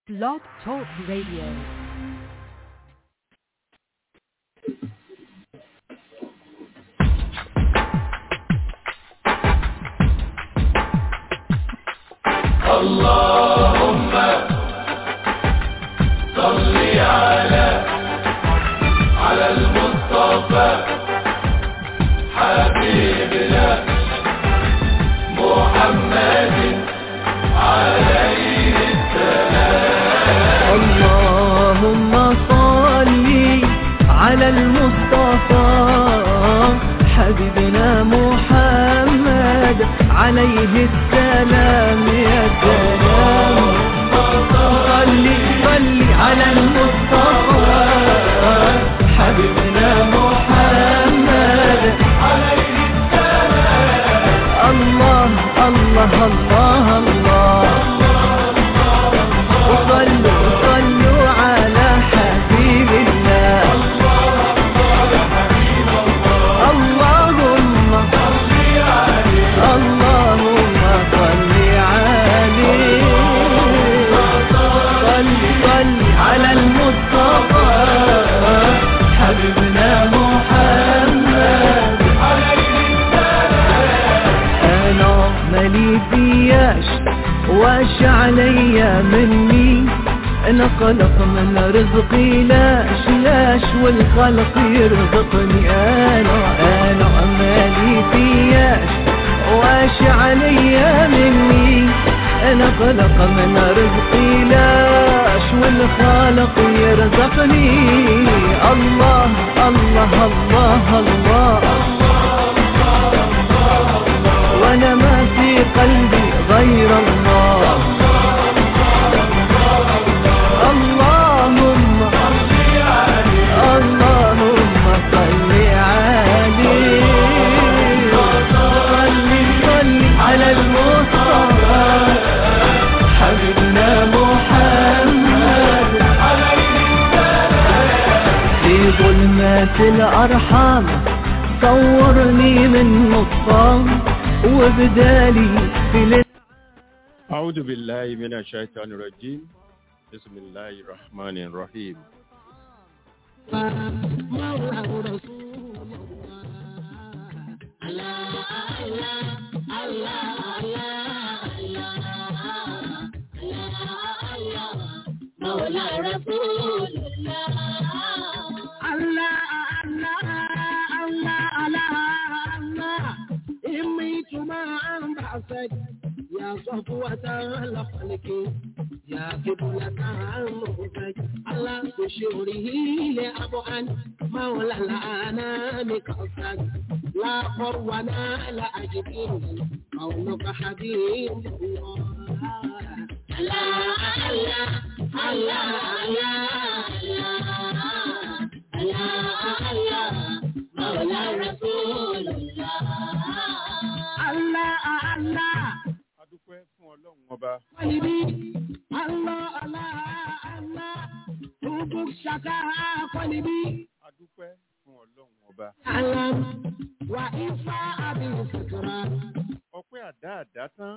Blog Talk Radio. اللهم صل على المصطفى حبيبنا محمد عليه السلام. اللهم صل على المصطفى حبيبنا محمد عليه السلام. يا سلام صل على المصطفى حبيبنا محمد عليه السلام. الله الله وصلوا على حبيب الله. اللهم صل عليه صل على المصطفى حبيبنا محمد. أنا مالي فياش واش عليا مني، أنا خلق من رزقي لاش والخلق يرزقني. أنا مالي فياش واش عليا مني، أنا خلق من رزقي لاش والخالق يرزقني. الله وأنا ما في قلبي غير الله. اللهم صل عليه صل على المصطفى حبيبنا محمد في ظلمات الأرحام صورني من نطفان وبدالي في أعوذ بالله من الشيطان الرجيم. بسم الله الرحمن الرحيم. مولى رسول الله إميت ما أنبعثك يا صفوة الخلق يا قبلة أمرك على بشوره لأبعا مولى الأنام كأسك لا قرونا لا أجبين قولك حبيب الله مولى رسول الله Adúpẹ́ fún Ọlọ́run Ọba. Adúpẹ́ fún Ọlọ́run Ọba. Ọpẹ́ àdá tán.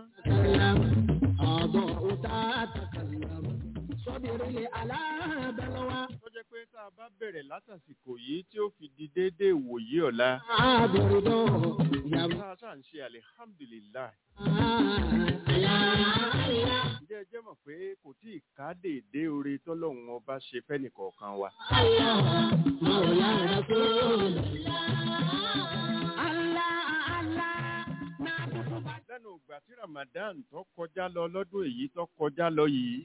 Tó jẹ́ pé tá a bá bẹ̀rẹ̀ látàsìkò yìí tí ó fi di déédéé ìwòyí ọ̀la. Tá a ṣáà ń ṣe alihamdulilayi. Ǹjẹ́ ẹ jẹ́ mọ̀ pé kò tí ì ká déédé oore tọ́lọ́run ọba ṣe fẹ́nìkọ̀ọ̀kan wa. Lẹ́nu ìgbà tí Ramadan tó kọjá lọ lọ́dún èyí tó kọjá lọ yìí.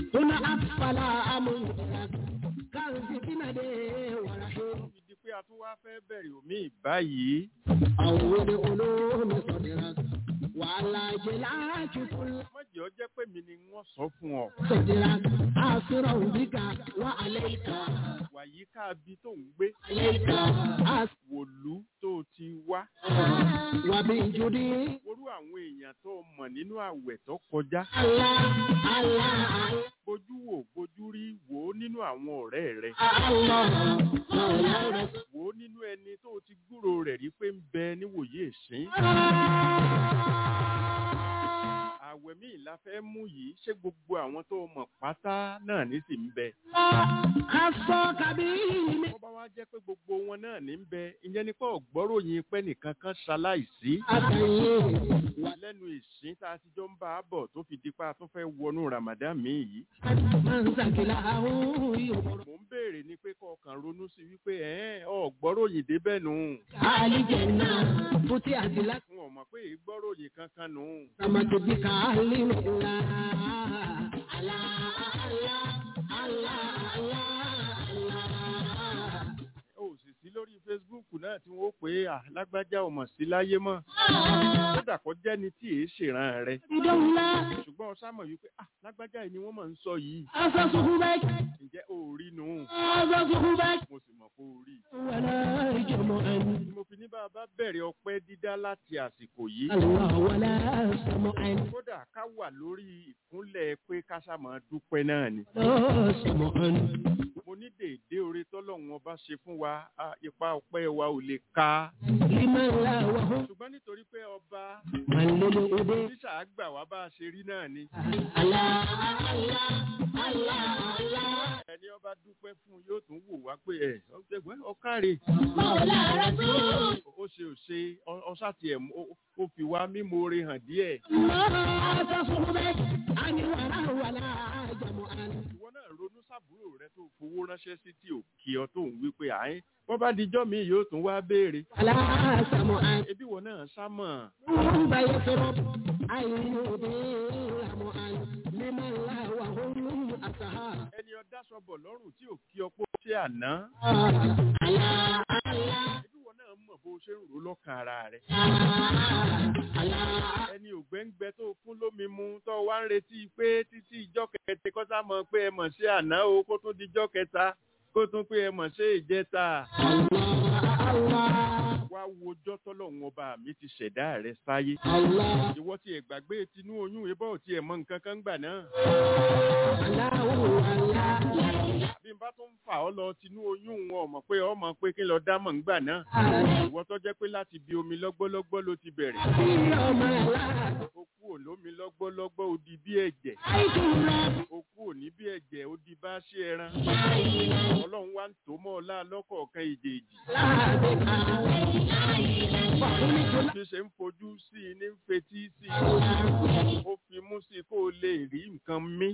Ìdí pé a tún wá fẹ́ bẹ̀rẹ̀ omi báyìí. Mọ̀jẹ̀ ọ jẹ́ pé mi ni wọ́n sọ fún ọ. Wàyí káàbí tó ń gbé. Wòlú tó ti wá. Orú àwọn èèyàn tó mọ̀ nínú àwẹ̀ tó kọjá. Bojú wò, bojú rí, wò ó nínú àwọn ọ̀rẹ́ rẹ̀. Wò ó nínú ẹni tó ti gbúrò rẹ̀ rí pé ń bẹ níwòye ìsín. Àwẹ̀ míì la la fẹ́ mú yìí ṣé gbogbo àwọn tó mọ̀ pátá náà ní sì ń bẹ. aṣọ kàbí mi. wọ́n bá wá jẹ́ pé gbogbo wọn náà ní ń bẹ ìyẹn ni pé ọ̀gbọ́ròyìn pẹ́ nìkan kan ṣaláìsí. àtẹ̀yìn. lẹ́nu ìsìn tá a ti jọ ń bá a bọ̀ tó fi dípa tó fẹ́ wọnú Ramadan mi yìí. máa ń ṣàkìlà àwọn yòó. mò ń béèrè ni pé kọ̀ọ̀kan ronú sí wípé ọ̀gbọ́ròyìn débẹ̀ nù. àlìjẹ̀ náà bùtí àdìlá. fún ọmọ pé ìgbọ́ròyìn kankan nù. sàmàtò bí káàlì ńlá. àlá àlá àlá àlá àlá. ó sì sí lórí Facebook náà tí wọ́n pè é lágbájá ọmọ sí láyé mọ́. kódà kó jẹ́ni tí èé ṣèràn rẹ̀. ìdánwò. ṣùgbọ́n ọ sámọ̀ wípé lágbájá yìí ni wọ́n máa ń sọ yìí. aṣọ sùkú bẹ́ẹ̀. ǹjẹ́ o rí nù. aṣọ sùkú bẹ́ẹ̀. mo sì mọ̀ pé o rí. wàlá ìjọmọ ẹni. mo fi ní bàbá bẹ̀rẹ̀ ọpẹ́ dídá láti àsìkò yìí. àlọ́ wàlá sọmọ ẹni. kódà ká wà lórí ìkúnlẹ̀ pé ká sá máa dúpẹ́ náà ni. lọ́ sọmọ ẹni. mo ní dèédé oore tọ́lọ́run ọba ṣe fún wa ipa ọpẹ́ wa ò lè ká. ìmọ̀ ńlá wà hó. ṣùgbọ́n nítorí pé ọba màlúù òde. tíṣà àgbà wa bá a ṣe rí náà ni. àlá àlá àlá àlá. ẹni ọba dúpẹ́ fún yóò tún wò wá pé ọ̀kàrè. mọ̀lá rẹ̀ tó. ó ṣe ò ṣe ọ̀ṣàtì ẹ̀ ó fi wá mímore hàn díẹ̀. aṣọ sùkú bẹ́ẹ̀. àní wàlá wàlá àjọmọ ẹni. ìwọ náà ronú sábúrò rẹ tó fowó ránṣẹ́ sí tí ò kí ọ tó ń wí pé wọ́n bá dijọ́ mi yóò tún wá béèrè. àlá sọmọ ẹni. ebi wọn náà sá mọ̀. wọ́n bá yẹ sọ̀rọ̀. àyìn òde àmọ́ ẹni. mímọ̀ ńlá wà hó ní àṣà. ẹni ọdá sọbọ lọ́rùn tí ò kí ọ pé ó ṣe àná. àlá àlá. ebi wọn náà mọ̀ bó ṣe ń rò lọ́kàn ara rẹ̀. àlá. ẹni ògbẹ́ngbẹ́ tó fún lómi mu tó wá ń retí pé títí ìjọ́ kẹta kọ́sá mọ̀ pé ẹ mọ̀ ṣe àná o kó tún dijọ́ kẹta kó tún pé ẹ mọ̀ ṣe ìjẹta. wá wojọ́ tọ́lọ́run ọba mi ti ṣẹ̀dá rẹ̀ sáyé. ìwọ tí ẹ gbàgbé tinú oyún ebọ́ ò tí ẹ mọ nǹkan kan gbà náà. bí n bá tún fà ọ́ lọ tinú oyún wọn mọ̀ pé ọmọ pé kí n lọ dámọ̀ ńgbà náà. ìwọ tó jẹ́ pé láti bi omi lọ́gbọ́lọ́gbọ́ ló ti bẹ̀rẹ̀. ó kú òlómi lọ́gbọ́lọ́gbọ́ ó di bí ẹ̀jẹ̀. ó kú òní bí ẹ̀jẹ̀ ó di bá ṣe ẹran. ọlọ́run wá ń tó mọ́ ọlá lọ́kọ̀ọ̀kan ìjèèjì. bí ṣe ń fojú sí i ní fetí sí i ó fi mú sí i kó o lè rí nǹkan mí.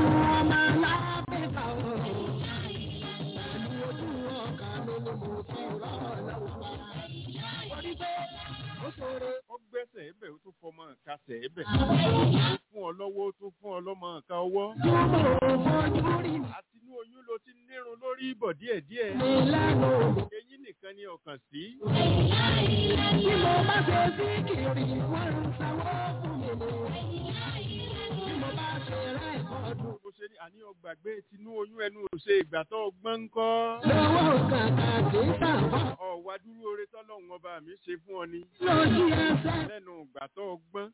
ó gbẹ́sẹ̀ ẹ̀bẹ̀ ó tún fọmọ nǹka sẹ̀ ẹ̀bẹ̀ ó fún ọ lọ́wọ́ ó tún fún ọ lọ́mọ nǹka ọwọ́. àti inú oyún ló ti nírun lórí ibọ̀ díẹ̀díẹ̀. eyín nìkan ni ọkàn sí. bí mo bá ṣe sí kiri wọ́n ń sanwó fún mi ni. bí mo bá ṣe rẹ́ ọdún. mo ṣe ní àní ọgbàgbé tinú oyún ẹnu òṣè ìgbà tó ọgbọ́n ń kọ́. lọ́wọ́ kàkà kì í tàbá. ọ̀wá dúró oore tọ́lọ́run ọba mi ṣe fún ọ ni. lójú ẹsẹ̀. lẹ́nu ìgbà tó ọgbọ́n.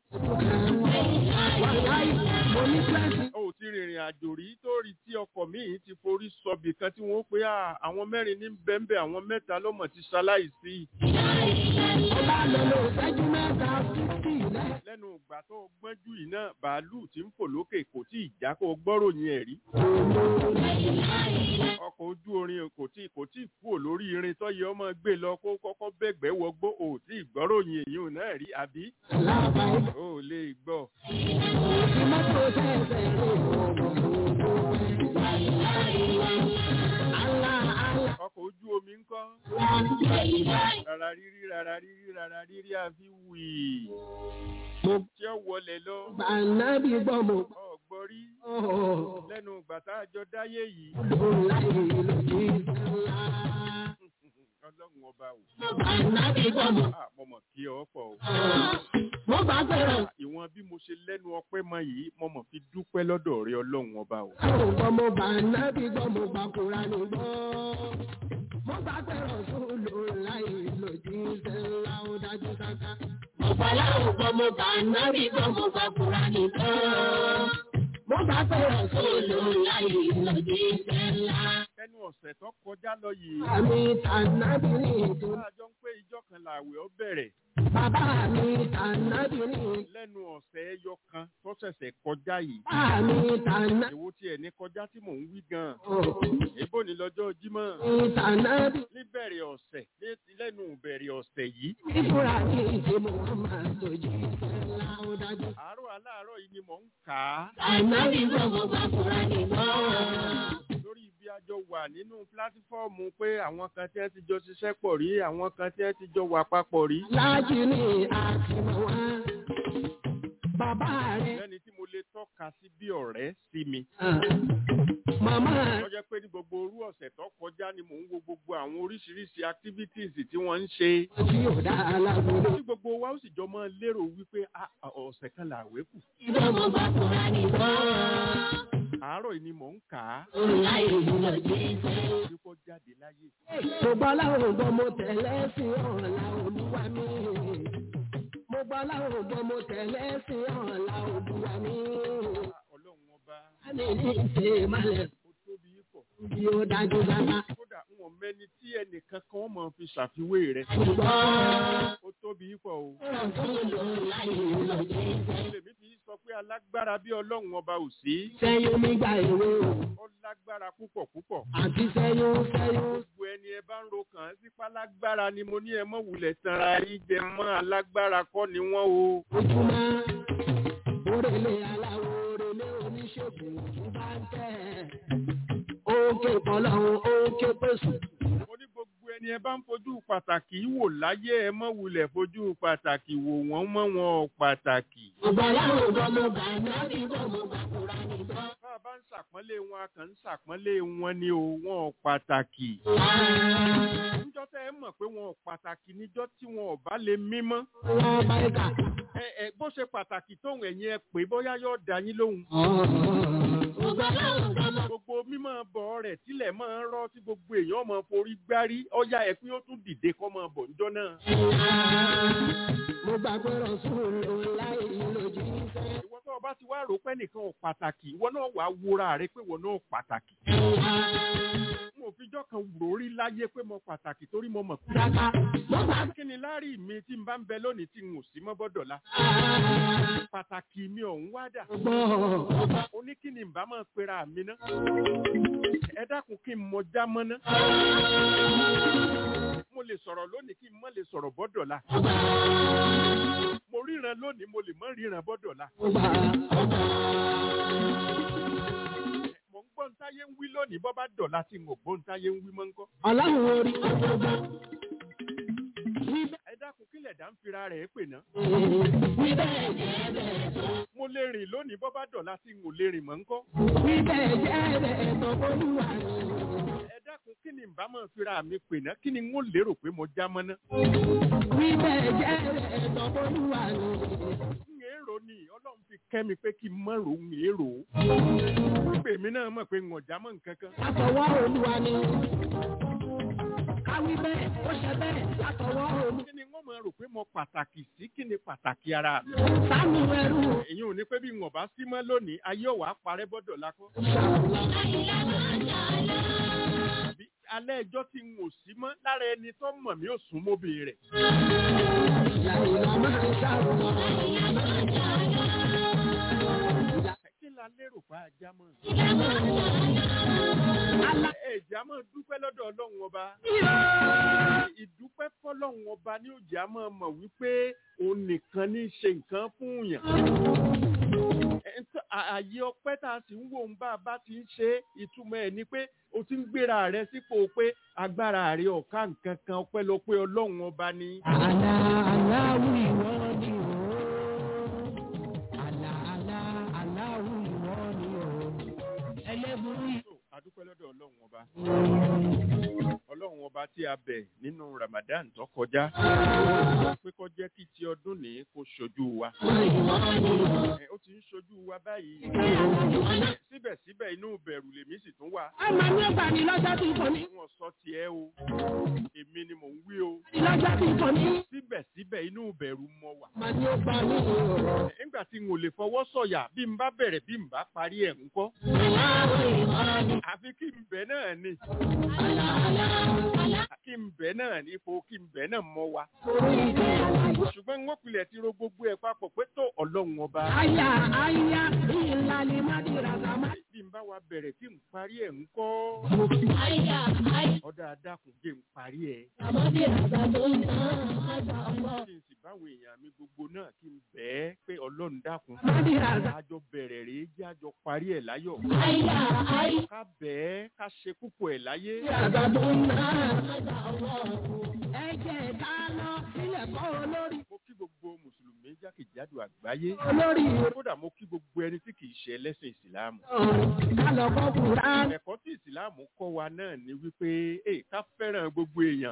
wàláì mo ní kíláàsì. ó ti rìnrìn àjò rí tó rí tí ọkọ̀ míì ti forí sọbì kan tí wọ́n pé àwọn mẹ́rin ní bẹ́ńbẹ́ àwọn mẹ́ta lọ́mọ ti ṣaláìsí. ọba lọ́lọ́ ìṣẹ́jú mẹ́ta fífì lẹ́. lẹ́nu ìgbà tó gbọ́n jù yìí náà bàálù tí ń fò lókè kò tí ì já kó gbọ́ròyìn ẹ̀ rí. ọkọ̀ ojú orin kò tí kúrò lórí irin tó yẹ ọmọ gbé lọ kó kọ́kọ́ bẹ́gbẹ́ wọgbó ò tí ì gbọ́ròyìn èyí ò náà rí àbí. ó lè gbọ́. mọ́tò tẹ̀sẹ̀ ọkọ̀ ojú omi ń kọ́. rárá rírí àfi wì. tí ó wọlé lọ. Bànábì gbọ́ mo. ọ̀gbọ́n rí. lẹ́nu gbàtà àjọ dáyé yìí. Ọlọ́run ọba o. Bànábì gbọ́ mo. Mo mọ̀ kí ọ pọ̀ o. Mo bá bẹ̀rẹ̀. Ìwọ̀n bí mo ṣe lẹ́nu ọpẹ́ mọ yìí, mo mọ̀ fi dúpẹ́ lọ́dọ̀ rẹ Ọlọ́run ọba o. Gbọ́ mo bànábì gbọ́ mo bá kúra ní gbọ́. Mo bá bẹ̀rẹ̀ sólò láì lòdì sẹ́lá ó dájú sáká. Mo bá láwùjọ gbọ́ mo bànábì gbọ́ mo bá kúra ní gbọ́. Mo bá bẹ̀rẹ̀ sólò láì lòdì sẹ́lá. Ẹnu ọ̀sẹ̀ tó kọjá lọ yìí. Àmì tànábì ní ìdúró. Àjọ ń pé ìjọ kan làwẹ̀ ó bẹ̀rẹ̀. Bàbá mi tànàbí ni. Lẹ́nu ọ̀sẹ̀ ẹyọ kan tó ṣẹ̀ṣẹ̀ kọjá yìí. Bàbá mi tànàbí. Èwo tiẹ̀ ní kọjá tí mò ń wí gan. Èbó ni lọ́jọ́ Jímọ̀. Tànàbí. Níbẹ̀rẹ̀ ọ̀sẹ̀ lẹ́nu ìbẹ̀rẹ̀ ọ̀sẹ̀ yìí. Ìfúra ní ìdí mo máa tójú ìfẹ́lá ó dájú. Àárọ̀ aláàárọ̀ yìí ni mò ń kà á. Tànàbí gbogbo bá fúra ní gbọ́. Lórí ibi àjọ wà nínú pílátífọ́ọ̀mù pé àwọn kan tí ẹ ti jọ ṣiṣẹ́ pọ̀ rí, àwọn kan tí ẹ ti jọ wà papọ̀ rí. Láàjì ni àtìmọ̀ wá. Bàbá rẹ̀. Lẹ́ni tí mo lè tọ́ka sí bí ọ̀rẹ́ sí mi. Màmá. Wọ́n jẹ́ pé ní gbogbo orú ọ̀sẹ̀ tó kọjá ni mò ń wo gbogbo àwọn oríṣiríṣi activities tí wọ́n ń ṣe. Tí yóò dá aláboyún. Tí gbogbo wa ó sì jọ máa lérò wípé ọ̀sẹ̀ kan làwẹ̀ kù. Ìjọba bá fúra ní gbọ́. Àárọ̀ yìí ni mò ń kà á. Láyé ìlọ Jésù. Kíkọ́ jáde láyé. Mo gbọ́ láwọn ògbọ́n mo tẹ̀lé sí ọ̀la Olúwa mi. Mo gbọ́ láwọn ògbọ́n mo tẹ̀lé sí ọ̀la Olúwa mi. Ọlọ́run ọba. A lè ní ìṣe ìmọ̀lẹ̀. Ó tóbi pọ̀. Bí ó dájú dáná. Kódà n ò mẹ́ni tí ẹnìkan kan máa fi ṣàfiwé rẹ̀. Ṣùgbọ́n. Ó tóbi pọ̀ o. Láyé ìlọ Jésù. Lèmi ti sọ pé alágbára bí Ọlọ́run ọba ò sí. Sẹ́yìn mi gba ìwé o. Ó lágbára púpọ̀ púpọ̀. Àti sẹ́yìn. Gbogbo ẹni ẹ bá ń ro kàn án sípá lágbára ni mo ní ẹ mọ̀ wulẹ̀ tanra yín jẹ mọ́ alágbára kọ́ ni wọ́n o. Ojúmọ́ òrèlé aláwo òrèlé oníṣègùn tó bá ń tẹ̀. Òkè pọ̀lọ́hún òkè pèsè. Mo ní gbogbo ẹni ẹ bá ń fojú pàtàkì wò láyé ẹ mọ̀ wulẹ̀ fojú pàtàkì wò wọ́n mọ́ wọn pàtàkì. Ọ̀gbọ̀nlá ògbọ́mọ bá náà bí gbọ́mọ bá kúra nígbà. Bá a bá ń ṣàpọ́nlé wọn a kàn ń ṣàpọ́nlé wọn ni o wọn pàtàkì. Níjọ́ tẹ́ ẹ mọ̀ pé wọn pàtàkì níjọ́ tí wọn ò bá lè mímọ́. Wọ́n bá ẹ̀ka. Bó ṣe pàtàkì tóun ẹ̀yin ẹ pé bóyá yóò dá yín lóhùn. Ọ̀gbọ̀nlá ògbọ́mọ. Gbogbo mímọ́ bọ̀ rẹ̀ tílẹ̀ máa ń rọ́ tí gbogbo èèyàn máa forí gbárí ọ̀yá ẹ̀ pé ó tún dìde kọ́ máa bọ̀ níjọ́ náà. Mo gbàgbọ́ rọ̀ sùn lò láì lòdì ìfẹ́. Ìwọ tó o bá ti wá rò pé nìkan ò pàtàkì ìwọ náà wàá wúra rẹ pé ìwọ náà pàtàkì. Mo fijọ́ kan rò rí láyé pé mo pàtàkì torí mo mọ̀ pé. Kí ni lárí mi tí n bá ń bẹ lónìí tí n ò sí mọ́ bọ́dọ̀lá? Pàtàkì mi ọ̀hún wá dà. Ó ní kí ni n bá máa pera mi ná. Ẹ dákun kí n mọ já mọ́ ná. Mo lè sọ̀rọ̀ lónìí kí n má lè sọ̀rọ̀ bọ́dọ̀lá. Mo ríran lónìí mo lè má ríran bọ́dọ̀lá. Mo ń gbọ́ ntáyé ń wí lónìí bọ́ bá dọ̀la tí mo gbọ́ ntáyé ń wí mọ́ ń kọ́. Ọlọ́run orí ọgbọ́gbọ́. Ẹ dákun kílẹ̀ dá ń fira rẹ̀ pè ná. Wíbẹ̀ jẹ́ bẹ́ẹ̀ tó. Mo lè rìn lónìí bọ́ bá dọ̀la tí mo lè rìn mọ́ ń kọ́. Wíbẹ̀ jẹ́ bẹ́ẹ̀ tó Olúwa ni. Ẹ dákun kí ni ìbá máa fira mi pè ná kí ni n ó lérò pé mo já mọ́ ná. Wíbẹ̀ jẹ́ bẹ́ẹ̀ tó Olúwa ni. Ń èrò ni Ọlọ́run fi kẹ́ mi pé kí n má rò ń èrò. Pè mí náà mọ̀ pé ń ọ̀já mọ́ nǹkan kan. Látọwọ́ Olúwa ni. Káwí bẹ́ẹ̀, ó ṣe bẹ́ẹ̀ látọwọ́ Olúwa. Kí ni wọ́n máa rò pé mo pàtàkì sí kí ni pàtàkì ara mi? Sámi ẹrú. Èyí ò ní pé bí wọ́n bá sí mọ́ lónìí ayé ọ̀wá parẹ́ bọ́dọ̀ lakọ́. Àbí alẹ́ ẹjọ́ tí n ò sí mọ́ lára ẹni tó mọ̀ mí ò sún móbì rẹ̀. Kí la lérò pa ajá mọ́? Ẹ̀já máa dúpẹ́ lọ́dọ̀ Ọlọ́run ọba. Ìdúpẹ́ fọ́lọ́run ọba ní òjì á máa mọ̀ wípé òun nìkan ní í ṣe nǹkan fún yàn. Ààyè ọpẹ́ tá a sì ń wò ń bá a bá ti ń ṣe ìtumọ̀ ẹ̀ ni pé o ti ń gbéra rẹ sípò pé agbára rẹ ọ̀ka nǹkan kan ọpẹ́lọpẹ́ Ọlọ́run ọba ni. Aláwù ìwọ ni o. Aláwù ìwọ ni o. Ẹlẹ́bùrú yìí. Adúpẹ́ lọ́dọ̀ Ọlọ́run ọba. Ọlọ́run ọba tí a bẹ̀ nínú Ramadan tó kọjá. Pé kó jẹ́ kí ti ọdún ní kó ṣojú wa. Ó ti ń ṣojú wa báyìí. Síbẹ̀síbẹ̀ inú bẹ̀rù lèmi sì tún wà. A máa ní ọgbà ní lọ́jọ́ tí kò ní. Wọ́n sọ tiẹ̀ o. Èmi ni mò ń wí o. Lọ́jọ́ tí kò ní. Síbẹ̀síbẹ̀ inú bẹ̀rù mọ wà. Máa ní ọgbà ní ìrọ̀. Nígbà tí n ò lè fọwọ́ sọ̀yà bí n bá bẹ̀rẹ̀ bí n bá parí ẹ̀ ńkọ́. Àfi kí n bẹ̀ náà ni. Kí kí n bẹ̀ náà ní ipò kí n bẹ̀ náà mọ́ wa. Ṣùgbọ́n wọ́n pilẹ̀ ti ro gbogbo ẹ̀ papọ̀ pé tó Ọlọ́run ọba. Bí n bá wa bẹ̀rẹ̀ tí n parí ẹ̀ ń kọ́. Ọ̀dà àdàkùn jẹ́ n parí ẹ̀. Kí n sì báwo èèyàn mi gbogbo náà kí n bẹ̀ ẹ́ pé Ọlọ́run dákun. Àjọ bẹ̀rẹ̀ rèé jẹ́ àjọ parí ẹ̀ láyọ̀. Ká bẹ̀ ẹ́ ká ṣe púpọ̀ ẹ̀ láyé. Mo kí gbogbo Mùsùlùmí jákèjádò àgbáyé. Kódà mo kí gbogbo ẹni tí kìí ṣe ẹlẹ́sìn Ìsìláàmù. Ẹ̀kọ́ tí Ìsìláàmù kọ́ wa náà ni wípé ká fẹ́ràn gbogbo èèyàn.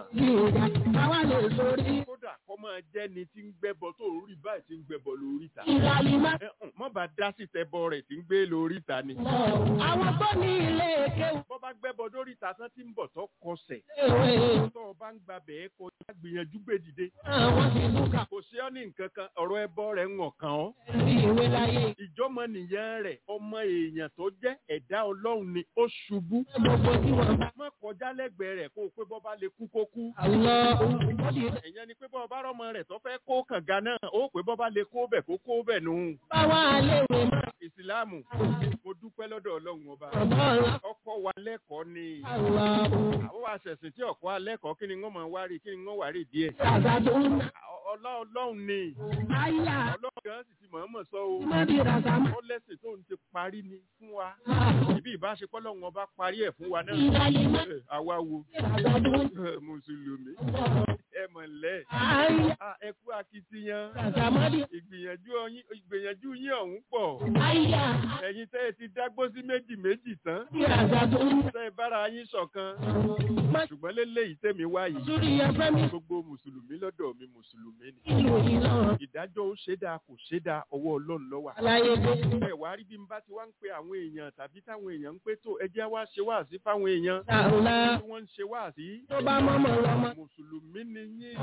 Kódà kọ́ máa jẹ́ ni tí ń gbẹ́bọ tó rí báyìí tí ń gbẹ́bọ lórí ìta. Mọ́ bá dá sí tẹ́bọ rẹ̀ tí ń gbé lórí ìta ni. Àwọn tó ní ilé kéwù. Bọ́ bá gbẹ́bọ lórí ìta tán tí ń bọ̀ tó kọsẹ̀. Tó o bá ń gba bẹ̀ẹ́ kó o gbìyànjú gbé dìde. Kò sí ọ́ ní nǹkan kan ọ̀rọ̀ ẹbọ rẹ̀ ń ọ̀kan ọ́. Ìjọ́mọ nìyẹn rẹ̀ ọmọ èèyàn tó jẹ́ ẹ̀dá Ọlọ́run ni ó ṣubú. Má kọjá lẹ́gbẹ̀ẹ́ rẹ̀ kó o pé bọ́ bá lè kú kó kú. Ẹ̀yẹn ni pé bọ́ bá rọ́mọ rẹ̀ tó fẹ́ kó kànga náà ó pé bọ́ bá lè kó bẹ̀ kó kó bẹ̀ nù. Ìsìláàmù mo dúpẹ́ lọ́dọ̀ Ọlọ́run ọba. Ọkọ wa lẹ́kọ̀ọ́ ni. Àwọn àṣẹ̀sìn tí ọ̀kọ́ alẹ́kọ̀ọ́ kí ni wọ́n máa wá rí kí ni wọ́n wá rí díẹ̀. Ọlọ́run ni. Ọlọ́run gan sì ti mọ̀ọ́mọ̀ sọ o. Ó lẹ́sìn tó ń ti parí ni fún wa. Ibi ìbáṣepọ̀ Ọlọ́run ọba parí ẹ̀ fún wa náà. Àwa wo Mùsùlùmí. Ẹ mọ̀lẹ́. Ẹ kú akitiyan. Ìgbìyànjú yín ọ̀hún pọ̀. Ẹ̀yin tẹ́ ẹ ti dágbó sí méjì tán. Tẹ́ ẹ bára yín ṣọ̀kan. Ṣùgbọ́n lélẹ́yìí tẹ̀mí wáyé. Gbogbo Mùsùlùmí lọ́dọ̀ mi Mùsùlùmí ni. Ìdájọ́ ó ṣe dáa kò ṣe dáa ọwọ́ Ọlọ́run ló wà. Ẹ wá rí bí n bá ti wá ń pe àwọn èèyàn tàbí táwọn èèyàn ń pé tó ẹjẹ́ wá ṣe wáàsí fáwọn èèyàn. Tí wọ́n ń ṣe wáàsí. Mùsùlùmí ni yín.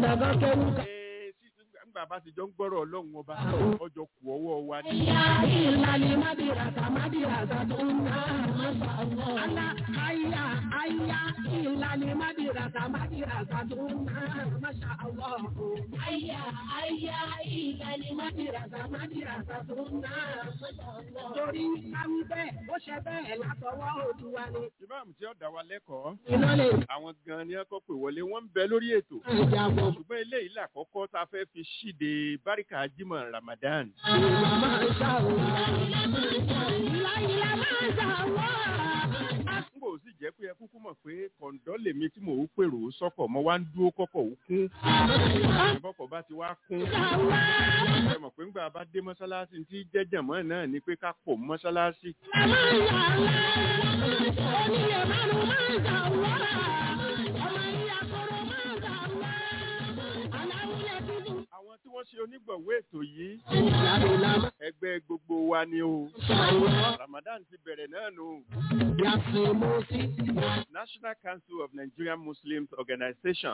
Nígbà bá ti jọ ń gbọ́rọ̀ Ọlọ́run ọba ọjọ́ kù ọwọ́ wa ní. Torí káwí bẹ́ẹ̀ ó ṣe bẹ́ẹ̀ látọwọ́ Olúwa ni. Ìmáàmù tí ó dá wa lẹ́kọ̀ọ́. Àwọn gan-an ni wọ́n pè wọlé wọ́n ń bẹ lórí ètò. Ṣùgbọ́n eléyìí làkọ́kọ́ tá a fẹ́ fi ṣíde Báríkà Jímọ̀ Ramadan. Ngbò sì jẹ́ pé ẹ kúkú mọ̀ pé kọ̀ǹdọ́ lèmi tí mò ń pèrò sọ́kọ̀ mọ́ wá ń dúró kọ́kọ̀ ó kún. Ìbọ̀kọ̀ bá ti wá kún. Ẹ mọ̀ pé ńgbà bá dé mọ́ṣáláṣí tí jẹ́jẹ̀mọ́ náà ni pé ká pò mọ́ṣáláṣí. Àwọn tí wọ́n ṣe onígbọ̀wọ́ ètò yìí ẹgbẹ́ gbogbo wa ni o. Ramadan ti bẹ̀rẹ̀ náà nù. National Council of Nigerian Muslims Organization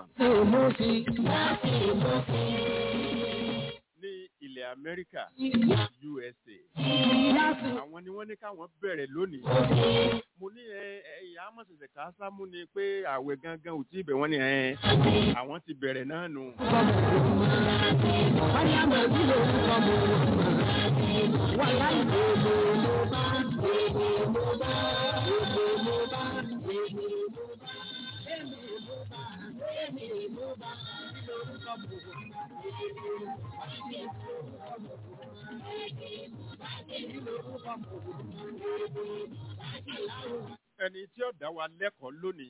ní ilẹ̀ Amẹ́ríkà USA. Àwọn ni wọ́n ní káwọn bẹ̀rẹ̀ lónìí. Mo ní ẹ̀yà amọ̀sẹ̀sẹ̀ ká sámú ni pé àwẹ̀ gangan ò tí ì bẹ̀ wọ́n ní àwọn ti bẹ̀rẹ̀ náà nù. Ẹni tí ó dá wa lẹ́kọ̀ọ́ lónìí.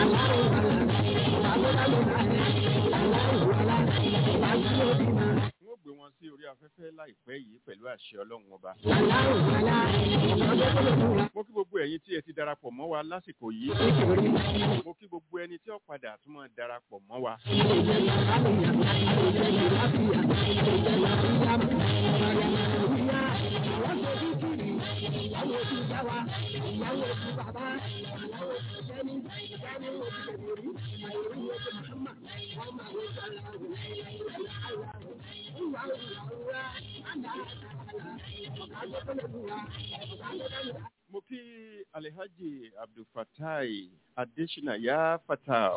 Wọ́n gbé wọn sí orí afẹ́fẹ́ láìpẹ́ yìí pẹ̀lú àṣẹ Ọlọ́run ọba. Mo kí gbogbo ẹ̀yin tí ẹ ti darapọ̀ mọ́ wa lásìkò yìí. Mo kí gbogbo ẹni tí ó padà tún máa darapọ̀ mọ́ wa. Mo kí Alhaji Abdulfatai Adesina ya Fatao.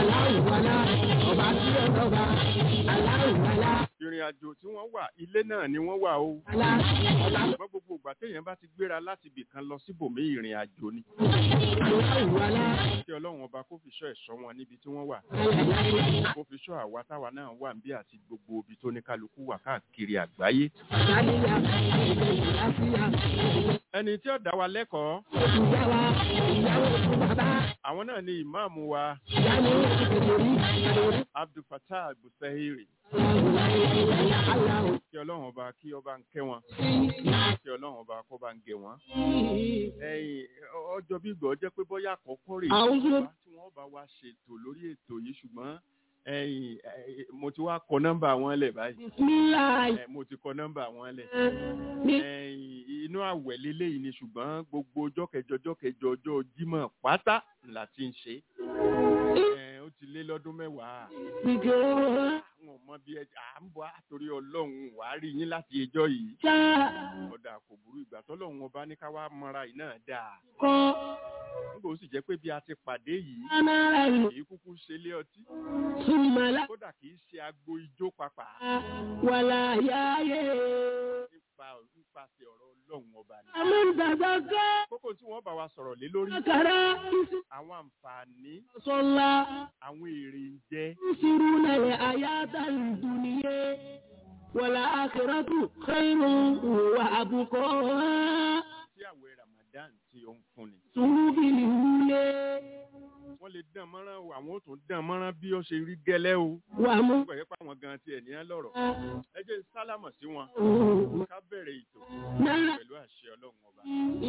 Ìrìn àjò tí wọ́n wà, ilé náà ni wọ́n wà o. Ṣùgbọ́n gbogbo ìgbà téèyàn bá ti gbéra láti ibì kan lọ síbòmí ìrìn àjò ni. Kí Ọlọ́run ọba kó fi ṣọ́ ẹ̀ṣọ́ wọn níbi tí wọ́n wà. Kó fi ṣọ́ àwa táwa náà wà níbí àti gbogbo ibi tó ní kálukú wà káàkiri àgbáyé. Ẹni tí ó dá wa lẹ́kọ̀ọ́. Àwọn náà ni ìmáàmù wa Abdulfatah Busahiri. Kí Ọlọ́run ọba kí ọba ń kẹ́ wọn. Kí Ọlọ́run ọba kó bá ń gẹ̀ wọ́n. Ọjọ́ bí gbọ́ jẹ́ pé bóyá àkọ́kọ́ rè é tí wọ́n bá wa ṣètò lórí ètò yìí ṣùgbọ́n mo ti wá kọ nọ́mbà wọn lẹ̀ báyìí. Mo ti kọ nọ́mbà wọn lẹ̀. Inú àwẹ̀ lélẹ́yìí ni ṣùgbọ́n gbogbo ọjọ́ kẹjọ ọjọ́ Jímọ̀ pátá la ti ń ṣe. Ó ti lé lọ́dún 10. Àwọn ọmọ bí à ń bọ̀ àtòrí Ọlọ́run wàá rí yín láti ẹjọ́ yìí. Ọ̀dà kò burú ìgbà tọ́lọ́run ọba ní ká wá mọ́ra yìí náà dáa. Nígbà ó sì jẹ́ pé bí a ti pàdé yìí, èyí kúkú ṣe lé ọtí. Kódà kì í ṣe agbo ijó papà. Nípasẹ̀ ọ̀rọ̀ Ọlọ́run ọba ni. Kókó tí wọ́n bá wa sọ̀rọ̀ lé lórí. Àwọn àǹfààní. Àwọn èrè ń jẹ. Tí àwẹ̀ Ramadan tí ó ń fún ni. Wọ́n lè dán mọ́rán o, àwọn ò tún dán mọ́rán bí ó ṣe rí gẹ́lẹ́ o. Wọ́n gbẹ̀yẹ́ pa àwọn gan ti ènìyàn lọ́rọ̀. Ẹ jẹ́ sálámọ̀ sí wọn. Ká bẹ̀rẹ̀ ètò pẹ̀lú àṣẹ Ọlọ́run ọba.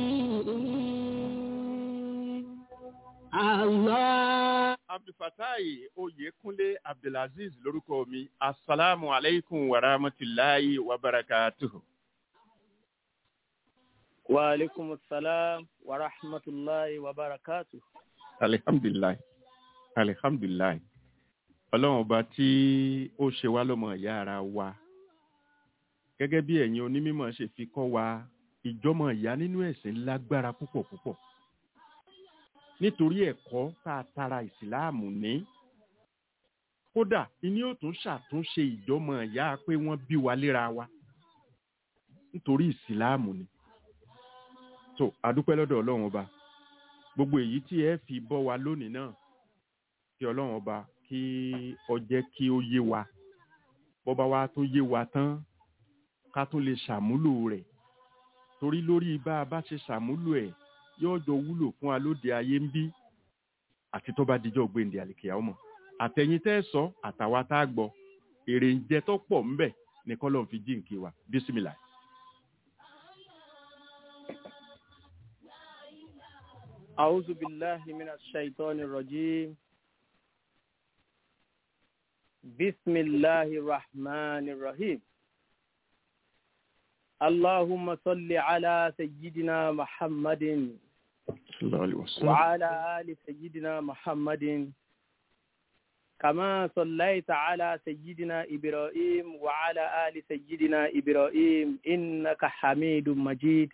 Allah. Abdulfatai Oyèkúnlé Abdulaziz lórúkọ mi. Assalamu alaikum wa rahmatullahi wa barakatuh. Wa alaikum assalam wa rahmatullahi wa barakatuh. Alhamdulillah. Ọlọ́run ọba tí ó ṣe wá lọ́mọ ìyá ara wa. Gẹ́gẹ́ bí ẹ̀yin onímọ̀ ṣe fi kọ́ wa, ìjọmọ ìyá nínú ẹ̀sìn lágbára púpọ̀. Nítorí ẹ̀kọ́ tá a tara ìsìláàmù ní. Kódà, ìní ò tún ṣàtúnṣe ìjọmọ ìyá pé wọ́n bí wa léra wa. Nítorí ìsìláàmù ni. So, adúpẹ́ lọ́dọ̀ Ọlọ́run ọba. Gbogbo èyí tí ẹ fi bọ́ wa lónìí náà, kí Ọlọ́run ọba kí ó jẹ́ kí ó yé wa. Bọ́ba wa tó yé wa tán, ká tún lè ṣàmúlò rẹ̀. Torí lórí bá a bá ṣe ṣàmúlò ẹ̀, yóò jọ wúlò fún wa lóde ayé ń bí àti tó bá dijọ́ gbèǹdé àlìkìyámọ̀. Àtẹ̀yìn tẹ́ sọ àtàwa tá a gbọ́, èrè ń jẹ tó pọ̀ ńbẹ̀ ní kọ́lọ́n fi jíǹkí wa. Bísímìlà. A'udhu billahi minash shaitanir rajim. Bismillahir rahmanir rahim. Allahumma salli ala sayyidina Muhammadin wa ala ali sayyidina Muhammadin kama sallaita ala sayyidina Ibrahim wa ala ali sayyidina Ibrahim innaka Hamidum Majid.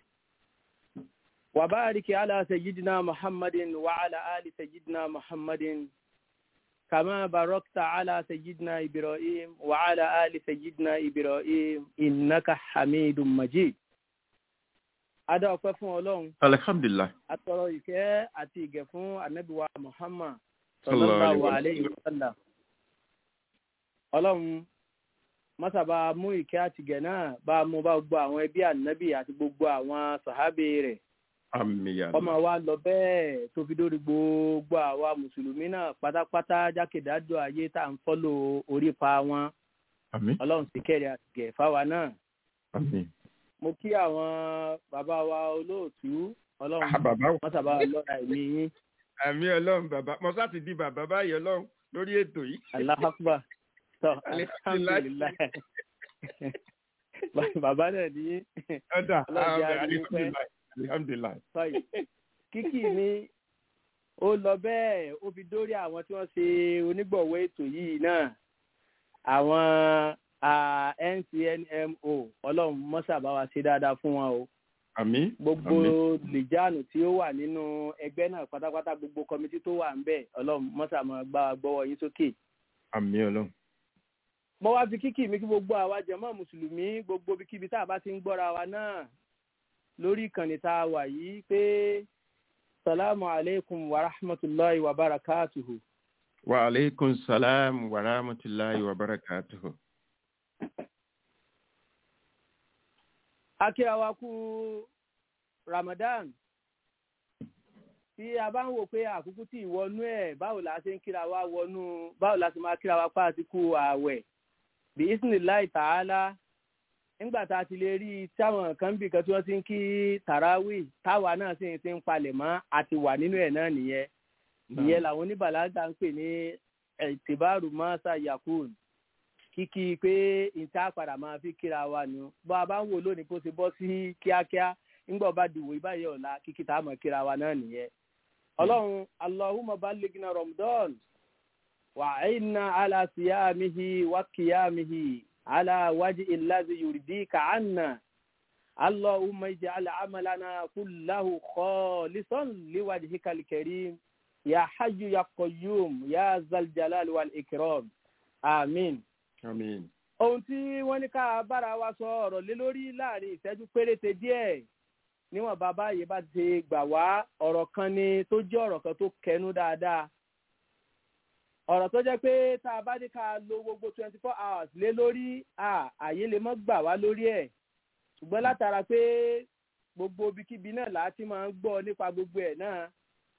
وبارك على سيدنا محمد وعلى آل سيدنا محمد كما باركت على سيدنا إبراهيم وعلى آل سيدنا إبراهيم إنك حميد مجيد. Adá ọpẹ́ fún Ọlọ́run. Alhamdulillah. Atọrọ ìkẹ́ àti ìgẹ̀ fún Ànábì wa Muhammad sallallahu alayhi wa sallam. Ọlọ́run máṣá bá mú ìkẹ́ àti ìgẹ̀ náà bá mú bá gbogbo àwọn ẹbí Ànábì àti gbogbo àwọn sàhábé rẹ̀. Ọmọ wa lọ bẹ́ẹ̀ tó fi dórí gbogbo àwa mùsùlùmí náà pátápátá jákèjádò ayé tá à ń fọ́lò orípa wọn. Ọlọ́run sì kẹ́rì àtìgẹ̀ fáwa náà. Mo kí àwọn bàbá wa olóòtú Ọlọ́run wọ́n sábà lọ́ra ẹ̀mí yín. Àmín Ọlọ́run bàbá mo sá ti di bàbá báyìí Ọlọ́run lórí ètò yìí. Allahu Akbar. Alhamdulillah. Bàbá náà ní Alhamdulillah. Kíkì ni ó lọ bẹ́ẹ̀ ó fi dórí àwọn tí wọ́n ṣe onígbọ̀wọ́ ètò yìí náà. Àwọn NCNMO Ọlọ́run mọ́sà bá wa ṣe dáadáa fún wọn o. àmín. gbogbo lìjáànù tí ó wà nínú ẹgbẹ́ náà pátápátá gbogbo kọmitì tó wà ń bẹ̀ ọlọ́run mọ́sà máa gbá gbọ́wọ́ yín sókè. àmín ọlọ́run. mo wá fi kíkì mi kí gbogbo àwa jàmá mùsùlùmí gbogbo ibikíbi tá a bá ti ń gbọ́ra wa náà lórí ìkànnì tá a wà yìí pé salamu alaikum wa rahmatulahi wa barakatuhu. wa alaikum salam wa rahmatulahi wa barakatuhu. akíra wa kú Ramadan tí a bá ń wò pé àkókò tí ìwọnú ẹ̀ báwo la ṣe ń kíra wa wọnú báwo la ṣe máa kíra wa pa àti kú ààwẹ̀ bí isnillahi ta'ala nígbà tá a ti lè rí táwọn kan bì kan tí wọ́n ti ń kí tàràwì táwa náà sì ti ń palẹ̀ mọ́ àti wà nínú ẹ̀ náà nìyẹn ìyẹn làwọn oníbàlágà ń pè ní ẹ̀tìbárù mọ́sá yakun kíkí pé ìta padà máa fi kíra wa nù bá a bá ń wò lónìí kó ti bọ́ sí kíákíá nígbà bá dìwò ìbáyé ọ̀la kíkí tá a mọ̀ kíra wa náà nìyẹn. ọlọ́run Allahumma ballighna Ramadan wa a'inna ala siyamihi wa qiyamihi ala wajhi allazi yurdika anna Allahumma ij'al amalana kullahu khalisan liwajhika al-karim ya hayyu ya qayyum ya zal jalali wal ikram amin. àmín. ohun tí wọ́n ní ká bára wa sọ ọ̀rọ̀ lé lórí láàrin ìṣẹ́jú péréte díẹ̀ níwọ̀n bàbá yìí bá ti gbà wá ọ̀rọ̀ kan ni tó jẹ́ ọ̀rọ̀ kan tó kẹnu dáadáa ọ̀rọ̀ tó jẹ́ pé tá a bá ní ká lo gbogbo 24 hours lé lórí ààyè lè mọ́ gbà wá lórí ẹ̀ ṣùgbọ́n látara pé gbogbo ibikíbi náà láti máa ń gbọ́ nípa gbogbo ẹ̀ náà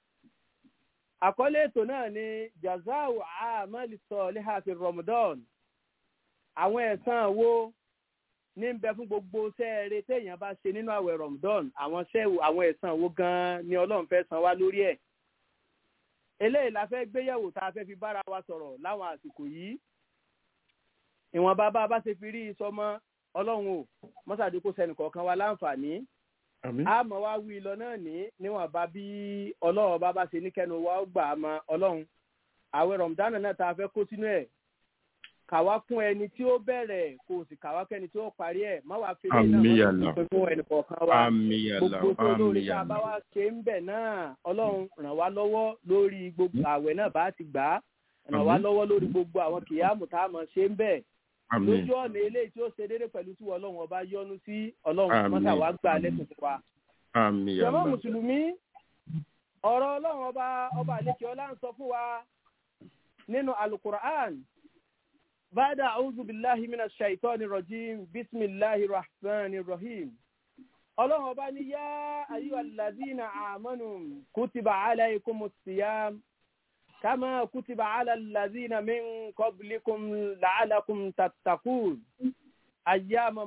àkọlé ètò náà ni jazau amali soliha fi Ramadan àwọn ẹ̀san wo ní bẹ fún gbogbo sẹ́ẹ̀rẹ̀ téèyàn bá ṣe nínú àwẹ̀ Ramadan àwọn ẹ̀san wo gan-an ni Ọlọ́run fẹ́ san wá lórí ẹ̀ eléyìí la fẹ́ gbéyẹ̀wò tá a fẹ́ fi bára wa sọ̀rọ̀ láwọn àsìkò yìí ìwọ̀nba bá a bá ṣe fi rí ìsọmọ Ọlọ́run ò mọ́sàdé kó sẹ́nì kọ̀ọ̀kan wa láǹfààní àmọ́ wá wí lọ náà níwọ̀nba bí Ọlọ́run bá ṣe ní kẹ́nu wa ó gbà á mọ Ọlọ́run àwẹ̀ Ramadan náà tá a fẹ́ kó sínú ẹ̀ kàwá fún ẹni tí ó bẹ̀rẹ̀ kò sì kàwá kẹ́ni tí ó parí ẹ̀ má wàá fi lẹ́yìn náà má fi fún ẹnì kọ̀ọ̀kan wa gbogbo tó lórí tá a bá wá ṣe ń bẹ̀ náà Ọlọ́run ràn wá lọ́wọ́ lórí gbogbo àwẹ̀ náà bá ti gbà á ràn wá lọ́wọ́ lórí gbogbo àwọn kìyàmù tá a mọ̀ ṣe ń bẹ̀ lójú ọ̀nà eléyìí tí ó ṣe déédéé pẹ̀lú tí Ọlọ́run ọba yọ́nú sí Ọlọ́run mọ́tà wá gbà lẹ́sùn fún wa. jàmá mùsùlùmí ọ̀rọ̀ Ọlọ́run ọba àlekè ọlá ń sọ fún wa nínú Al-Qur'an بعد أعوذ بالله من الشيطان الرجيم بسم الله الرحمن الرحيم الله بني يا أيها الذين آمنوا كتب عليكم الصيام كما كتب على الذين من قبلكم لعلكم تتقون أياما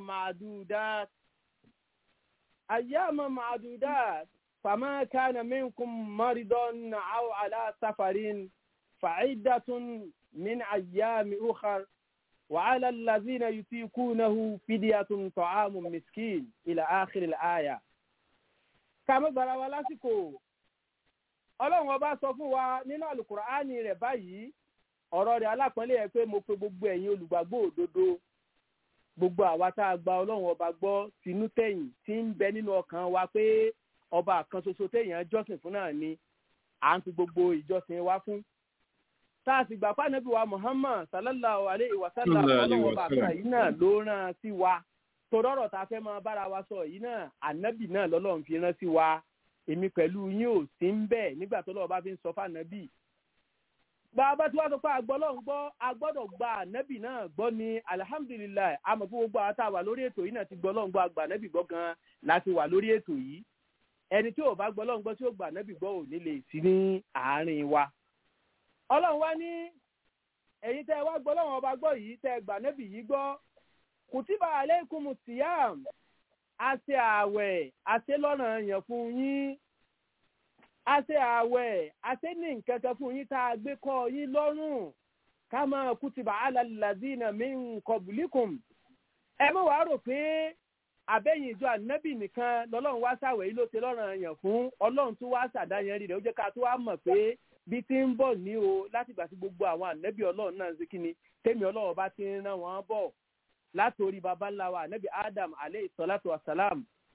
معدودات فما كان منكم مرضا أو على سفر فعدة من أيام أخر وعلى الذين يطيقونه فدية طعام مسكين إلى آخر الآية. كما gbara wa lásìkò Ọlọ́run ọba sọ fún wa nínú Al-Qur'ani rẹ̀ báyìí ọ̀rọ̀ rẹ̀ alápọ̀nlé ẹ̀ pé mo pe gbogbo ẹ̀yin olùgbàgbọ́ òdodo gbogbo àwa tá a gba Ọlọ́run ọba gbọ́ tinú tẹ̀yìn tí ń bẹ nínú ọkàn wa pé ọba kan ṣoṣo téèyàn jọ́sìn fún náà ni à ń fi gbogbo ìjọsìn wa fún táàsì gbà fánàbí wa Muhammad sallallahu alayhi wa sallam ọlọ́wọ́ bàbá yìí náà ló rán sí wa torọ́rọ̀ tá a fẹ́ máa bára wa sọ yìí náà ànábì náà lọ́lọ́run fi rán sí wa èmi pẹ̀lú yín ò sí ń bẹ̀ nígbà tó lọ́wọ́ bá fi ń sọ fánàbí. bàbá tí wàá sọ pé agbọ́lọ́run gbọ́ agbọ́dọ̀ gba ànábì náà gbọ́ ni alihamudulilayi àmọ́ fún gbogbo àwọn tá a wà lórí ètò yìí náà ti gbọ́ lọ́run gbọ́ àgbà ànábì gbọ́ gan-an láti wà lórí ètò yìí ẹni tí ò bá gbọ́ lọ́run gbọ́ tí ó gbà ànábì gbọ́ ò ní lè sí ní àárín wa. Ọlọ́run wá ní ẹ̀yin tẹ́ wá gbọ́ lọ́wọ́ ọba gbọ́ yìí tẹ́ gbà nẹ́bì yìí gbọ́ kùtìbà alaykumu siyam àṣẹ ààwẹ̀ àṣẹ lọ́ranyàn fún yín àṣẹ ààwẹ̀ àṣẹ ní nǹkan kan fún yín tá a gbé kọ́ yín lọ́rùn kama kùtìbà ala allazina min qablikum ẹ mọ̀ wá rò pé àbẹ́yìn ìjọ ànábì nìkan lọ́lọ́run wá ṣàwẹ̀ yìí ló ṣe lọ́ranyàn fún Ọlọ́run tún wá ṣàdáyẹn rí rẹ̀ ó jẹ́ ká tó wá mọ̀ pé bí tí ń bọ̀ ní o láti gbà sí gbogbo àwọn ànẹ́bí Ọlọ́run náà ṣe kí ni tèmi Ọlọ́run bá ti ń rán wọn bọ̀ látòrí baba ńlá wa ànẹ́bí Adam aleyhi salatu wa salam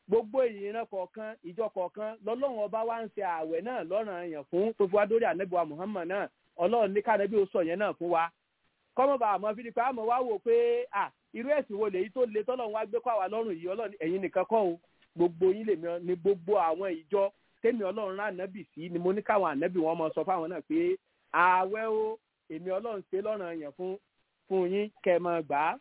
gbogbo ìran kọ̀ọ̀kan ìjọ kọ̀ọ̀kan lọ́lọ́run ọba wa ń ṣe ààwẹ̀ náà lọ́ranyàn fún tó fi wá dórí ànábì wa Muhammad náà ọlọ́run ní kánẹ́bí ó sọ yẹn náà fún wa kọ́mọba àmọ́ fi di pé àmọ́ wá wò pé irú ẹ̀sìn wo lèyí tó le tọ́lọ́run wá gbé kọ́ àwa lọ́rùn yìí ọlọ́run ẹ̀yin nìkan kọ́ o gbogbo yín lèmi ní gbogbo àwọn ìjọ tèmi ọlọ́run rán ànábì sí ni mo ní káwọn ànábì wọn mọ sọ fáwọn náà pé ààwẹ̀ o èmi ọlọ́run ṣe lọ́ranyàn fún yín kẹ́ máa gbà á.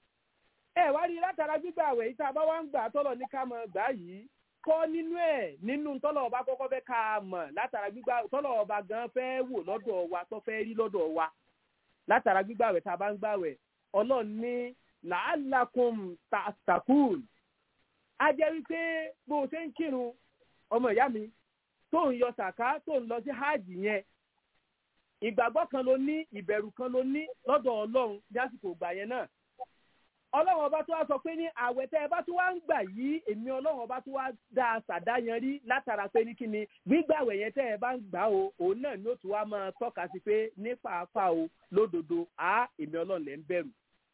ẹ wá rí látara gbígbà àwẹ̀ yìí tá a bá wá ń gbà tọ́lọ̀ ní ká máa gbà yìí kọ́ nínú ẹ̀ nínú tọ́lọ̀ ọba kọ́kọ́ fẹ́ ká mọ̀ látara gbígbà tọ́lọ̀ ọba gan fẹ́ wò lọ́dọ̀ wa tó fẹ́ rí lọ́dọ̀ wa látara gbígbà àwẹ̀ tá a bá ń gbà àwẹ̀ ọlọ́run ní làálàkùn tàkùn á jẹ́ wípé bó o ṣe ń kírun ọmọ ìyá mi tó ń yọ sàká tó ń lọ sí hajj yẹn ìgbàgbọ́ kan ló ní ìbẹ̀rù kan ló ní lọ́dọ̀ ọlọ́run lásìkò ìgbà yẹn náà ọlọ́run ọba tó wá sọ pé ní àwẹ̀ tẹ́ ẹ bá tó wá ń gbà yìí èmi ọlọ́run ọba tó wá dá a sàdáyanrí látara pé ní kíni gbígbàwẹ̀ yẹn tẹ́ ẹ bá ń gbà o òun náà ni ó tún wá máa tọ́ka sí pé ní pàápàá o lódodo èmi ọlọ́run lẹ́ ń bẹ̀rù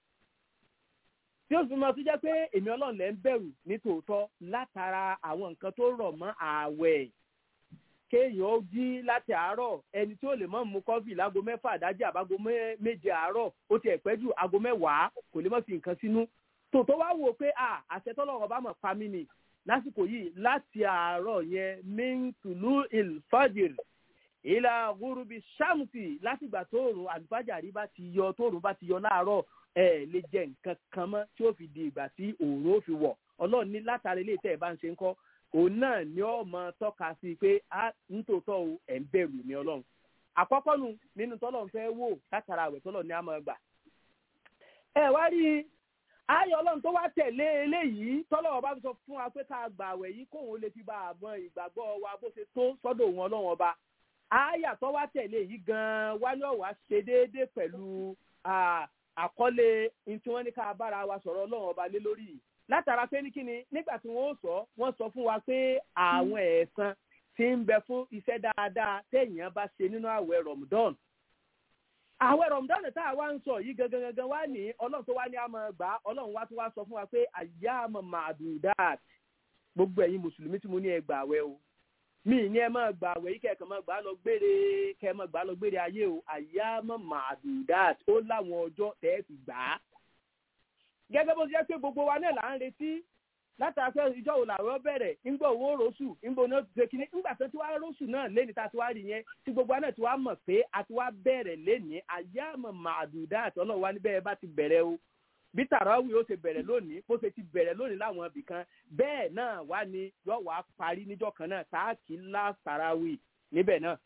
tí ó fi mọ́ tó jẹ́ pé èmi ọlọ́run lẹ́ ń bẹ̀rù ní tòótọ́ látara àwọn nǹkan tó rọ̀ mọ́ àwẹ̀ kéèyàn ó jí láti àárọ̀ ẹni tí ó lè mọ́ mu kọ́fì lágo 6 àdájí àbágo 7 àárọ̀ ó ti ẹ̀pẹ́ jù aago 10 kò lè mọ́ fi nǹkan sínú tòótọ́ wá wò pé àṣẹ tọ́lọ́run bá mọ̀ pa mí ni lásìkò yìí láti àárọ̀ yẹn min tulu il-fajr ila ghurubi shamsi látìgbà tóòrùn àlùfájàrí bá ti yọ tóòrùn bá ti yọ láàárọ̀ lè jẹ nǹkan kan mọ́ tí ó fi di ìgbà tí òòrùn ó fi wọ̀ ọlọ́run ní látàrí ilé tẹ́ ẹ̀ bá ń ṣe ń kọ́ òun náà ni ó mọ tọ́ka sí pé nítòótọ́ o ẹ̀ ń bẹ̀rù ní ọlọ́run àkọ́kọ́ nu nínú tọ́lọ́run fẹ́ wò látara àwẹ̀ tọ́lọ́run ní a máa gbà. ẹ wá rí ayọ̀ ọlọ́run tó wá tẹ̀lé eléyìí tọ́lọ́run bá sọ fún wa pé ká gba àwẹ̀ yìí kóun lè fi bá àmọ́ ìgbàgbọ́ wa bó ṣe tó sọ́dọ̀ òun ọlọ́run ọba ayà tó wá tẹ̀lé yìí gan-an wá ní ọ̀wá ṣe déédéé pẹ̀lú àkọlé tí wọ́n ní ká bára wa sọ̀rọ̀ ọlọ́run ọba lé lórí yìí látara pé ní kíni nígbà tí wọ́n sọ fún wa pé àwọn ẹ̀san tí ń bẹ fún iṣẹ́ dáadáa téèyàn bá ṣe nínú àwẹ̀ Ramadan àwẹ̀ Ramadan tá a wá ń sọ yìí gangan wá ní ọlọ́run tó wá ní àmọ́ gbà ọlọ́run wá tó wá sọ fún wa pé àyàmọ̀ màdùdát gbogbo ẹ̀yin mùsùlùmí tí mo ní ẹ gbà àwẹ̀ o mi ní ẹ máa gbà àwẹ̀ yìí kẹ́ẹ̀kan máa gbà lọ gbére kẹ́ẹ̀ máa gbà lọ gbére ayé o àyàmọ̀ màdùdát ó láwọn ọjọ́ tẹ́ẹ̀ fi gbà á gẹ́gẹ́ bó ṣe jẹ́ pé gbogbo wa náà là ń retí látara pé ìjọ wo làwọn bẹ̀rẹ̀ ńgbà owó rọ́ṣù ńgbà oní ọ̀tún kìíní ńgbà tó ti wá rọ́ṣù náà lẹ́ni tá a ti wá rí yẹn tí gbogbo wa náà ti wá mọ̀ pé a ti wá bẹ̀rẹ̀ lẹ́ni àyàmọ̀ màdùdá àti ọlọ́run wa níbẹ̀ bá ti bẹ̀rẹ̀ o bí tàràwì ó ṣe bẹ̀rẹ̀ lónìí bó ṣe ti bẹ̀rẹ̀ lónìí láwọn ibì kan bẹ́ẹ̀ náà wá ní yóò wá parí níjọ́ kan náà táàkì ńlá tàràwì níbẹ̀ náà.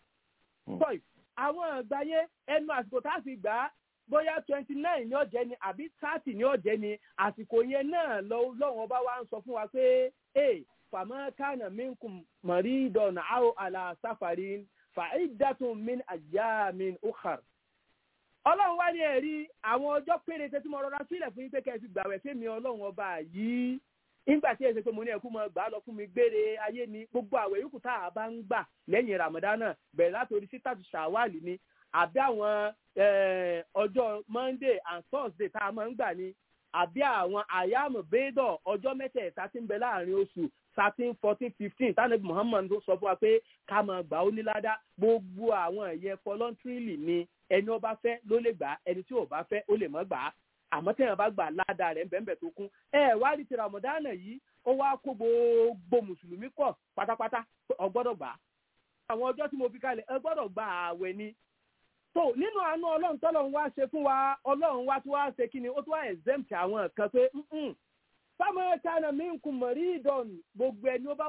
àwọn àgbáyé ẹnu àsìkò tá a fi gbà á bóyá 29 ní ọ̀jẹ́ ni àbí 30 ní ọ̀jẹ́ ni àsìkò yẹn náà lọ́wọ́ bá wá ń sọ fún wa pé fàmọ́ kánà minkum maridan aw ala safarin fa'iddatun min ayyamin ukhar. ọlọ́run wá ní ẹ̀rí àwọn ọjọ́ péréte tí mo rọra sílẹ̀ fún yín pé kẹ́ẹ̀ fi gbàwẹ̀ fẹ́mi ọlọ́run ọba yìí nígbà tí èsè pé mo ní ẹ̀kú mọ gbà á lọ fún mi gbére ayé ni gbogbo àwẹ̀ yòókù tá a bá ń gbà lẹ́yìn Ramadan bẹ̀rẹ̀ látòrí sítàtù ṣàwálì ni àbí àwọn ọjọ́ Monday and Thursday tá a máa ń gbà ní àbí àwọn àyàmù bédọ̀ ọjọ́ mẹ́tẹ̀ẹ̀ta tí ń bẹ láàrin oṣù 13, 14, 15 tánàbí Muhammad tó sọ fún wa pé ká máa gbà ó ní ládá gbogbo àwọn ẹ̀yẹ voluntarily ni ẹni ó bá fẹ́ ló lè gbà ẹni tí ò bá fẹ́ ó lè má gbà á àmọ́ tẹ̀yàn bá gbà ládá rẹ̀ ńbẹ̀ńbẹ̀ tó kún wá rí ti Ramadan yìí ó wá kó gbogbo mùsùlùmí kọ̀ pátápátá ó gbọ́dọ̀ gbà àwọn ọjọ́ tí mo fi kalẹ̀ ẹ gbọ́dọ̀ gba ààwẹ̀ ni tó nínú àánú ọlọ́run tọ́lọ́run wá ṣe fún wa ọlọ́run wá tí wá ṣe kí ni ó tún wá exempt àwọn kan pé fáwọn kana minkum maridun gbogbo ẹni tó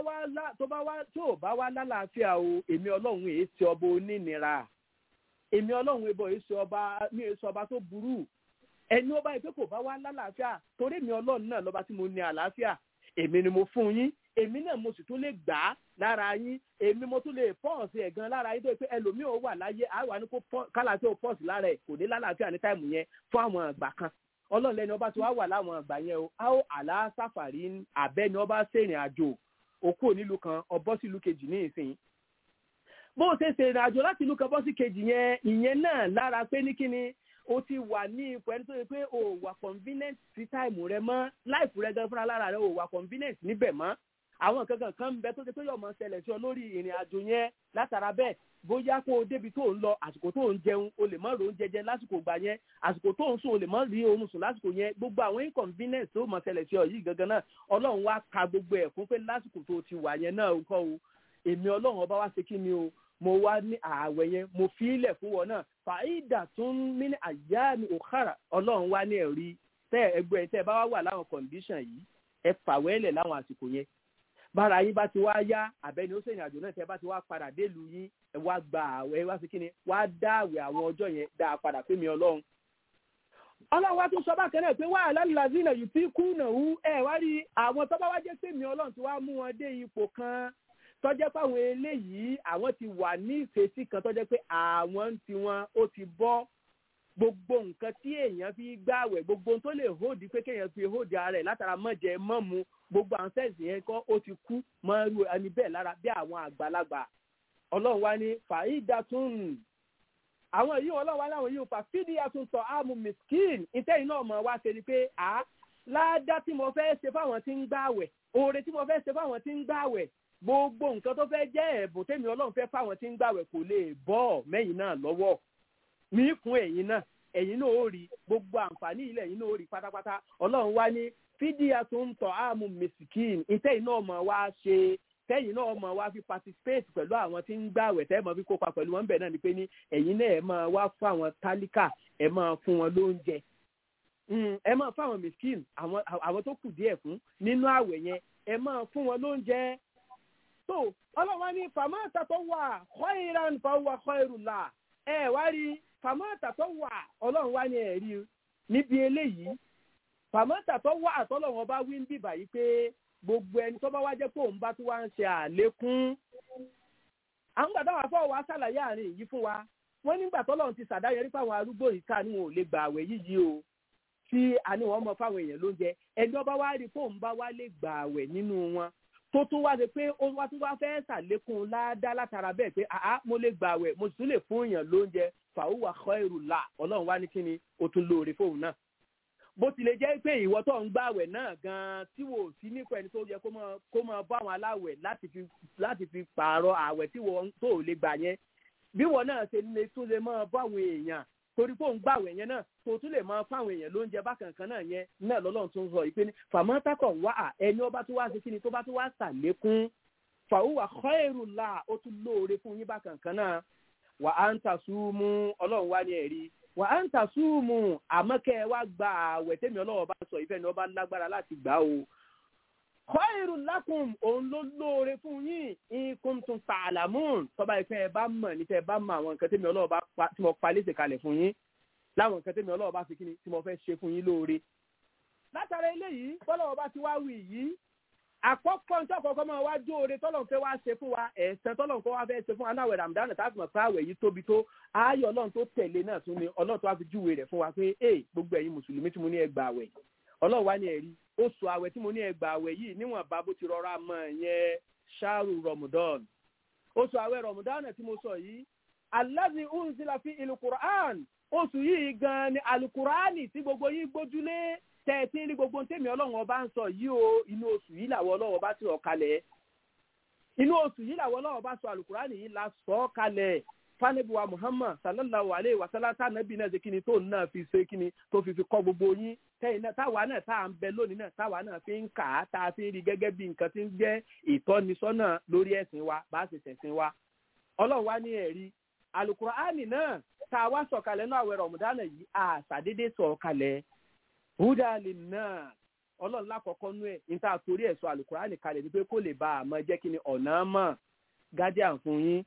bá wá lálàáfíà o èmi ọlọ́run èé ṣe ọba onínira èmi ọlọ́run èé ṣe ọba tó burú ẹni ó bá yẹ pé kò bá wá lálàáfíà torí èmi ọlọ́run náà lọ́ba tí mo ní àlàáfíà èmi ni mo fún yín èmi náà mo sì tún lè gbà á lára yín èmi mo tún lè pọ́ọ̀sì ẹ̀gan lára yín tó yẹ pé ẹlòmíì ò wà láyé àwa ní kó kálá tí ó pọ́ọ̀sì lára ẹ̀ kò ní lálàáfíà ní táìmù yẹn fún àwọn àgbà kan ọlọ́run lẹ́ni ọba tí wàá wà láwọn àgbà yẹn o a ó àlá sáfàrí àbẹ́ni ọba ṣèrìn àjò òkú onílù kan ọbọ̀ sí ìlú kejì ní ìsìn bó o ṣe ṣèrìn àjò láti ìlú kan bọ́ sí kejì yẹn ìyẹn náà lára pé ní kíni o ti wà ní ipò ẹni tó yẹ pé o wà convenient sí táìmù rẹ mọ́ láìpù rẹ gan fúnra lára rẹ o wà convenient níbẹ̀ mọ́ àwọn kankan kan ń bẹ tó ṣe pé yóò máa ṣẹlẹ̀ sí ọ lórí ìrìn àjò yẹn látara bẹ́ẹ̀ bóyá kó o débi tó ń lọ àsìkò tó ń jẹun o lè má ro oúnjẹ jẹ lásìkò gbà yẹn àsìkò tó ń sùn o lè má rí oorun sùn lásìkò yẹn gbogbo àwọn inconvenience tó máa ṣẹlẹ̀ sí ọ yìí gangan náà ọlọ́run wá ka gbogbo ẹ̀ fún pé lásìkò tó ti wà yẹn náà kọ́ o èmi ọlọ́run ọba wá ṣe kí ni o mo wá ní ààwẹ̀ yẹn mo fi ilẹ̀ fún wọn náà fàáìdà tún mí ní àyà mi òkàrà ọlọ́run wá ní ẹ̀rí tẹ́ ẹgbẹ́ tẹ́ bá wà láwọn condition yìí ẹ fàwẹ́lẹ̀ láwọn àsìkò yẹn bára yín bá ti wá yá àbẹ́ni ó sèyìn àjò náà tẹ́ bá ti wá padà délùú yín ẹ wá gba àwẹ̀ ẹ wá sí kíni wá dá àwẹ̀ àwọn ọjọ́ yẹn dá a padà pé mi ọlọ́run. ọlọ́run wá tún sọ bákan náà pé wà á lálùlází náà yìí tí kú náà hú ẹ wá rí àwọn tó bá wá jẹ́ pé mi ọlọ́run ti wá mú wọn dé ipò kan tó jẹ́ pé àwọn eléyìí àwọn ti wà ní ìfèsì kan tó jẹ́ pé àwọn tiwọn ó ti bọ́ gbogbo nǹkan tí èèyàn fi gbààwẹ̀ gbogbo tó lè hóòdì pé kéèyàn fi hóòdì ara ẹ̀ látara mọ́jẹ mọ́mu gbogbo àwọn sẹ́ẹ̀sì yẹn kọ́ ó ti kú mọ́ irú ẹni bẹ́ẹ̀ lára bí àwọn àgbàlagbà ọlọ́run wá ní fàáìdà tún àwọn yìí ọlọ́run wá láwọn yìí fà fídíà tún tọ́ àmú miskin ìtẹ́yìn náà mọ̀ wá ṣe ni pé ládá tí mo fẹ́ ṣe fáwọn tí ń gbààwẹ̀ oore tí mo fẹ́ ṣe fáwọn tí ń gbààwẹ̀ gbogbo nǹkan tó fẹ́ jẹ́ ẹ̀bùn tèmi ọlọ́run fẹ́ fáwọn tí ń gbààwẹ̀ kò lè bọ́ mẹ́yìn náà lọ́wọ́ mi fún ẹ̀yin náà ó rí gbogbo àǹfààní ilẹ̀ ẹ̀yin náà ó rí pátápátá ọlọ́run wá ní fídíà tó ń tọ́ àmú mẹ́sìkìn ìtẹ́yìn náà mọ̀ wá ṣe tẹ́yìn náà mọ̀ wá fi participate pẹ̀lú àwọn tí ń gbààwẹ̀ tẹ́ mọ̀ fi kópa pẹ̀lú wọn bẹ̀ náà ni pé ní ẹ̀yin náà ẹ̀ máa wá fún àwọn tálíkà ẹ̀ máa fún wọn lóúnjẹ ẹ̀ máa fún àwọn mẹ́sìkìn àwọn tó kù díẹ̀ fún nínú àwẹ̀ yẹn ẹ̀ máa fún wọn lóúnjẹ tó ọlọ́run wá ní fàmáàtà tó wà khairan fahuwa khairul lah ẹ̀ wá rí fàmáàtà tó wà ọlọ́run wá ní ẹ̀rí níbi eléyìí fàmáàtà tó wà àtọ́lọ́run ọba wí ń bìbà yìí pé gbogbo ẹni tó bá wá jẹ́ pé òun bá tún wá ń ṣe àlékún àwọn gbàdá wà fọ́ wa ṣàlàyé àárín yìí fún wa wọ́n nígbà tọ́lọ́run ti ṣàdáyẹrí fáwọn arúgbó yìí ká ní wọn ò lè gbà àwẹ̀ yìí o tí àní wọn mọ fáwọn èèyàn lóúnjẹ ẹni ọba wá rí fóun bá wá lè gbà àwẹ̀ nínú wọn tó tún wá ṣe pé ó wá tún wá fẹ́ ṣàlékún ládá látara bẹ́ẹ̀ pé mo lè gbà àwẹ̀ mo sì tún lè fún èèyàn lóúnjẹ fàwùwà khairul lah ọlọ́run wá ní kíni ó tún lóore fóun náà bó tilẹ̀ jẹ́ pé ìwọ tó ń gbààwẹ̀ náà gan-an tí wò sí nípa ẹni tó yẹ kó máa bá àwọn aláwẹ̀ láti fi pààrọ̀ àwẹ̀ tí wọ́n tó lè gbà yẹn bí wọ́n náà ṣe lè tún lè máa bá àwọn èèyàn torí pé òun gbààwẹ̀ yẹn náà tó tún lè máa fáwọn èèyàn lóúnjẹ bákan kan náà yẹn náà lọ́lọ́run tó ń sọ ìpè ní fàmọ́tàkọ̀ wá ẹni ọba tó wá ṣe kí ni tó bá tó wá ṣàlékún fàwùwà khairul lah ó tún lóore fún yín bákan kan náà wà á ń tasumu ọlọ́run wá ní ẹ̀rí wà á ń tasumu àmọ́ kẹ́ ẹ wá gba àwẹ̀ tẹ́mi ọlọ́run bá sọ ìfẹ́ ni ọba lágbára láti gbà o. khairul lakum òun ló lóore fún yín in kuntum ta'lamun tọ́ba ìfẹ́ ẹ bá mọ̀ nífẹ̀ẹ́ ẹ bá mọ àwọn nǹkan tẹ́mi ọlọ́run bá tí mo pa léṣe kalẹ̀ fún yín láwọn nǹkan tẹ́mi ọlọ́run bá fi kíni tí mo fẹ́ ṣe fún yín lóore. látara eléyìí tọ́lọ́run bá ti wá wí yìí àkọ́kọ́ ní ọ̀kọ̀ọ̀kan máa wá jó oore tọ́lọ̀ fẹ́ wá ṣe fún wa ẹ̀sẹ̀ tọ́lọ̀ kọ́ wá fẹ́ ṣe fún wa náà wẹ̀ ràmdánù tá a fi mọ̀ pé àwẹ̀ yìí tóbi tó ayọ̀ ọlọ́run tó tẹ̀lé náà tún ni ọlọ́run tó wá fi júwe rẹ̀ fún wa pé gbogbo ẹ̀yin mùsùlùmí tí mo ní ẹ gbà àwẹ̀ ọlọ́run wá ní ẹ̀rí oṣù àwẹ̀ tí mo ní ẹ gbà àwẹ̀ yìí níwọ̀n bá bó ti rọra mọ́ yẹn ṣáàrù rọmùdán oṣù àwẹ̀ rọmùdán tí mo sọ yìí allazi unzila fi il-Qur'an oṣù yìí gan ni alukurani tí gbogbo yìí gbójúlé tẹ̀sí ní gbogbo tèmi ọlọ́run ọba ń sọ yìí o inú oṣù yìí làwọn ọlọ́run ọba ti rọ̀ kalẹ̀ inú oṣù yìí làwọn ọlọ́run ọba sọ alukurani yìí la sọ kalẹ̀ fanabiwa Muhammad sallallahu alayhi wa sallam tànàbí náà ṣe kíni tó náà fi ṣe kíni tó fi kọ́ gbogbo yín tẹ́yìn náà táwa náà tá à ń bẹ lónìí náà táwa náà fi ń kà á tá a fi ń rí gẹ́gẹ́ bí nǹkan tí ń jẹ́ ìtọ́nisọ́nà lórí ẹ̀sìn wa bá a ṣe ṣẹ̀sìn wa ọlọ́run wá ní ẹ̀rí alukurani náà tá a wá sọ̀kalẹ̀ náà àwẹ̀ Ramadan yìí àṣàdédé sọ̀kalẹ̀ húdà lè náà ọlọ́run lákọ̀ọ́kọ́ nú ẹ̀ níta torí ẹ̀ sọ àlùkùránì kalẹ̀ ní pé kó lè bá a mọ jẹ́ kí ni ọ̀nà mọ̀ guardian fún yín.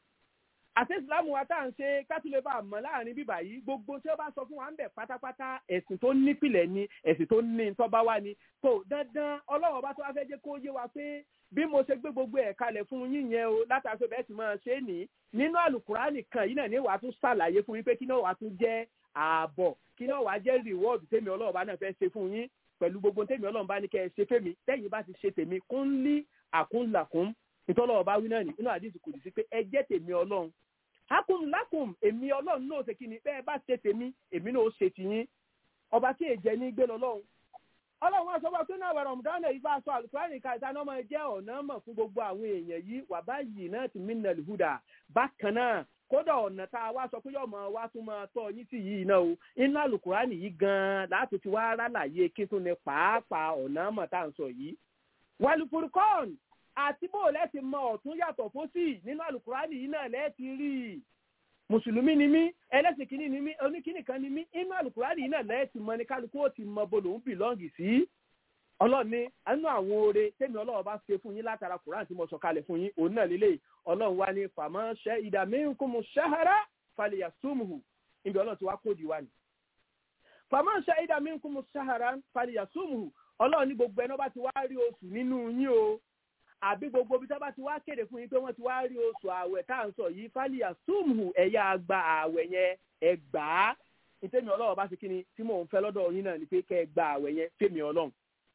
àti ìsìlámù wa tá à ń ṣe kátó lè bá a mọ̀ láàrin bíbà yìí gbogbo tí ó bá sọ fún wa ń bẹ̀ pátápátá ẹ̀sìn tó nípìlẹ̀ ni ẹ̀sìn tó ní tó bá wá ni tó dandan ọlọ́run ọba tó wá fẹ́ jẹ́ kó yé wa pé bí mo ṣe gbé gbogbo ẹ̀ kalẹ̀ fún yín yẹn o látàrí pé bẹ́ẹ̀ sì máa ṣe é ní nínú àlùkùránì kan yìí náà ní wàá tún ṣàlàyé fún yín pé kí náà wàá tún jẹ́ ààbọ̀ kí náà wàá jẹ́ reward tèmi ọlọ́run bá náà fẹ́ ṣe fún yín pẹ̀lú gbogbo tèmi ọlọ́run bá ní kẹ́ ẹ ṣe fẹ́mi tẹ́yìn bá ti ṣe tèmi kún lí àkúnlàkún ìtọ́lọ́wọ́ bá wí náà ní inú àdìsí kò sí pé ẹ jẹ́ tèmi ọlọ́run hákùn lákùn èmi ọlọ́run náà ṣe kí ni bẹ́ẹ̀ bá ṣe tèmi èmi náà ó ṣe tiyín ọba tí èjẹ ní gbé lọ́lọ́run ọlọ́run wọn sọ wá pé náà wà rọ̀mùdánù yìí bá sọ àlùkùránì káìsá náà máa jẹ́ ọ̀nà mọ̀ fún gbogbo àwọn èèyàn yìí wà báyìí náà ti minal huda bákan náà kódà ọ̀nà tá a wá sọ pé yóò máa wá tún máa tọ́ yín sí yìí náà o inú àlùkùránì yìí gan-an láti ti wá rálàyé kí tún ní pàápàá ọ̀nà mọ̀ tá à ń sọ yìí. wàlúfurukọ́ọ̀n àti bó lẹ́sìn mọ ọ̀tún yàtọ̀ fósì nínú àlùkùránì yìí náà lẹ́ẹ̀tì rí i mùsùlùmí ni mí ẹlẹ́sìn kìíní ni mí oníkìíní kan ni mí inú àlùkùránì yìí náà lẹ́ẹ̀tì mọ ní kálukú ó ti mọ bó lòún bìlọ́ǹgì sí. ọlọ́run ní àánú àwọn oore tẹ́mi ọlọ́run bá ṣe fún yín látara kùránì tí mo sọ kalẹ̀ fún yín òun náà lélẹ̀ ọlọ́run wá ní fàmọ́ ṣẹ́ ìdàmínkùmù ṣẹ́hárá falẹ̀yà súnmùhù ibi ọlọ́run ti wá kóòdì wá ní. fàmọ́ ṣẹ́ ìdàmínkùmù ṣẹ́hárá falẹ̀yà súnmùhù ọlọ́run ní gbogbo ẹni bá ti wá rí oṣù nínú yín o àbí gbogbo bí tábà ti wá kéde fún yín pé wọ́n ti wá rí oṣù ààwẹ̀ tá à ń sọ yìí falẹ̀yà súnmùhù ẹ̀yà àgbà ààwẹ̀ yẹn ẹgbàá ìtẹ́mi ọlọ́run bá ti kíni tí mò ń fẹ́ lọ́dọ̀ yín náà ni pé kẹ́ ẹ gba ààwẹ̀ yẹn fẹ́mi ọlọ́run.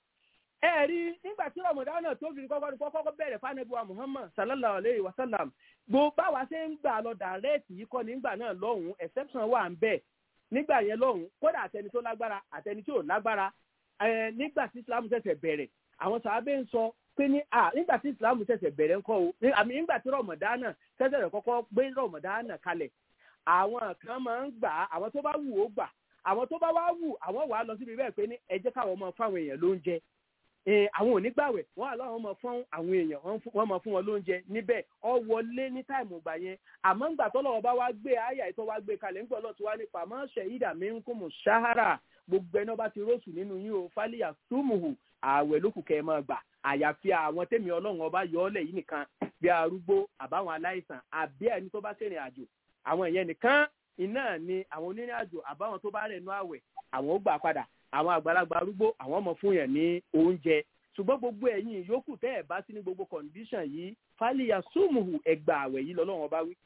ẹ rí nígbà tí Ramadan náà tó fi kọ́kọ́ bẹ̀rẹ̀ fánẹ́bùwà Muhammad sallallahu alayhi wa sallam gbogbo báwa ṣe ń gbà lọ dàrẹ́ẹ̀tì yìí kọ́ nígbà náà lọ́hùn exception wà ń bẹ̀ nígbà yẹn lọ́hùn kódà àtẹni tó lágbára àtẹni tí ò lágbára nígbà tí Islam ṣẹ̀ṣẹ̀ bẹ̀rẹ̀ àwọn sàábẹ́ ń sọ pé nígbà tí Islam ṣẹ̀ṣẹ̀ bẹ̀rẹ̀ ńkọ́ o àmì nígbà tí Ramadan náà ṣẹ̀ṣẹ̀ rẹ̀ kọ́kọ́ gbé Ramadan náà kalẹ̀ àwọn kan máa ń gbà àwọn tó bá wù ó gbà àwọn tó bá wá wù àwọn wà á lọ síbi bẹ́ẹ̀ pé ní ẹ jẹ́ káwọn máa fáwọn èèyàn lóúnjẹ àwọn onígbàwẹ̀ wọ́n á láwọn máa fún àwọn èèyàn wọ́n máa fún wọn lóúnjẹ níbẹ̀ ọ wọlé ní táìmù ìgbà yẹn àmọ́ ńgbà tọ́lọ́wọ́ bá wá gbé àyà ìtọ́ wá gbé kalẹ̀ ńgbà ọlọ́tún wá nípa máa ṣe ìdàmínkùmù ṣáhárà gbogbo ẹni ọba ti róṣù nínú yín o fálíyà súnmùhù ààwẹ̀ lókù kẹ́ ẹ máa gbà àyàfi àwọn tẹ́mi ọlọ́run ọba yọ ọ́lẹ̀ yìí nìkan bí arúgbó àbáwọn aláìsàn àbí ẹni tó bá ṣèrìn àjò àwọn ìyẹn nìkan iná ni àwọn onírìn àjò àbáwọn tó bá rẹ̀ nú àwẹ̀ àwọn ó gbà padà àwọn àgbàlagbà arúgbó àwọn ọmọ fún yẹn ní oúnjẹ ṣùgbọ́n gbogbo ẹ̀yin yòókù tẹ́ ẹ̀ bá sí ní gbogbo kọ̀ǹdíṣàn yìí fálíyà súnmùhù ẹgbà àwẹ̀ yìí lọ́lọ́run ọba wí.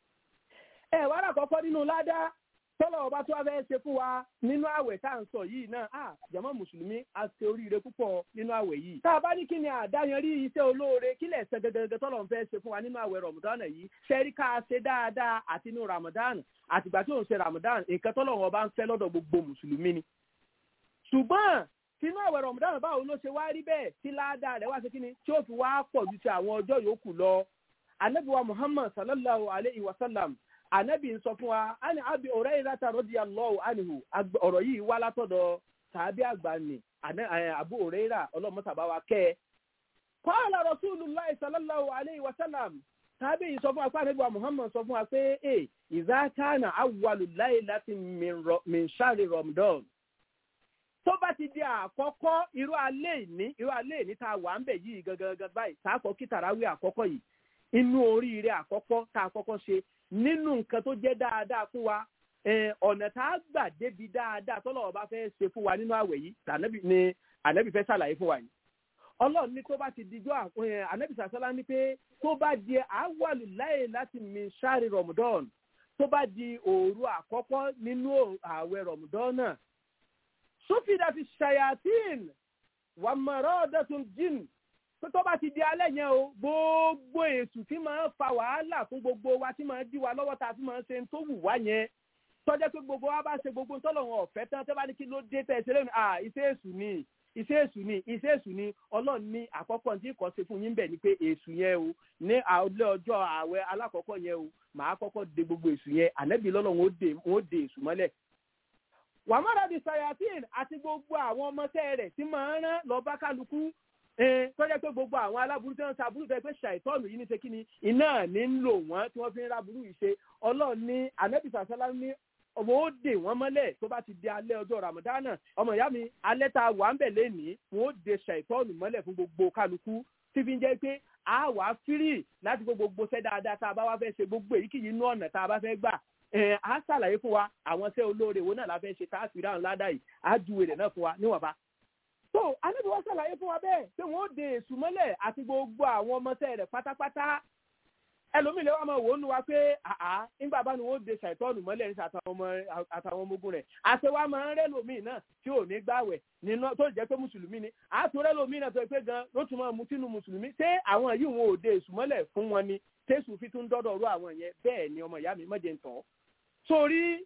ẹ wá rà kọ́kọ́ nínú ládá tọ́lọ̀ ọba tó wá fẹ́ ṣe fún wa nínú àwẹ̀ tá à ń sọ yìí náà jàmọ́ mùsùlùmí a ṣe oríire púpọ̀ nínú àwẹ̀ yìí. tá a bá ní kí ni àdáyanrí iṣẹ́ olóore kí lẹ̀ ṣe gẹ́gẹ́ tọ́lọ̀ ń fẹ́ ṣe fún wa nínú àwẹ̀ ramadan yìí ṣẹ́rí ká ṣe dáadáa àti inú ramadan àtìgbà tí òun ṣe ramadan nǹkan tọ́lọ̀ ọba ń fẹ́ lọ́dọ̀ gbogbo mùsùlùmí ni. ṣùgbọ́n tinú àwẹ̀ ramadan báwo ló ṣe wá rí bẹ́ẹ̀ tí ládàá rẹ̀ wá ṣe kí ni tí ó fi wá pọ̀ ju ti àwọn ọjọ́ yòókù lọ. ànábì wa muhammad sallallahu alayhi wa sallam ànábì ń sọ fún wa ani abi Hurairah radiyallahu anhu ọ̀rọ̀ yìí wá látọ̀dọ̀ tàbí àgbà ni Abu Hurairah ọlọ́mọ́sàbá wa kẹ́ ẹ. qala Rasulullahi sallallahu alayhi wa sallam tàbí yìí sọ fún wa pé ànábì wa Muhammad sọ fún wa pé idha kana awwalu laylatin min shahri Ramadan. tó bá ti di àkọ́kọ́ irú alẹ́ ìní tá a wà ń bẹ̀ yìí gangan báyìí tá a kọ́ kí tàràwí àkọ́kọ́ yìí inú oríire àkọ́kọ́ tá a kọ́kọ́ ṣe nínú nǹkan tó jẹ́ dáadáa fún wa ọ̀nà tá a gbà débi dáadáa tọ́lọ́wọ́ bá fẹ́ ṣe fún wa nínú àwẹ̀ yìí ni ànábì fẹ́ ṣàlàyé fún wa yìí. ọlọ́run ní tó bá ti dijọ́ ànábì sàṣálá ní pé tó bá di awwalu laylati min shahri Ramadan tó bá di òru àkọ́kọ́ nínú àwẹ̀ Ramadan náà sufida fi shayatin wa maradatul jinn tó bá ti di alẹ́ yẹn o gbogbo èṣù tí máa ń fa wàhálà fún gbogbo wa tí máa ń dí wa lọ́wọ́ tá a fi máa ń ṣe tó wù wá yẹn tọ́jẹ́ pé gbogbo wa bá ṣe gbogbo tọ́lọ́run ọ̀fẹ́ tán tẹ́ bá ní kí ló dé tẹ́ ṣe lẹ́nu iṣẹ́ èṣù ni ọlọ́run ní àkọ́kọ́ tí kò ṣe fún yín bẹ̀ ni pé èṣù yẹn o ní alẹ́ ọjọ́ ààwẹ̀ alákọ̀ọ́kọ́ yẹn o màá kọ́kọ́ de gbogbo èṣù yẹn ànẹ́bí lọ́lọ́run ó de èṣù mọ́lẹ̀. wàmọ́ra di sayatin àti gbogbo àwọn ọmọọṣẹ́ rẹ̀ tí máa ń rán lọ bá kálukú tó jẹ́ pé gbogbo àwọn aláburú tí wọ́n ń ṣàbúrú tẹ́ pé ṣàìtọ́nù yìí ní ṣe kí ni iná ní ń lò wọ́n tí wọ́n fi ń ráburú yìí ṣe ọlọ́run ní ànábì sàṣálá ní ọmọ ó dè wọ́n mọ́lẹ̀ tó bá ti di alẹ́ ọjọ́ ramadana ọmọ ìyá mi alẹ́ tá a wà ń bẹ̀ lénìí wọ́n ó de ṣàìtọ́nù mọ́lẹ̀ fún gbogbo kálukú tí fi ń jẹ́ pé a wà á fírì láti gbogbo ṣẹ́ dáadáa tá a bá wá fẹ́ ṣe gbogbo èyíkéyìí inú ọ̀nà tá a bá fẹ́ gbà a ṣàlàyé fún wa àwọn ṣẹ́ olóore wo náà la fẹ́ ṣe tá a fi ráhùn ládàá yìí a ju èrè náà fún wa níwọ̀nba. So ànábì wọ́n ṣàlàyé fún wa bẹ́ẹ̀ pé wọ́n de èṣù mọ́lẹ̀ àti gbogbo àwọn ọmọọṣẹ́ rẹ̀ pátápátá ẹlòmíì lè wá máa wò ó nu wa pé nígbà bá ni wọ́n de ṣàìtọ́nù mọ́lẹ̀ ní àtàwọn ọmọ ogun rẹ̀ àti wa máa ń rẹ́ lòmíì náà tí ò ní gbàwẹ̀ nínú tó jẹ́ pé mùsùlùmí ni àtúrẹ́ lòmíì náà tó pé gan ló tún máa mú sínú mùsùlùmí ṣé àwọn yìí wọn ò de èṣù mọ́lẹ̀ fún wọn ni tẹ́sù fi tún dọ́dọ̀ rú àwọn yẹn bẹ́ẹ̀ ni ọmọ ìyá mi mọ́jẹ̀ ń tọ́ sórí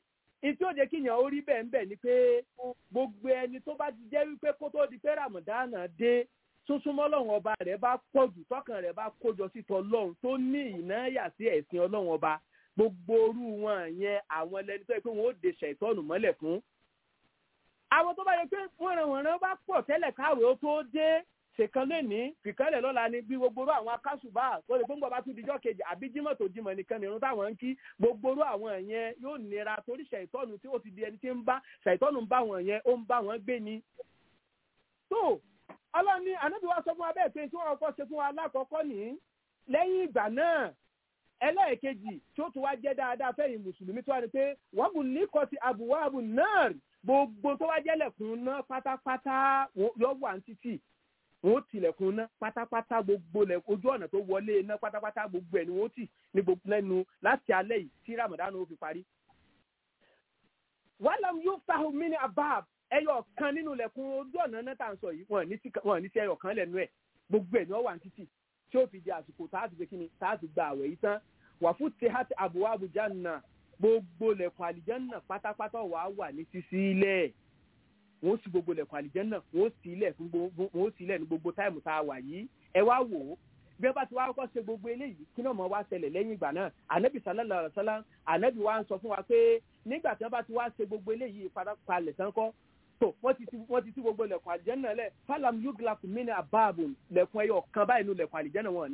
ìtí ó jẹ́ kí èèyàn ó rí bẹ́ẹ̀ ń bẹ̀ ni pé gbogbo ẹni tó bá ti jẹ́ wípé kó tó di pé Ramadan dé súnsúnmọ́ Ọlọ́run ọba rẹ̀ bá pọ̀ jù tọkàn rẹ̀ bá kójọ sí tọlọ́run tó ní ìnáyà sí ẹ̀sìn Ọlọ́run ọba gbogbo orú wọn yẹn àwọn ẹlẹ́ni tó yẹ pé wọ́n ó de ṣàìtọ́nù mọ́lẹ̀ fún. àwọn tó bá yẹ pé wọ́nranwọ̀nran bá pọ̀ tẹ́lẹ̀ káwé ó tó dé ṣèkan lẹ́ni fìkànlẹ̀ lọ́la ni bí gbogbo orú àwọn akásùbà tó lè gbọ́ngbọ́n bá tún dijọ́ kejì àbí jímọ̀ tó jímọ̀ nìkan nìrun táwọn ń kí gbogbo orú àwọn yẹn yóò nira torí ṣàìtọ́nù tí ó ti di ẹni tí ń bá ṣàìtọ́nù ń bá wọn yẹn ó ń bá wọn gbé ni. tó ọlọ́ni ànábì wa sọ fún wa bẹ́ẹ̀ pé tí wọ́n kọ́ ṣe fún wa lákọ̀ọ́kọ́ nìyí lẹ́yìn ìgbà náà ẹlẹ́ẹ̀kejì tí ó tún wá jẹ́ dáadáa fẹ́yìn mùsùlùmí tó wá ní pé wọ́n bù líkọ̀ ti àbùwáàbù náà gbogbo tó wá jẹ́lẹ̀kùn náà pátápátá yóò wà ní títì wọ́n tilẹ̀kùn náà pátápátá gbogbo ojú ọ̀nà tó wọlé náà pátápátá gbogbo ẹ̀ ni wọ́n tì ní gbogbo lẹ́nu láti alẹ́ yìí tí Ramadan ó fi parí. wàhálàm yóò fáwọn mí ní abab ẹyọ kan nínú ilẹ̀kùn ojú ọ̀nà náà tá à ń sọ yìí wọ́n ní sí ẹyọ kan lẹ́nu ẹ̀ gbogbo ẹ̀ ni wọ́n wà ní títì tí ó fi di àsìkò táàtì pé kíni táàtì gba àwẹ̀ yìí tán wà fún tihati abuwabu janna gbogbo lẹ̀kùn àlìjánná pátápátá wà ní sísí ilẹ̀ wọ́n sì gbogbo lẹ̀kùn àlìjánná wọ́n sì ilẹ̀ ní gbogbo táìmù tá a wà yìí ẹ wá wò ó bí wọ́n bá ti wá kọ́ ṣe gbogbo eléyìí kí náà mọ̀ wá ṣẹlẹ̀ lẹ́yìn ìgbà náà ànábì sallallahu alaihi wasallam ànábì wa ń sọ fún wa pé nígbà tí wọ́n bá ti wá ṣe gbogbo eléyìí palẹ̀ tán kọ́ tó wọ́n ti sí gbogbo lẹ̀kùn àlìjánná lẹ̀ falam yuglaq min ababun lẹ̀kùn ẹyọ kan báyìí nínú lẹ̀kùn àlìjánná wọn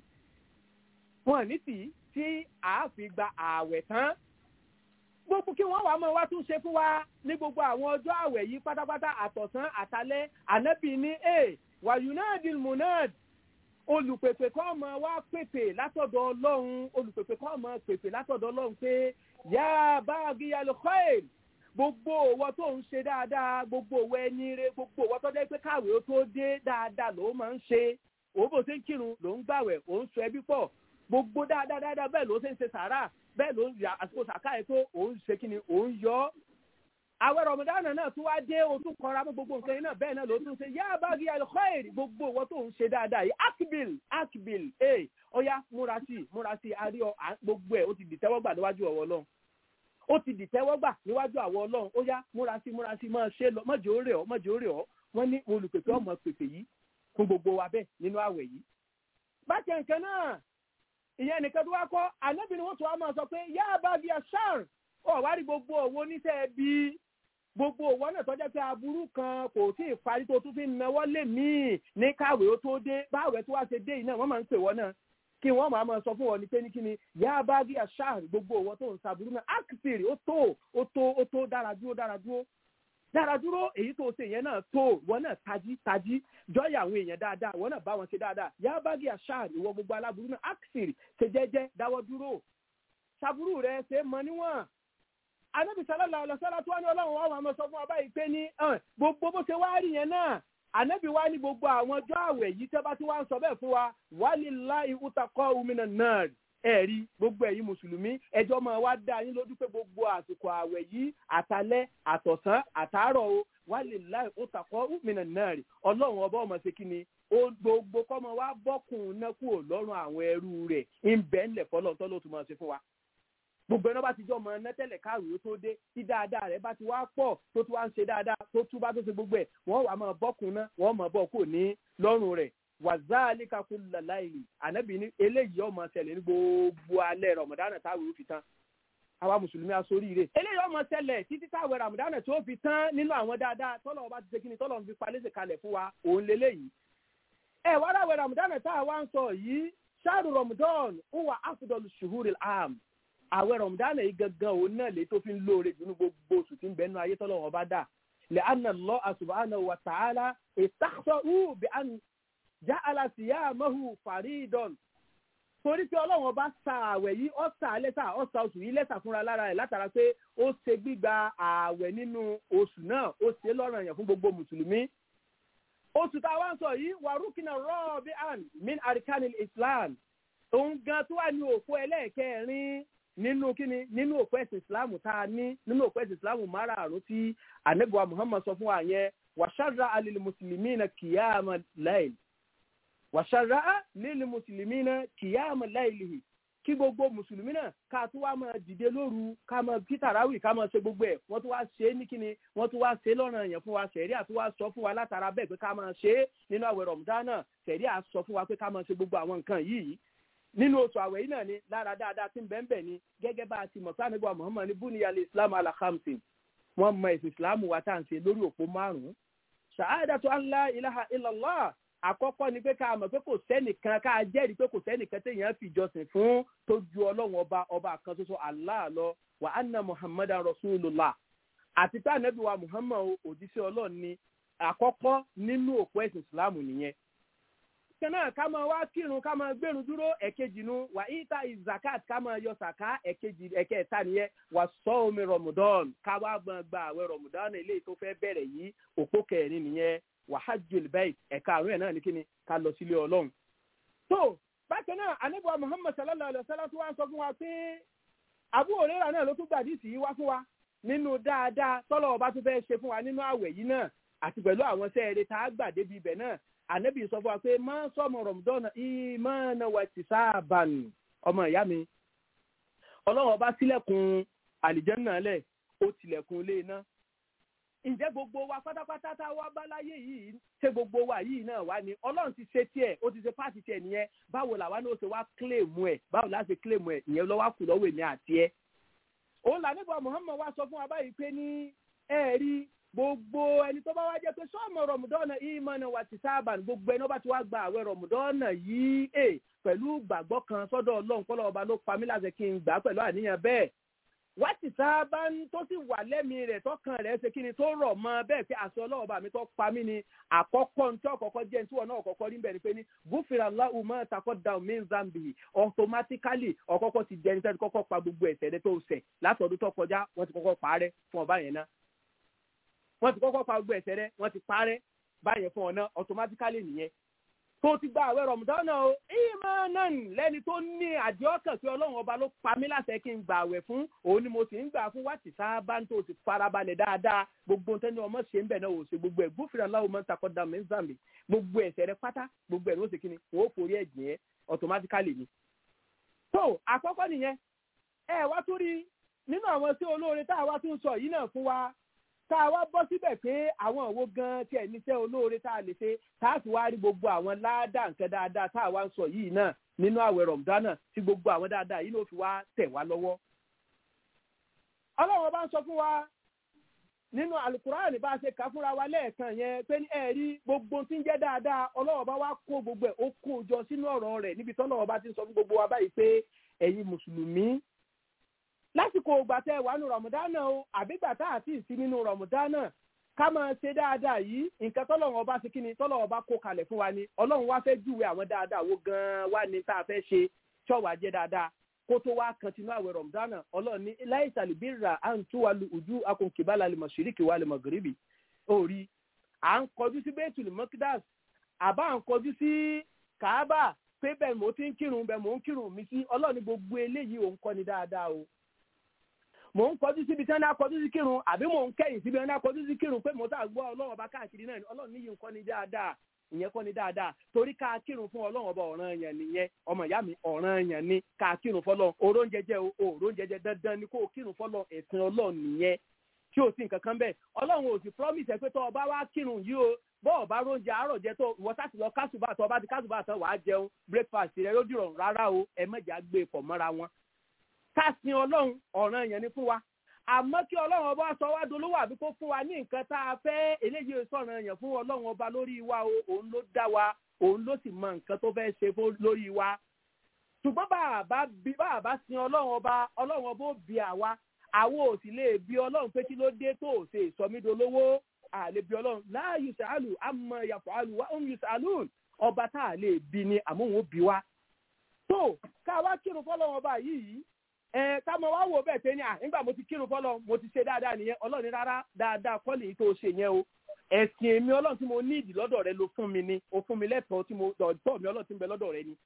ní tì tí a fi gba ààwẹ̀ tán gbogbo kí wọ́n wá mọ́ wá tún ṣe fún wa ní gbogbo àwọn ọjọ́ ààwẹ̀ yìí pátápátá àtọ̀sán àtalẹ́ ànábì ní wàyúnáàdìl munad olùpèpè kọ́ mọ́ wá pèpè látọ̀dọ̀ Ọlọ́run olùpèpè kọ́ mọ́ pèpè látọ̀dọ̀ Ọlọ́run pé yá bagiyal khair gbogbo òwò tó ń ṣe dáadáa gbogbo òwò ẹni rẹ gbogbo òwò tó jẹ́ pé káwé ó tó dé dáadáa ló máa ń ṣe òun bó ṣe ń kírun ló ń gbàwẹ̀ òun sọ ẹbí pọ̀ gbogbo dáadáa bẹ́ẹ̀ ló ṣe ń ṣe sàárà bẹ́ẹ̀ ló ń yà àsìkò sàká ẹ̀ tó òun ṣe kí ni òun yọ ọ́. àwẹ̀ Ramadan náà tún wá dé o tún kọra mọ́ gbogbo nǹkan náà bẹ́ẹ̀ náà ló tún ṣe yá báàgì alkhair gbogbo ìwọ tó ń ṣe dáadáa yìí akbil ọ̀yá múra sí àrí gbogbo ẹ̀ ó ti dìtẹ́wọ́gbà níwájú ọ̀wọ́ Ọlọ́run ó ti dìtẹ́wọ́gbà níwájú àwọ̀ Ọlọ́run ó yá múra sí máa ṣe lọ mọ́jọ́ ó rẹ̀ ọ́ wọ́n ní olùpèpè ọmọ pèpè yìí fún gbogbo wa bẹ́ẹ̀ nínú àwẹ̀ yìí. bákan nǹkan náà ìyẹn nìkan tó wá kọ́ ànábì ni wọ́n tún wá máa sọ pé yá bá bí aṣáàr ọ̀ wá rí gbogbo òwò oníṣẹ́ bí gbogbo òwò náà tọ́jọ́ pé aburú kan kò tí ì parí tó tún fi náwó lè míì ní káwé ó tó dé báwẹ̀ tó wá ṣe dé yìí náà wọ́n máa ń pè wọ́n náà kí wọ́n máa sọ fún wọn ní pé ní kíni yá bá bí aṣáàr gbogbo òwò tó ń saburú náà ákìsìrì ó tó dára dúró èyí tó ṣe yẹn náà tó wọn náà tají jọyà àwọn èèyàn dáadáa wọn náà bá wọn ṣe dáadáa yá bági àṣà ìwọ gbogbo aláburú náà ákìsìrì ṣe jẹ́jẹ́ dáwọ́ dúró ṣàbúrú rẹ ṣe mọ níwọ̀n. Ànábì sallallahu alaihi wasallam tó wá ní Ọlọ́run wọn máa sọ fún wa báyìí pé ní gbogbo bó ṣe wá rí yẹn náà ànábì wá ní gbogbo àwọn ọjọ́ àwẹ̀ yìí tẹ́ bá tí wá ń sọ bẹ́ẹ̀ fún wa walillahi utaqa'u minan nar ẹ̀rí gbogbo ẹ̀yin mùsùlùmí ẹjọ́ máa wá dá yín lójú pé gbogbo àsìkò àwẹ̀ yìí àtalẹ́ àtọ̀sán àtàárọ̀ o walillahi utaqa'u minan nar Ọlọ́run ọba ọmọ ṣe kí ni ó gbogbo kọ́mọ wá bọ́kùn náà kúrò lọ́rùn àwọn ẹrú rẹ̀ ń bẹ́ ńlẹ̀ fọlọ́ntọ́ ló tún máa ṣe fún wa. gbogbo ẹni bá ti jọ ọmọ nẹ́tẹ̀lẹ̀ káàrú tó dé tí dáadáa rẹ̀ bá ti wá pọ̀ tó tún wá ń ṣe dáadáa tó tún bá tó ṣe gbogbo ẹ̀ wọ́n wà máa bọ́kùn náà wọ́n máa bọ́ kò ní lọ́rùn rẹ̀ wàzáàlíkà kulla láìlì ànábì ní eléyìí ọmọ ṣẹlẹ̀ ní gbogbo alẹ́ Ramadan táwọn ò fi tán àwa mùsùlùmí aṣoríire eléyìí ọmọ ṣẹlẹ̀ títí táwọn Ramadan tí ó fi tán nínú àwọn dáadáa tọ́lọ̀ ọba ti ṣe kí ni tọ́lọ̀ ń fi palẹ́sẹ̀ kalẹ̀ fún wa òun lélẹ́yìí. wá láwẹ̀ Ramadan táwa ń sọ yìí ṣáàrù Ramadan huwa afdalu shuhuril am àwẹ̀ Ramadan yìí gangan òun náà lè tó fi ń lóore jù ní gbogbo oṣù tí ń bẹnu ayé tọ́lọ̀ ọba dà لأن الله سبحانه وتعالى استخصه بأن ja'ala siyamahu faridon torí pé Ọlọ́run ọba sa àwẹ̀ yìí ó sa lẹ́sà ó sa oṣù yìí lẹ́sà fúnra lára ẹ̀ látara pé ó ṣe gbígba àwẹ̀ nínú oṣù náà ó ṣe lọ́ranyàn fún gbogbo mùsùlùmí. oṣù tá a wá ń sọ yìí warukina rabi'an min arkanil islam òun gan tó wà ní òpó ẹlẹ́ẹ̀kẹrin nínú òpó ẹ̀sìn islam tá a ní nínú òpó ẹ̀sìn islam márààrún tí Ànábì wa Muhammad sọ fún wa yẹn wa sharra'a lil muslimina qiyama layl wàṣàrà lílì mùsùlùmí náà kìyàmù láìlìhì kí gbogbo mùsùlùmí náà ká tún wá máa dìde lóru ká máa kí tàràwì ká máa ṣe gbogbo ẹ̀ wọ́n tún wá ṣe é ní kíni wọ́n tún wá ṣe é lọ́ranyàn fún wa ṣẹ̀rí àti wá sọ fún wa látara bẹ́ẹ̀ pé ká máa ṣe é nínú àwẹ̀ Ramadan náà ṣẹ̀rí à sọ fún wa pé ká máa ṣe gbogbo àwọn nǹkan yìí nínú oṣù àwẹ̀ yìí náà ni lára dáadáa tí ń bẹ ń bẹ ni gẹ́gẹ́ bá a ti mọ̀ sáà nígbà Muhammad ní buniyal islam ala khamsin wọ́n mọ ẹ̀sìn islam wa tá à ń ṣe lórí òpó 5 shahadatu an la ilaha illallah àkọ́kọ́ ni pé ká mọ̀ pé kò sẹ́nìkan ká jẹ́rìí pé kò sẹ́nìkan téèyàn fi jọ́sìn fún tó ju ọlọ́run ọba kan ṣoṣo Allah lọ wa anna muhammadan rasulullah àti pé ànábì wa muhammad òjíṣẹ́ ọlọ́run ni àkọ́kọ́ nínú òpó ẹ̀sìn islam nìyẹn. náà ká máa wá kírun ká máa gbérun dúró ẹ̀kejì nu wà íta ìzakat ká máa yọ sàká ẹ̀kẹta nìyẹn wà sọ́ọ̀mì rọ̀mùdọ́n ká wá gba àwẹ̀ rọ̀mùdọ́n eléyìí tó fẹ́ bẹ̀rẹ̀ yìí òpó kẹrin nìyẹn wà hajjul bayt ẹ̀ka àrùn ẹ̀ náà ní kíni ká lọ sílé ọlọ́run. tó bákan náà ànábì wa muhammad sallallahu alayhi wa sallam tó wá ń sọ fún wa pé Abu Hurairah náà ló tún gbàdísì yìí wá fún wa nínú dáadáa tọ́lọ̀ ọba tó fẹ́ ṣe fún wa nínú àwẹ̀ yìí náà àti pẹ̀lú àwọn sẹ́ẹ̀rẹ̀ tá a gbà débi ibẹ̀ náà ànábì sọ fún wa pé máa sọmọ rọmọdọ́nà ìmọ̀ọ́nà wà ti sáàbàn ọmọ ìyá mi ọlọ́run ọba sílẹ̀kùn àlìjẹ́nnà lẹ̀ ó tilẹ̀kùn ilé iná ǹjẹ́ gbogbo wa pátápátá tá a wá bá láyé yìí ṣé gbogbo wa yìí náà wá ní ọlọ́run ti ṣe tiẹ̀ ó ti ṣe pàṣẹ tiẹ̀ nìyẹn báwo làwa náà ṣe wá kílèmù ẹ̀ báwo la ṣe kílèmù ẹ̀ ìyẹn lọ́wọ́ kù lọ́wọ́ èmi àti ẹ̀. òun là nígbà Muhammad wá sọ fún wa báyìí pé ní ẹ̀ẹ́rí gbogbo ẹni tó bá wá jẹ́ pé sọ́ọ̀mù rọ̀mùdọ́nà ìmọ̀nà wà ti sábà gbogbo ẹni ó bá ti wá gba àwẹ̀ rọ̀mùdọ́nà yìí pẹ̀lú gbàgbọ́ kan sọ́dọ̀ ọlọ́run kọ́lọ́ ọba ló pa mí láṣẹ kí n gbà pẹ̀lú àníyàn bẹ́ẹ̀ wá ti sábà tó sì wà lẹ́mìí rẹ̀ tọkàn rẹ̀ ṣe kí ni tó rọ̀ mọ́ bẹ́ẹ̀ pé àṣọ ọlọ́run ọba mi tó pa mí ni àkọ́kọ́ ní tí ọ̀kọ́kọ́ jẹ́ ní tí wọn náà ọ̀kọ́kọ́ rí bẹ́ẹ̀ ni pé ní gúfìrà Allahu ma taqaddama min zambihi automatically ọ̀kọ́kọ́ ti jẹ́ ní sẹ́ni kọ́kọ́ pa gbogbo ẹ̀ṣẹ̀ rẹ̀ tó ṣẹ̀ látọ̀dún tó kọjá wọ́n ti kọ́kọ́ parẹ́ fún ọba yẹn náà wọ́n ti kọ́kọ́ pa gbogbo ẹ̀ṣẹ̀ rẹ̀ wọ́n ti parẹ́ báyẹn fún ọ̀nà automatically nìyẹn tó ti gba àwẹ̀ Ramadan o imanan lẹ́ni tó ní àdìọ́kàn tí ọlọ́run ọba ló pa mí láṣẹ kí n gbà àwẹ̀ fún òun ni mo sì ń gbà fún wá ti sábà tó ti farabalẹ̀ dáadáa gbogbo nǹkan ní ọmọ ṣe ń bẹ̀ náà ò ṣe gbogbo ẹ̀ gúfìrà Allahu ma taqaddama min zambi gbogbo ẹ̀ṣẹ̀ rẹ̀ pátá gbogbo ẹ̀ ló ṣe kíni wọ́n forí ẹ̀jìn ẹ̀ automatically ni. tó àkọ́kọ́ nìyẹn ẹ wá tún rí nínú àwọn tí olóore tá a wá tún sọ yìí náà fún wa tá a wá bọ́ síbẹ̀ pé àwọn òwò gan tiẹ̀ níṣẹ́ olóore tá a lè ṣe tá a sì wá rí gbogbo àwọn ládàá nǹkan dáadáa tá a wá ń sọ yìí náà nínú àwẹ̀ Ramadan tí gbogbo àwọn dáadáa yìí ló fi wá tẹ̀ wá lọ́wọ́. Ọlọ́run bá ń sọ fún wa nínú Al-Qur'an bá a ṣe kà fúnra wa lẹ́ẹ̀kan yẹn pé ní ẹ̀rí gbogbo tí ń jẹ́ dáadáa Ọlọ́run bá wá kó gbogbo ẹ̀ ó kó jọ sínú ọ̀rọ̀ rẹ̀ níbi tọ́lọ́run bá ti sọ fún gbogbo wa báyìí pé ẹ̀yin mùsùlùmí lásìkò ìgbà tẹ́ wà nínú Ramadan o àbígbà tá àti ìsí nínú Ramadan ká máa ṣe dáadáa yìí nǹkan tọ́lọ́run ọba ṣe kíni tọ́lọ́run ọba kó kalẹ̀ fún wa ni ọlọ́run wá fẹ́ júwe àwọn dáadáa wo gan-an wá ní tá a fẹ́ ṣe ṣọ́wà jẹ́ dáadáa kó tó wá kan tinú àwẹ̀ Ramadan ọlọ́run ní laysal birra an tuwallu wujuhakum qibala al-mashriqi wal-maghribi orí à ń kọjú sí Baitul Maqdas àbá à ń kọjú sí Kaaba pé bẹ́ẹ̀ mo ti ń kírun bẹ́ẹ̀ mo ń kírun mi sí ọlọ́run ní gbogbo eléyìí òun kọ́ ni dáadáa o mò ń kọjú síbi tí wọ́n dá kọjú sí kírun àbí mò ń kẹ́yìn síbi wọ́n dá kọjú sí kírun pé mo tá gbọ́ ọlọ́run ọba káàkiri náà ni ọlọ́run níyì ń kọ́ ni dáadáa ìyẹn kọ́ ni dáadáa torí ká kírun fún ọlọ́run ọba ọ̀ranyàn nìyẹn ọmọ ìyá mi ọ̀ranyàn ni ká kírun fọlọ́run oróúnjẹ jẹ́ oróúnjẹ jẹ́ dandan ni kó o kírun fọlọ́run ẹ̀sìn ọlọ́run nìyẹn tí o sì nǹkan kan bẹ́ẹ̀ ọlọ́run ò sì promise ẹ pé tó ọba wá kírun yìí o bọ́ọ̀ bá róúnjẹ àárọ̀ jẹ tó ìwọ sáà ti lọ kásùbà tó ọba ti kásùbà tán wàá jẹun breakfast rẹ yóò dìrọ̀ rárá o ẹ mẹ́jà gbé pọ̀ mọ́ra wọn ká sin ọlọ́run ọ̀ranyàn ni fún wa àmọ́ kí ọlọ́run ọba sọ wá dolówó àbí kó fún wa ní nǹkan tá a fẹ́ eléyìí sọ̀rọ̀ yẹn fún ọlọ́run ọba lórí wa o òun ló dá wa òun ló sì mọ nǹkan tó fẹ́ ṣe lórí wa ṣùgbọ́n bàbá sin ọlọ́run ọba ó bí àwa àwọn ò sì lè bí ọlọ́run pé kí ló dé tó ò ṣe ìsọmídolówó àlè bí ọlọ́run la yusalu amma yafalu wa hum yusalun ọba tá a lè bí ni àmọ́ òun ó bí wa tó ká wá kírun fọlọ́run ọba yìí ká mọ wá wò bẹ́ẹ̀ pé ní nígbà mo ti kírun fọlọ́ mo ti ṣe dáadáa nìyẹn ọlọ́run rárá dáadáa kọ́lì yìí tó ṣe yẹn o ẹ̀sìn èmi ọlọ́run tí mo ní ìdí lọ́dọ̀ rẹ ló fún mi ni o fún mi lẹ́tọ̀ọ́ tí mo tọ̀ mi ọlọ́run tí ń bẹ lọ́dọ̀ rẹ ni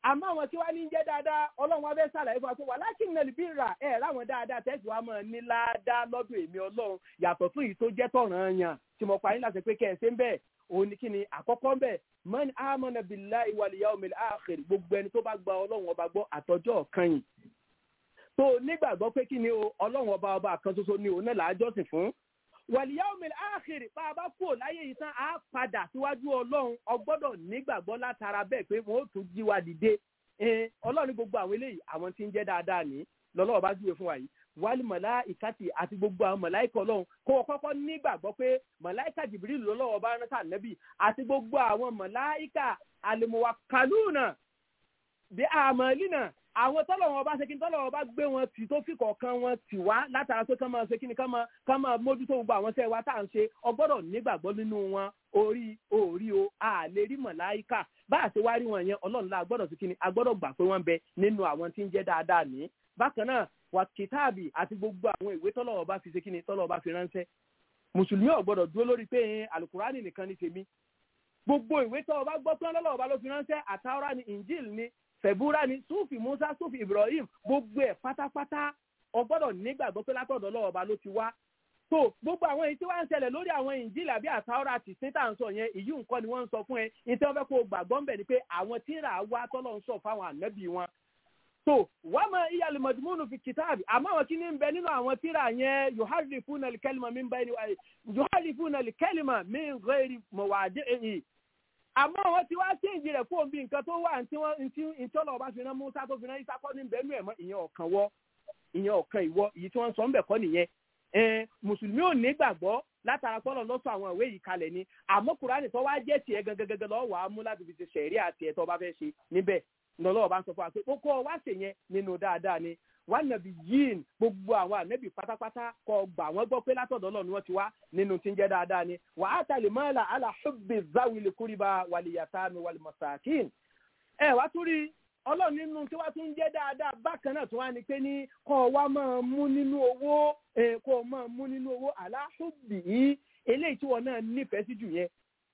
àmọ́ àwọn tí wàá ní jẹ́ dáadáa ọlọ́run wa fẹ́ ṣàlàyé fún wa pé wà láti nà lè bí rà ẹ̀ láwọn dáadáa tẹ́sí wa máa ní ládàá lọ́dọ̀ èmi ọlọ́run yàtọ̀ fún èyí tó jẹ́ tọ̀ràn yàn tí mo parí láti pé kẹ́ ẹ̀ ṣe ń bẹ̀ òun ni kí ni àkọ́kọ́ ń bẹ̀ man amana billahi wal yawmil akhir gbogbo ẹni tó bá gba ọlọ́run ọba gbọ́ àtọjọ́ kan yìí tó nígbàgbọ́ pé kí ni o ọlọ́run ọba kan ṣoṣo ni òun náà làájọ́sìn fún wal yawmil akhir bá a bá kú láyé yìí tán á padà síwájú ọlọ́run ọgbọ́dọ̀ nígbàgbọ́ látara bẹ́ẹ̀ pé wọ́n ó tún jí wa dìde ọlọ́run gbogbo àwọn eléyìí àwọn tí ń jẹ́ dáadáa ní lọ́lọ́wọ́ bá júwe fún wa yìí wal màláìkàtì àti gbogbo àwọn màláìkà ọlọ́run kó o kọ́kọ́ nígbàgbọ́ pé màláìkà jìbìrìlù lọ́lọ́wọ́ bá rán sànẹ́bì àti gbogbo àwọn màláìkà al-muwakkaluna bí àmàlínà àwọn tọ́lọ̀wọ̀n bá ṣe kí tọ́lọ̀wọ̀n bá gbé wọn tì tó fi kọ̀ọ̀kan wọn tì wá látara pé kán máa ṣe kí ni kán máa mójútó gbogbo àwọn iṣẹ́ wa tá à ń ṣe ọgbọ́dọ̀ nígbàgbọ́ nínú wọn orí o a lè rí màláìkà bá a ṣe wá rí wọn yẹn ọlọ́run la gbọ́dọ̀ sí kí ni a gbọ́dọ̀ gbà pé wọ́n bẹ nínú àwọn tí ń jẹ́ dáadáa ní. bákan náà wà kìtáàbì àti gbogbo àwọn ìwé tọ́lọ̀wọ̀n bá fi ṣe kí ni tọ́lọ̀wọ̀n bá fi ránṣẹ́ mùsùlùmí ò gbọ́dọ̀ dúró lórí pé àlùkùránì nìkan ní tèmi gbogbo ìwé tọ́lọ̀wọ̀n bá gbọ́ pé ọlọ́wọ̀n bá ló fi ránṣẹ́ àtàwọ́rá ni injil ni fẹ̀búrà ni súfì musa súfì ibrahim gbogbo ẹ̀ pátápátá ọgbọ́dọ̀ nígbàgbọ́ pé látọ̀dọ̀ Ọlọ́run Ọba ló ti wá tó gbogbo àwọn èyí tí wọ́n ń ṣẹlẹ̀ lórí àwọn ìnjílì àbí àtàwọ́rà àti síntà ń sọ yẹn èyí nǹkan ni wọ́n ń sọ fún ẹ ìtí wọ́n fẹ́ kó gbàgbọ́ ń bẹ̀ ni pé àwọn tíra wá tọ́lọ̀ ń sọ fáwọn ànábì wọn tó wọ́n mọ iyàlè mọ̀dúnmọ́nù fi kìtàbì àmọ́ àwọn kíní ń bẹ nínú àwọn tíra yẹn yuharrifuna al-kalima min bayni yuharrifuna al-kalima min ghairi mawadi'ihi àmọ́ wọn ti wá ṣéǹjì rẹ̀ fún òbí nǹkan tó wà tí wọ́n ń tọ́lọ̀ ọba fi rán Musa tó fi rán Isa kọ́ ní bẹ́ẹ̀nu ẹ̀mọ́ ìyẹn ọ̀kan ìwọ èyí tí wọ́n ń sọ ń bẹ̀ kọ́ nìyẹn mùsùlùmí ò ní gbàgbọ́ látara pọ́lọ̀ lọ́sọ̀ àwọn ìwé yìí kalẹ̀ ni àmọ́ Kùránì tó wá jẹ́ tiẹ̀ gẹ́gẹ́ lọ́wọ́ wàá mú láti fi ṣe ṣẹ̀rí àti ẹ̀ tó bá fẹ́ ṣe níbẹ̀ lọ́lọ́wọ́ bá ń sọ fún wa pé kókó wá ṣe yẹn nínú dáadáa ni wà nàbí yín gbogbo àwọn ànábì pátápátá kọ gbà wọ́n gbọ́ pé látọ̀dọ̀ Ọlọ́run ni wọ́n ti wá nínú tí ń jẹ́ dáadáa ni wà á tàlẹ̀ mọ́lá àlà hubbi zawil kuriba wal yatami wal masakin. ẹ wá tún rí Ọlọ́run nínú tí wọ́n tún jẹ́ dáadáa bákan náà tó wá ní pé ní kọ́ wa máa mú nínú owó kọ́ máa mú nínú owó àlà hubbi yìí eléyìí tí wọ́n náà nífẹ̀ẹ́ sí jù yẹn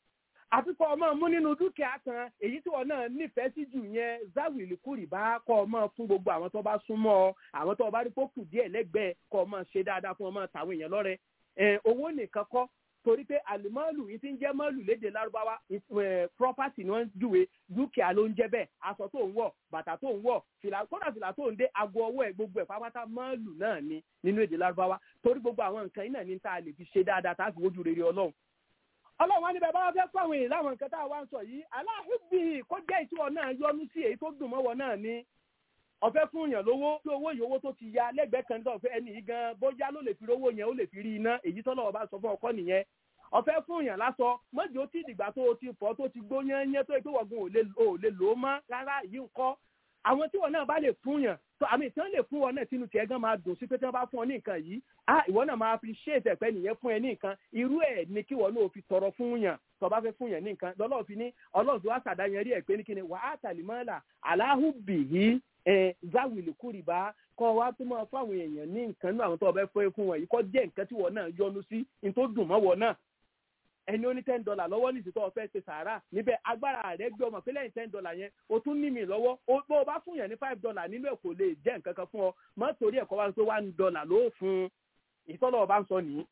àfikọ́ ọmọ mú nínú dúkìá kan èyí tí wọn náà nífẹ̀ẹ́ sí jù yẹn záwìlì kùrìbá kọ́ ọmọ fún gbogbo àwọn tó bá súnmọ́ ọ àwọn tó bá rí kó kù díẹ̀ lẹ́gbẹ̀ẹ́ kọ́ ọmọ ṣe dáadáa fún ọmọ tàwọn èèyàn lọ́rẹ owó nìkan kọ́ torí pé àlùmọ́ọ̀lù yìí ti ń jẹ́ mọ́ọ̀lù lédè lárúbáwá property ni wọ́n júwe dúkìá ló ń jẹ́ bẹ́ẹ̀ aṣọ tó ń wọ̀ bàtà tó ń wọ̀ kódà fìlà tó ń dé aago ọwọ́ ẹ̀ gbogbo ẹ̀ pápátá mọ́ọ̀lù náà ni nínú èdè lárúbáwá torí gbogbo àwọn nǹkan yìí náà ní tá a lè fi ṣe dáadáa tá a fi wojú rere Ọlọ́run Ọlọ́run wá ní bẹ́ẹ̀ bá wá fẹ́ fún àwọn èèyàn láwọn nǹkan tá a wá ń sọ yìí aláhùbí kó jẹ́ ìtiwọ̀ náà yọnu sí èyí tó dùn mọ́wọ́ náà ni ọ̀fẹ́ fún yàn lówó tí owó yìí owó tó ti ya lẹ́gbẹ̀ẹ́ kan tó fẹ́ ẹni yìí gan bóyá ló lè fi rówó yẹn ó lè fi rí iná èyí tọ́lọ́wọ́ bá sọ fún ọkọ nìyẹn ọ̀fẹ́ fún yàn lásọ mọ́jì ó ti dìgbà tó o ti fọ́ tó ti gbó yẹ́nyẹ́ tó ìpéwọ̀gùn ò lè lò ó mọ́ rárá yìí ń kọ́ àwọn tí wọn náà bá lè fún yàn tó àmì tí wọn lè fún wọn náà tínú tiẹ̀ gan máa dùn sí pé tí wọn bá fún ọ ní nǹkan yìí ìwọ náà máa appreciate ẹ̀pẹ́ nìyẹn fún ẹ ní nǹkan irú ẹ̀ ni kí wọn náà fi tọrọ fún yàn tó bá fẹ́ fún yàn ní nǹkan lọ́lọ́ọ̀ fi ní ọlọ́run tó wá sàdáyẹn rí ẹ̀ pé ní kíni wà á tàlímọ́là aláhùbì yìí záwìlì kúrìbá kọ́ wa tó máa fún àwọn èèyàn ní nǹkan náà àwọn tó bá fẹ́ fún wọn yìí kọ́ jẹ́ nǹkan tí wọn náà yọnu sí ní tó dùn mọ́ wọn náà ẹni ó ní $10 lọ́wọ́ ní ìsìtọ́ ọ̀fẹ́ ṣe sàárà níbẹ̀ agbára rẹ̀ gbé ọmọ pé lẹ́yìn $10 yẹn o tún ní mi lọ́wọ́ bó o bá fún yàn ní $5 nínú ẹ̀ kò lè jẹ́ nǹkan kan fún ọ mọ́ torí ẹ̀kọ́ wá pé $1 ló fún ìtọ́lọ̀ ọba ń sọ nìyí.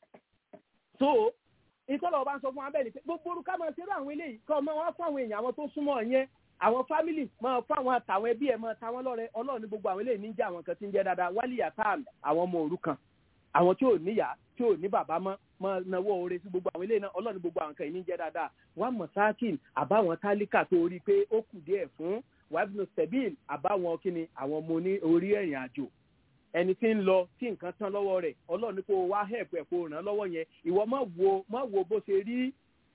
so ìtọ́lọ̀ ọba ń sọ fún abẹ́ ni pé gbogbo orúkọ máa ṣerú àwọn eléyìí kọ́ ọmọ wọn fún àwọn èèyàn àwọn tó súnmọ́ yẹn àwọn fámìlì máa fún àwọn àtàwọn ẹbí ẹ̀ máa ta wọ́n lọ́rẹ Ọlọ́run ní gbogbo àwọn eléyìí níjà àwọn kan tí ń jẹ́ dáadáa wálíyà táàmù àwọn ọmọ òrukàn àwọn tí ò níyà tí ò ní bàbá mọ́ máa náwó oore sí gbogbo àwọn eléyìí náà Ọlọ́run ní gbogbo àwọn kan yìí ní jẹ́ dáadáa wọ́n mọ̀sákìn àbáwọn tálíkà tó rí i pé ó kù díẹ̀ fún wàbínú sẹ́bìl àbáwọn kíni àwọn ọmọ ní orí ẹ̀rìn àjò ẹni tí ń lọ tí nǹkan tán lọ́wọ́ rẹ̀ Ọlọ́run ní kó wá hẹ̀pù ẹ̀ kó ràn lọ́wọ́ yẹn ìwọ má wo bó ṣe rí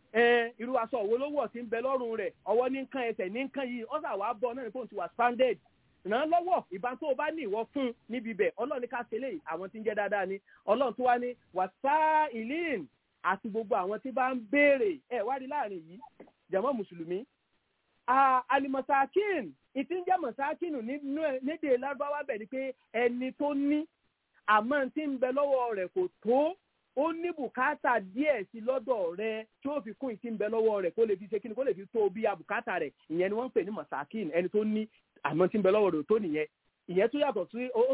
irú aṣọ òwò lówó tí ń bẹ lọ́rùn rẹ̀ ọwọ́ ní nǹkan ẹsẹ̀ ní nǹkan yìí ọ̀sà wàá bọ̀ náà ní kó ti wà standard ràn án lọ́wọ́ ìbá tó o bá ní ìwọ fún níbi ibẹ̀ Ọlọ́run ní ká ṣe léyìí àwọn tí ń jẹ́ dáadáa ni Ọlọ́run tó wá ní wàsá ìlín àti gbogbo àwọn tí bá ń béèrè wá rí láàrin yìí jàmọ́ mùsùlùmí alimọ̀sákìn ìtí ń jẹ́ mọ̀sákìnù nídè lárúbáwá bẹ̀ ni pé ẹni tó ní àmọ́ tí ń bẹ lọ́wọ́ rẹ̀ kò tó ó ní bùkátà díẹ̀ sí lọ́dọ̀ rẹ̀ tí ó fi kún ìtí ń bẹ lọ́wọ́ rẹ̀ kó lè fi ṣe kíni kó lè fi tó bí abùkátà rẹ̀ ìyẹn ni wọ́n ń pè ní mọ̀sákìn ẹni tó ní àmọ́ tí ń bẹ lọ́wọ́ rẹ̀ tó nìyẹn ìyẹn tó yàtọ̀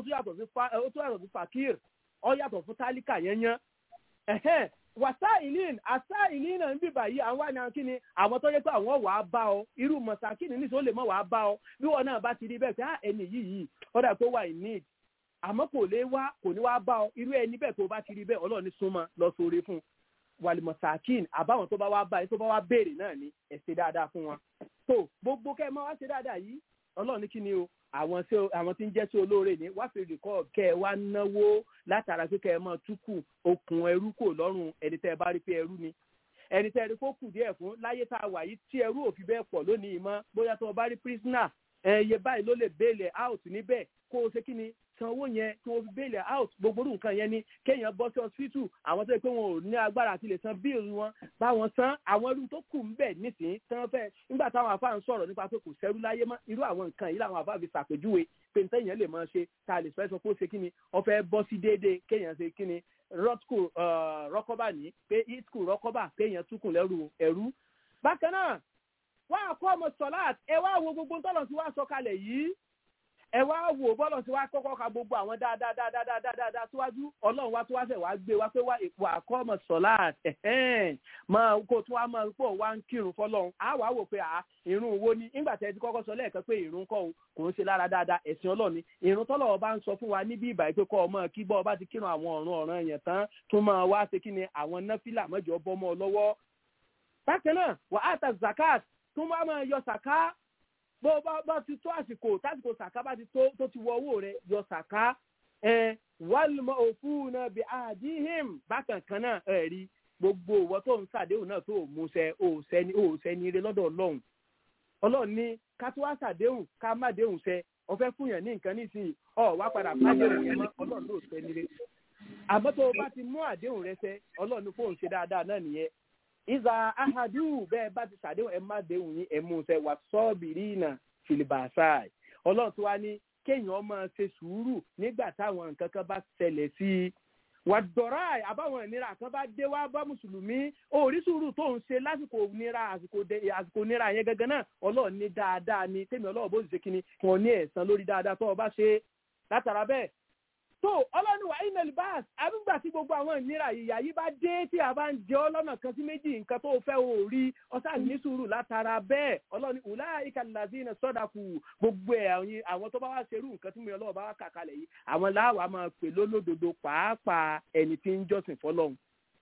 sí fakir ó yàtọ̀ fún tálíkà yẹnyẹn wàsá ìlín àsá ìlín náà ń bìbà yìí àwọn àna kí ni àwọn tó yẹ pé àwọn wàá bá ọ irú mọ̀sákìnì ní sọ lè mọ̀ wàá bá ọ bí wọn náà bá ti rí bẹ́ẹ̀ pé ẹni yìí ó dà pé wà in need àmọ́ kò ní wá bá ọ irú ẹni bẹ́ẹ̀ tó bá ti rí bẹ́ẹ̀ Ọlọ́run ní súnmọ́ lọ sóore fún wàlì mọ̀sákìn àbáwọn tó bá wá bá ẹ tó bá wá béèrè náà ní ẹ ṣe dáadáa fún wọn tó gbogbo kẹ́ ẹ máa wá ṣe dáadáa yìí Ọlọ́run ní kí ni o àwọn tí ń jẹ́ sí olóore ní wá fi rìkọ́ kẹ́ ẹ wá náwó látara pé kẹ́ ẹ máa túkù okùn ẹrú kò lọ́rùn ẹni tẹ́ ẹ bá rí pé ẹrú ni ẹni tẹ́ ẹ rí kó kù díẹ̀ fún láyé tá a wà yìí tí ẹrú ò fi bẹ́ẹ̀ pọ̀ lónìí mọ́ bóyá tó o bá rí prisoner iye báyìí ló lè bail out níbẹ̀ kó o ṣe kí ni san owó yẹn tí wọ́n fi bail out gbogbo nǹkan yẹn ni kéèyàn bọ́ sí hospital àwọn tó yẹ pé wọn ò ní agbára àti lè san bill wọn bá wọn san àwọn ẹrú tó kù ń bẹ̀ nísìnyí tán fẹ́ nígbà táwọn àfáà ń sọ̀rọ̀ nípa pé kò sẹ́rú láyé mọ́ irú àwọn nǹkan yìí làwọn àfáà fi ṣàpèjúwe pé nǹkan yẹn lè máa ṣe tá a lè fẹ́ sọ pé ó ṣe kí ni ó fẹ́ bọ́ sí déédéé kéèyàn ṣe kí ni rọ́kọ́bà ní pé iskul rọ́kọ́bà kéèyàn túkùn lẹ́rù ẹ̀rú bákan náà wọ́n á kọ́ ọmọ sọ̀láàt ẹ wá wo gbogbo tọ́lọ̀ tí wàá sọ kalẹ̀ yìí ẹ wá wò bọ́lọ̀ tí wàá kọ́kọ́ ka gbogbo àwọn dáadáa síwájú Ọlọ́run wá tó wá fẹ́ wá gbé wá pé wá ipò àkọ́mọ̀ sọ̀láàt máa kó tó wá máa pọ̀ wá ń kírun fọlọ́run á wàá wò pé ìrun wo ni nígbà tẹ́ ẹ ti kọ́kọ́ sọ lẹ́ẹ̀kan pé ìrun kọ́ kò ń ṣe lára dáadáa ẹ̀sìn Ọlọ́run ni ìrun tọ́lọ̀ ọba ń sọ fún wa níbí ìbàyí pé kọ́ ọmọ kí bọ́ ọba ti kírun àwọn ọ̀ràn yẹn tán tó máa wá ṣe kí ni àwọn náfìlà mọ́jọ bọ́mọ lọ́wọ́ bákan náà wà á ta zakat tó máa yọ sàká bó bá ti tó àsìkò tásìkò sàká bá ti tó ti wọ owó rẹ̀ yọ sàká wàlùmọ̀ òfú náà bí àdíhìm bákan kan náà rí gbogbo ìwọ tó ń ṣàdéhùn náà tó múṣẹ òòṣẹ́ni rẹ lọ́dọ̀ Ọlọ́run ní ká tó wá ṣàdéhùn ká má déhùn ṣẹ ọ̀fẹ́ fúnyàn ní nǹkan nísìnyí wá padà pàdéhùn yẹn mọ́ Ọlọ́run ló ṣẹ́ni rẹ àmọ́ tó o bá ti mú àdéhùn rẹ ṣẹ Ọlọ́run ní fóun ṣe dáadáa náà nìyẹn ìzà ahadu bẹ́ẹ̀ bá ti ṣàdéhùn ẹ má déhùn yín ẹ mú ṣẹ wà sọ́ọ̀bìrì náà fìlìbàṣáì Ọlọ́run tó wá ní kéèyàn máa ṣe sùúrù nígbà táwọn nǹkan kan bá ṣẹlẹ̀ sí i wàdọ̀rà àbáwọn ìnira kan bá dé wá bá mùsùlùmí orí sùúrù tó ń ṣe lásìkò nira àsìkò nira yẹn gangan náà Ọlọ́run ní dáadáa ni tèmi Ọlọ́run bó ti ṣe kíni wọn ní ẹ̀san lórí dáadáa tó o bá ṣe látara bẹ́ẹ̀ tó Ọlọ́run wà inel bas àbígbà tí gbogbo àwọn ìnira ìyà yìí bá dé tí a bá ń jẹ ọlọ́nà kan sí méjì nǹkan tó fẹ́ ò rí ọ̀sán ní sùúrù látara bẹ́ẹ̀ Ọlọ́run ulaika allazina sadaku gbogbo àwọn tó bá wá ṣerú nǹkan tí mo Ọlọ́run bá wá kà kalẹ̀ yìí àwọn láwàá máa pè lólódodo pàápàá ẹni tí ń jọ́sìn fọ́lọ́run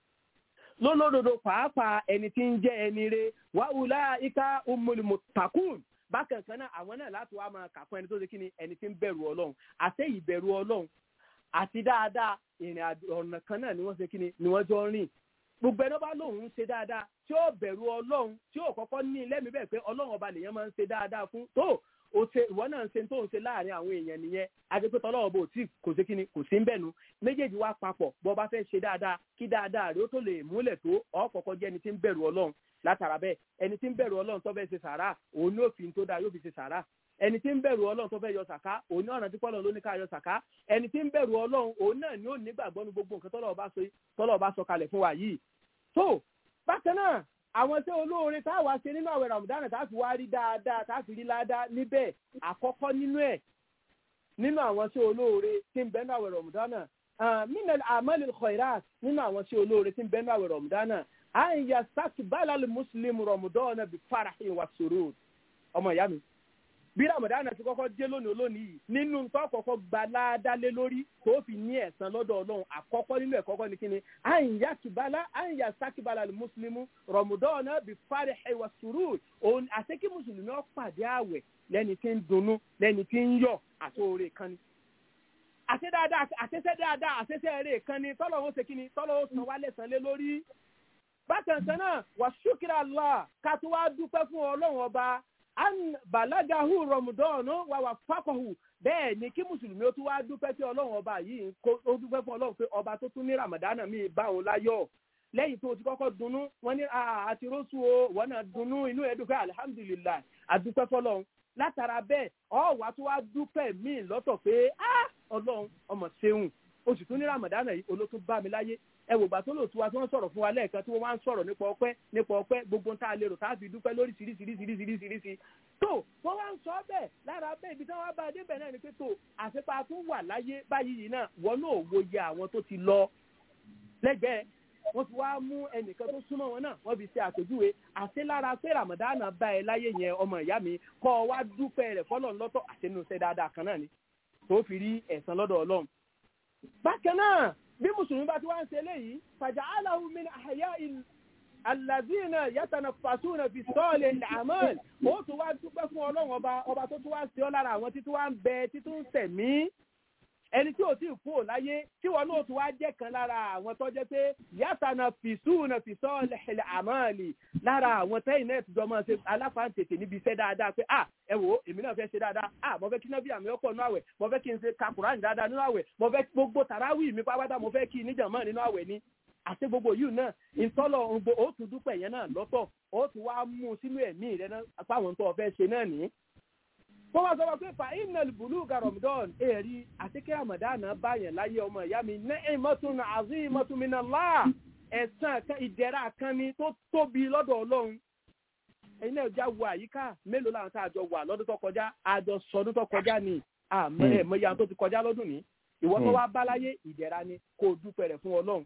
lólódodo pàápàá ẹni tí ń jẹ́ ẹni rẹ̀ wa ulaika humul muttaqun bákan kan náà àwọn náà láti wá máa kà fún ẹni tó ṣe kí ni ẹni tí ń bẹ̀rù Ọlọ́run àṣẹ ìbẹ̀rù Ọlọ́run àti dáadáa ìrìn ọ̀nà kan náà ni wọ́n ṣe kí ni wọ́n jọ rìn gbogbo ẹni bá lóun ń ṣe dáadáa tí ó bẹ̀rù Ọlọ́run tí ó kọ́kọ́ ní lẹ́mìí bẹ́ẹ̀ pé Ọlọ́run ọba lèèyàn máa ń ṣe dáadáa fún tó o ṣe ìwọ náà ń ṣe tó ń ṣe láàrin àwọn èèyàn nìyẹn adépẹ́tọ́ Ọlọ́run bò tí kò ṣe kí ni kò sí ń bẹ̀nu méjèèjì wá papọ̀ bọ́ bá fẹ́ ṣe dáadáa kí dáadáa rẹ̀ ó tó lè múlẹ̀ tó ọ̀kọ̀ọ̀kọ̀ jẹ́ ẹni tí ń bẹ̀rù Ọlọ́run látara bẹ́ẹ̀ ẹni tí ń bẹ̀rù Ọlọ́run tó fẹ́ ṣe sàrà òun ní òfin tó dáa yóò fi ṣe sàrà ẹni tí ń bẹ̀rù Ọlọ́run tó fẹ́ yọ sàká òun ní ọ̀nà tí pọ́lọ̀ ló ní ká yọ sàká ẹni tí ń bẹ̀rù Ọlọ́run òun náà ni ó nígbàgbọ́ ní gbogbo nǹkan tọ́lọ̀ bá sọ kalẹ̀ fún wa yìí. tó bákan náà àwọn tí olóore táwa ṣe nínú àwẹ̀ Ramadan tá a fi wá rí dáadáa tá a fi rí ládàá níbẹ̀ àkọ́kọ́ nínú ẹ̀ nínú àwọn tí olóore tí ń bẹ nínú àwẹ̀ Ramadan minal amalil khairat nínú àwọn tí olóore tí ń bẹ nínú àwẹ̀ Ramadan an yastaqbala al muslim Ramadan bi farahin wa surur ọmọ ìyá mi bí Ramadan ti kọ́kọ́ dé lónìí yìí nínú tó kọ́kọ́ gba ládálé lórí tó fi ní ẹ̀san lọ́dọ̀ Ọlọ́run àkọ́kọ́ nínú ẹ̀ kọ́kọ́ ní kíni àyà sákìbálà mùsùlùmí Ramadan bi farihi wa surur òun àṣekí mùsùlùmí ó pàdé àwẹ̀ lẹ́ni tí ń dunnú lẹ́ni tí ń yọ̀ àti oore kan ni àṣẹṣẹ́ dáadáa àṣẹṣẹ́ eré kan ni tọ́lọ́wọ́ ṣe kíni tọ́lọ́wọ́ san wálé san lé lórí bákan náà wà ṣúkìrà Allah ká tó wá dúpẹ́ fún Ọlọ́run ọba an balagahu Ramadan wà fákọ̀hù bẹ́ẹ̀ ni kí mùsùlùmí ó tún wá dúpẹ́ tí Ọlọ́run ọba yìí ó dúpẹ́ fún Ọlọ́run pé ọba tó tún ní Ramadan mi bá òun láyọ̀ lẹ́yìn tó ti kọ́kọ́ dunnú wọ́n ní àti rósù o wọ́n náà dunnú inú ẹ̀ dúpẹ́ alihamudulilayi àdúpẹ́ fọlọ́run látara bẹ́ẹ̀ ọ wà tó wá dúpẹ́ míì lọ́tọ̀ pé Ọlọ́run ọmọ ṣeun oṣù tún ní ramadana yìí olótún bá mi láyé ẹ wò gbà tó lò tiwa tí wọ́n sọ̀rọ̀ fún wa lẹ́ẹ̀kan tí wọ́n wá ń sọ̀rọ̀ nípa ọpẹ́ gbogbo tá a lérò tá a fi dúpẹ́ lórí ṣiríṣiríṣiríṣiríṣi tó wọ́n wá ń sọ bẹ́ẹ̀ lára bẹ́ẹ̀ ibi tí wọ́n bá dé bẹ́ẹ̀ náà ni pé tó àṣepa tó wà láyé báyìí yìí náà wọ́n náà wòye àwọn tó ti lọ lẹ́gbẹ̀ẹ́ wọ́n ti wá mú ẹnìkan tó súnmọ́ wọn náà wọ́n fi ṣe àpèjúwe àṣẹ lára pé ramadana bá ẹ láyé yẹn ọmọ ìyá mi kọ́ ọ wá dúpẹ́ rẹ̀ fọ́lọ́run lọ́tọ̀ àṣẹnusẹ́ dáadáa kan náà ni tó fi rí ẹ̀san lọ́dọ̀ Ọlọ́run. bákan náà bí mùsùlùmí bá ti wá ń ṣe eléyìí faja'alahu min ahya'i alladhina yatanafasuna fi salihil a'mal ó tún wá dúpẹ́ fún Ọlọ́run ọba tó tún wá sí ọ lára àwọn títún wá ń bẹ títún tẹ̀mí ẹni tí ò tí ì kú ò láyé tí wọn náà tún wá jẹ́ kan lára àwọn tó jẹ́ pé yatanafisuna fi salihil a'mal lára àwọn tẹ́yìn náà ti jọ máa ṣe aláfàǹtètè níbi iṣẹ́ dáadáa pé ẹ wò èmi náà fẹ́ ṣe dáadáa mo fẹ́ kí náà bí àmì ọkọ̀ nínú àwẹ̀ mo fẹ́ kí n ṣe ka Kùránì dáadáa nínú àwẹ̀ mo fẹ́ gbogbo tàràwì mi pápátá mo fẹ́ kí níjàmọ́ nínú àwẹ̀ ni àti gbogbo yìí náà ìtọ́lọ̀ ó tún dúpẹ́ yẹn náà lọ́tọ̀ ó tún wá mú sínú ẹ̀mí rẹ náà apáwọn tó fẹ́ ṣe náà nìyí. wọ́n wá sọ pé fa innal buluga Ramadan èrí àti kí Ramadan báyẹn láyé ọmọ ìyá mi ni'matun azimatun minallah ẹ̀san kan ìdẹ̀ra kan ni tó tóbi lọ́dọ̀ Ọlọ́run. ẹ̀yin náà já wo àyíká mélòó làwọn tá a jọ wà lọ́dún tó kọjá àjọ sọdún tó kọjá ni àmọ́ ẹ̀mọ́yà tó ti kọjá lọ́dún ní ìwọ tó wá bá láyé ìdẹ̀ra ni kó o dúpẹ́ rẹ̀ fún Ọlọ́run.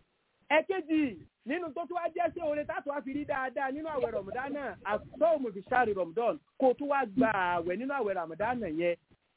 ẹ̀kejì nínú tó tún wá jẹ́ sí oore tá a tún wá fi rí dáadáa nínú àwẹ̀ Ramadan náà as-sawmu fi shahri Ramadan kó o tún wá gba àwẹ̀ nínú àwẹ̀ Ramadan náà yẹn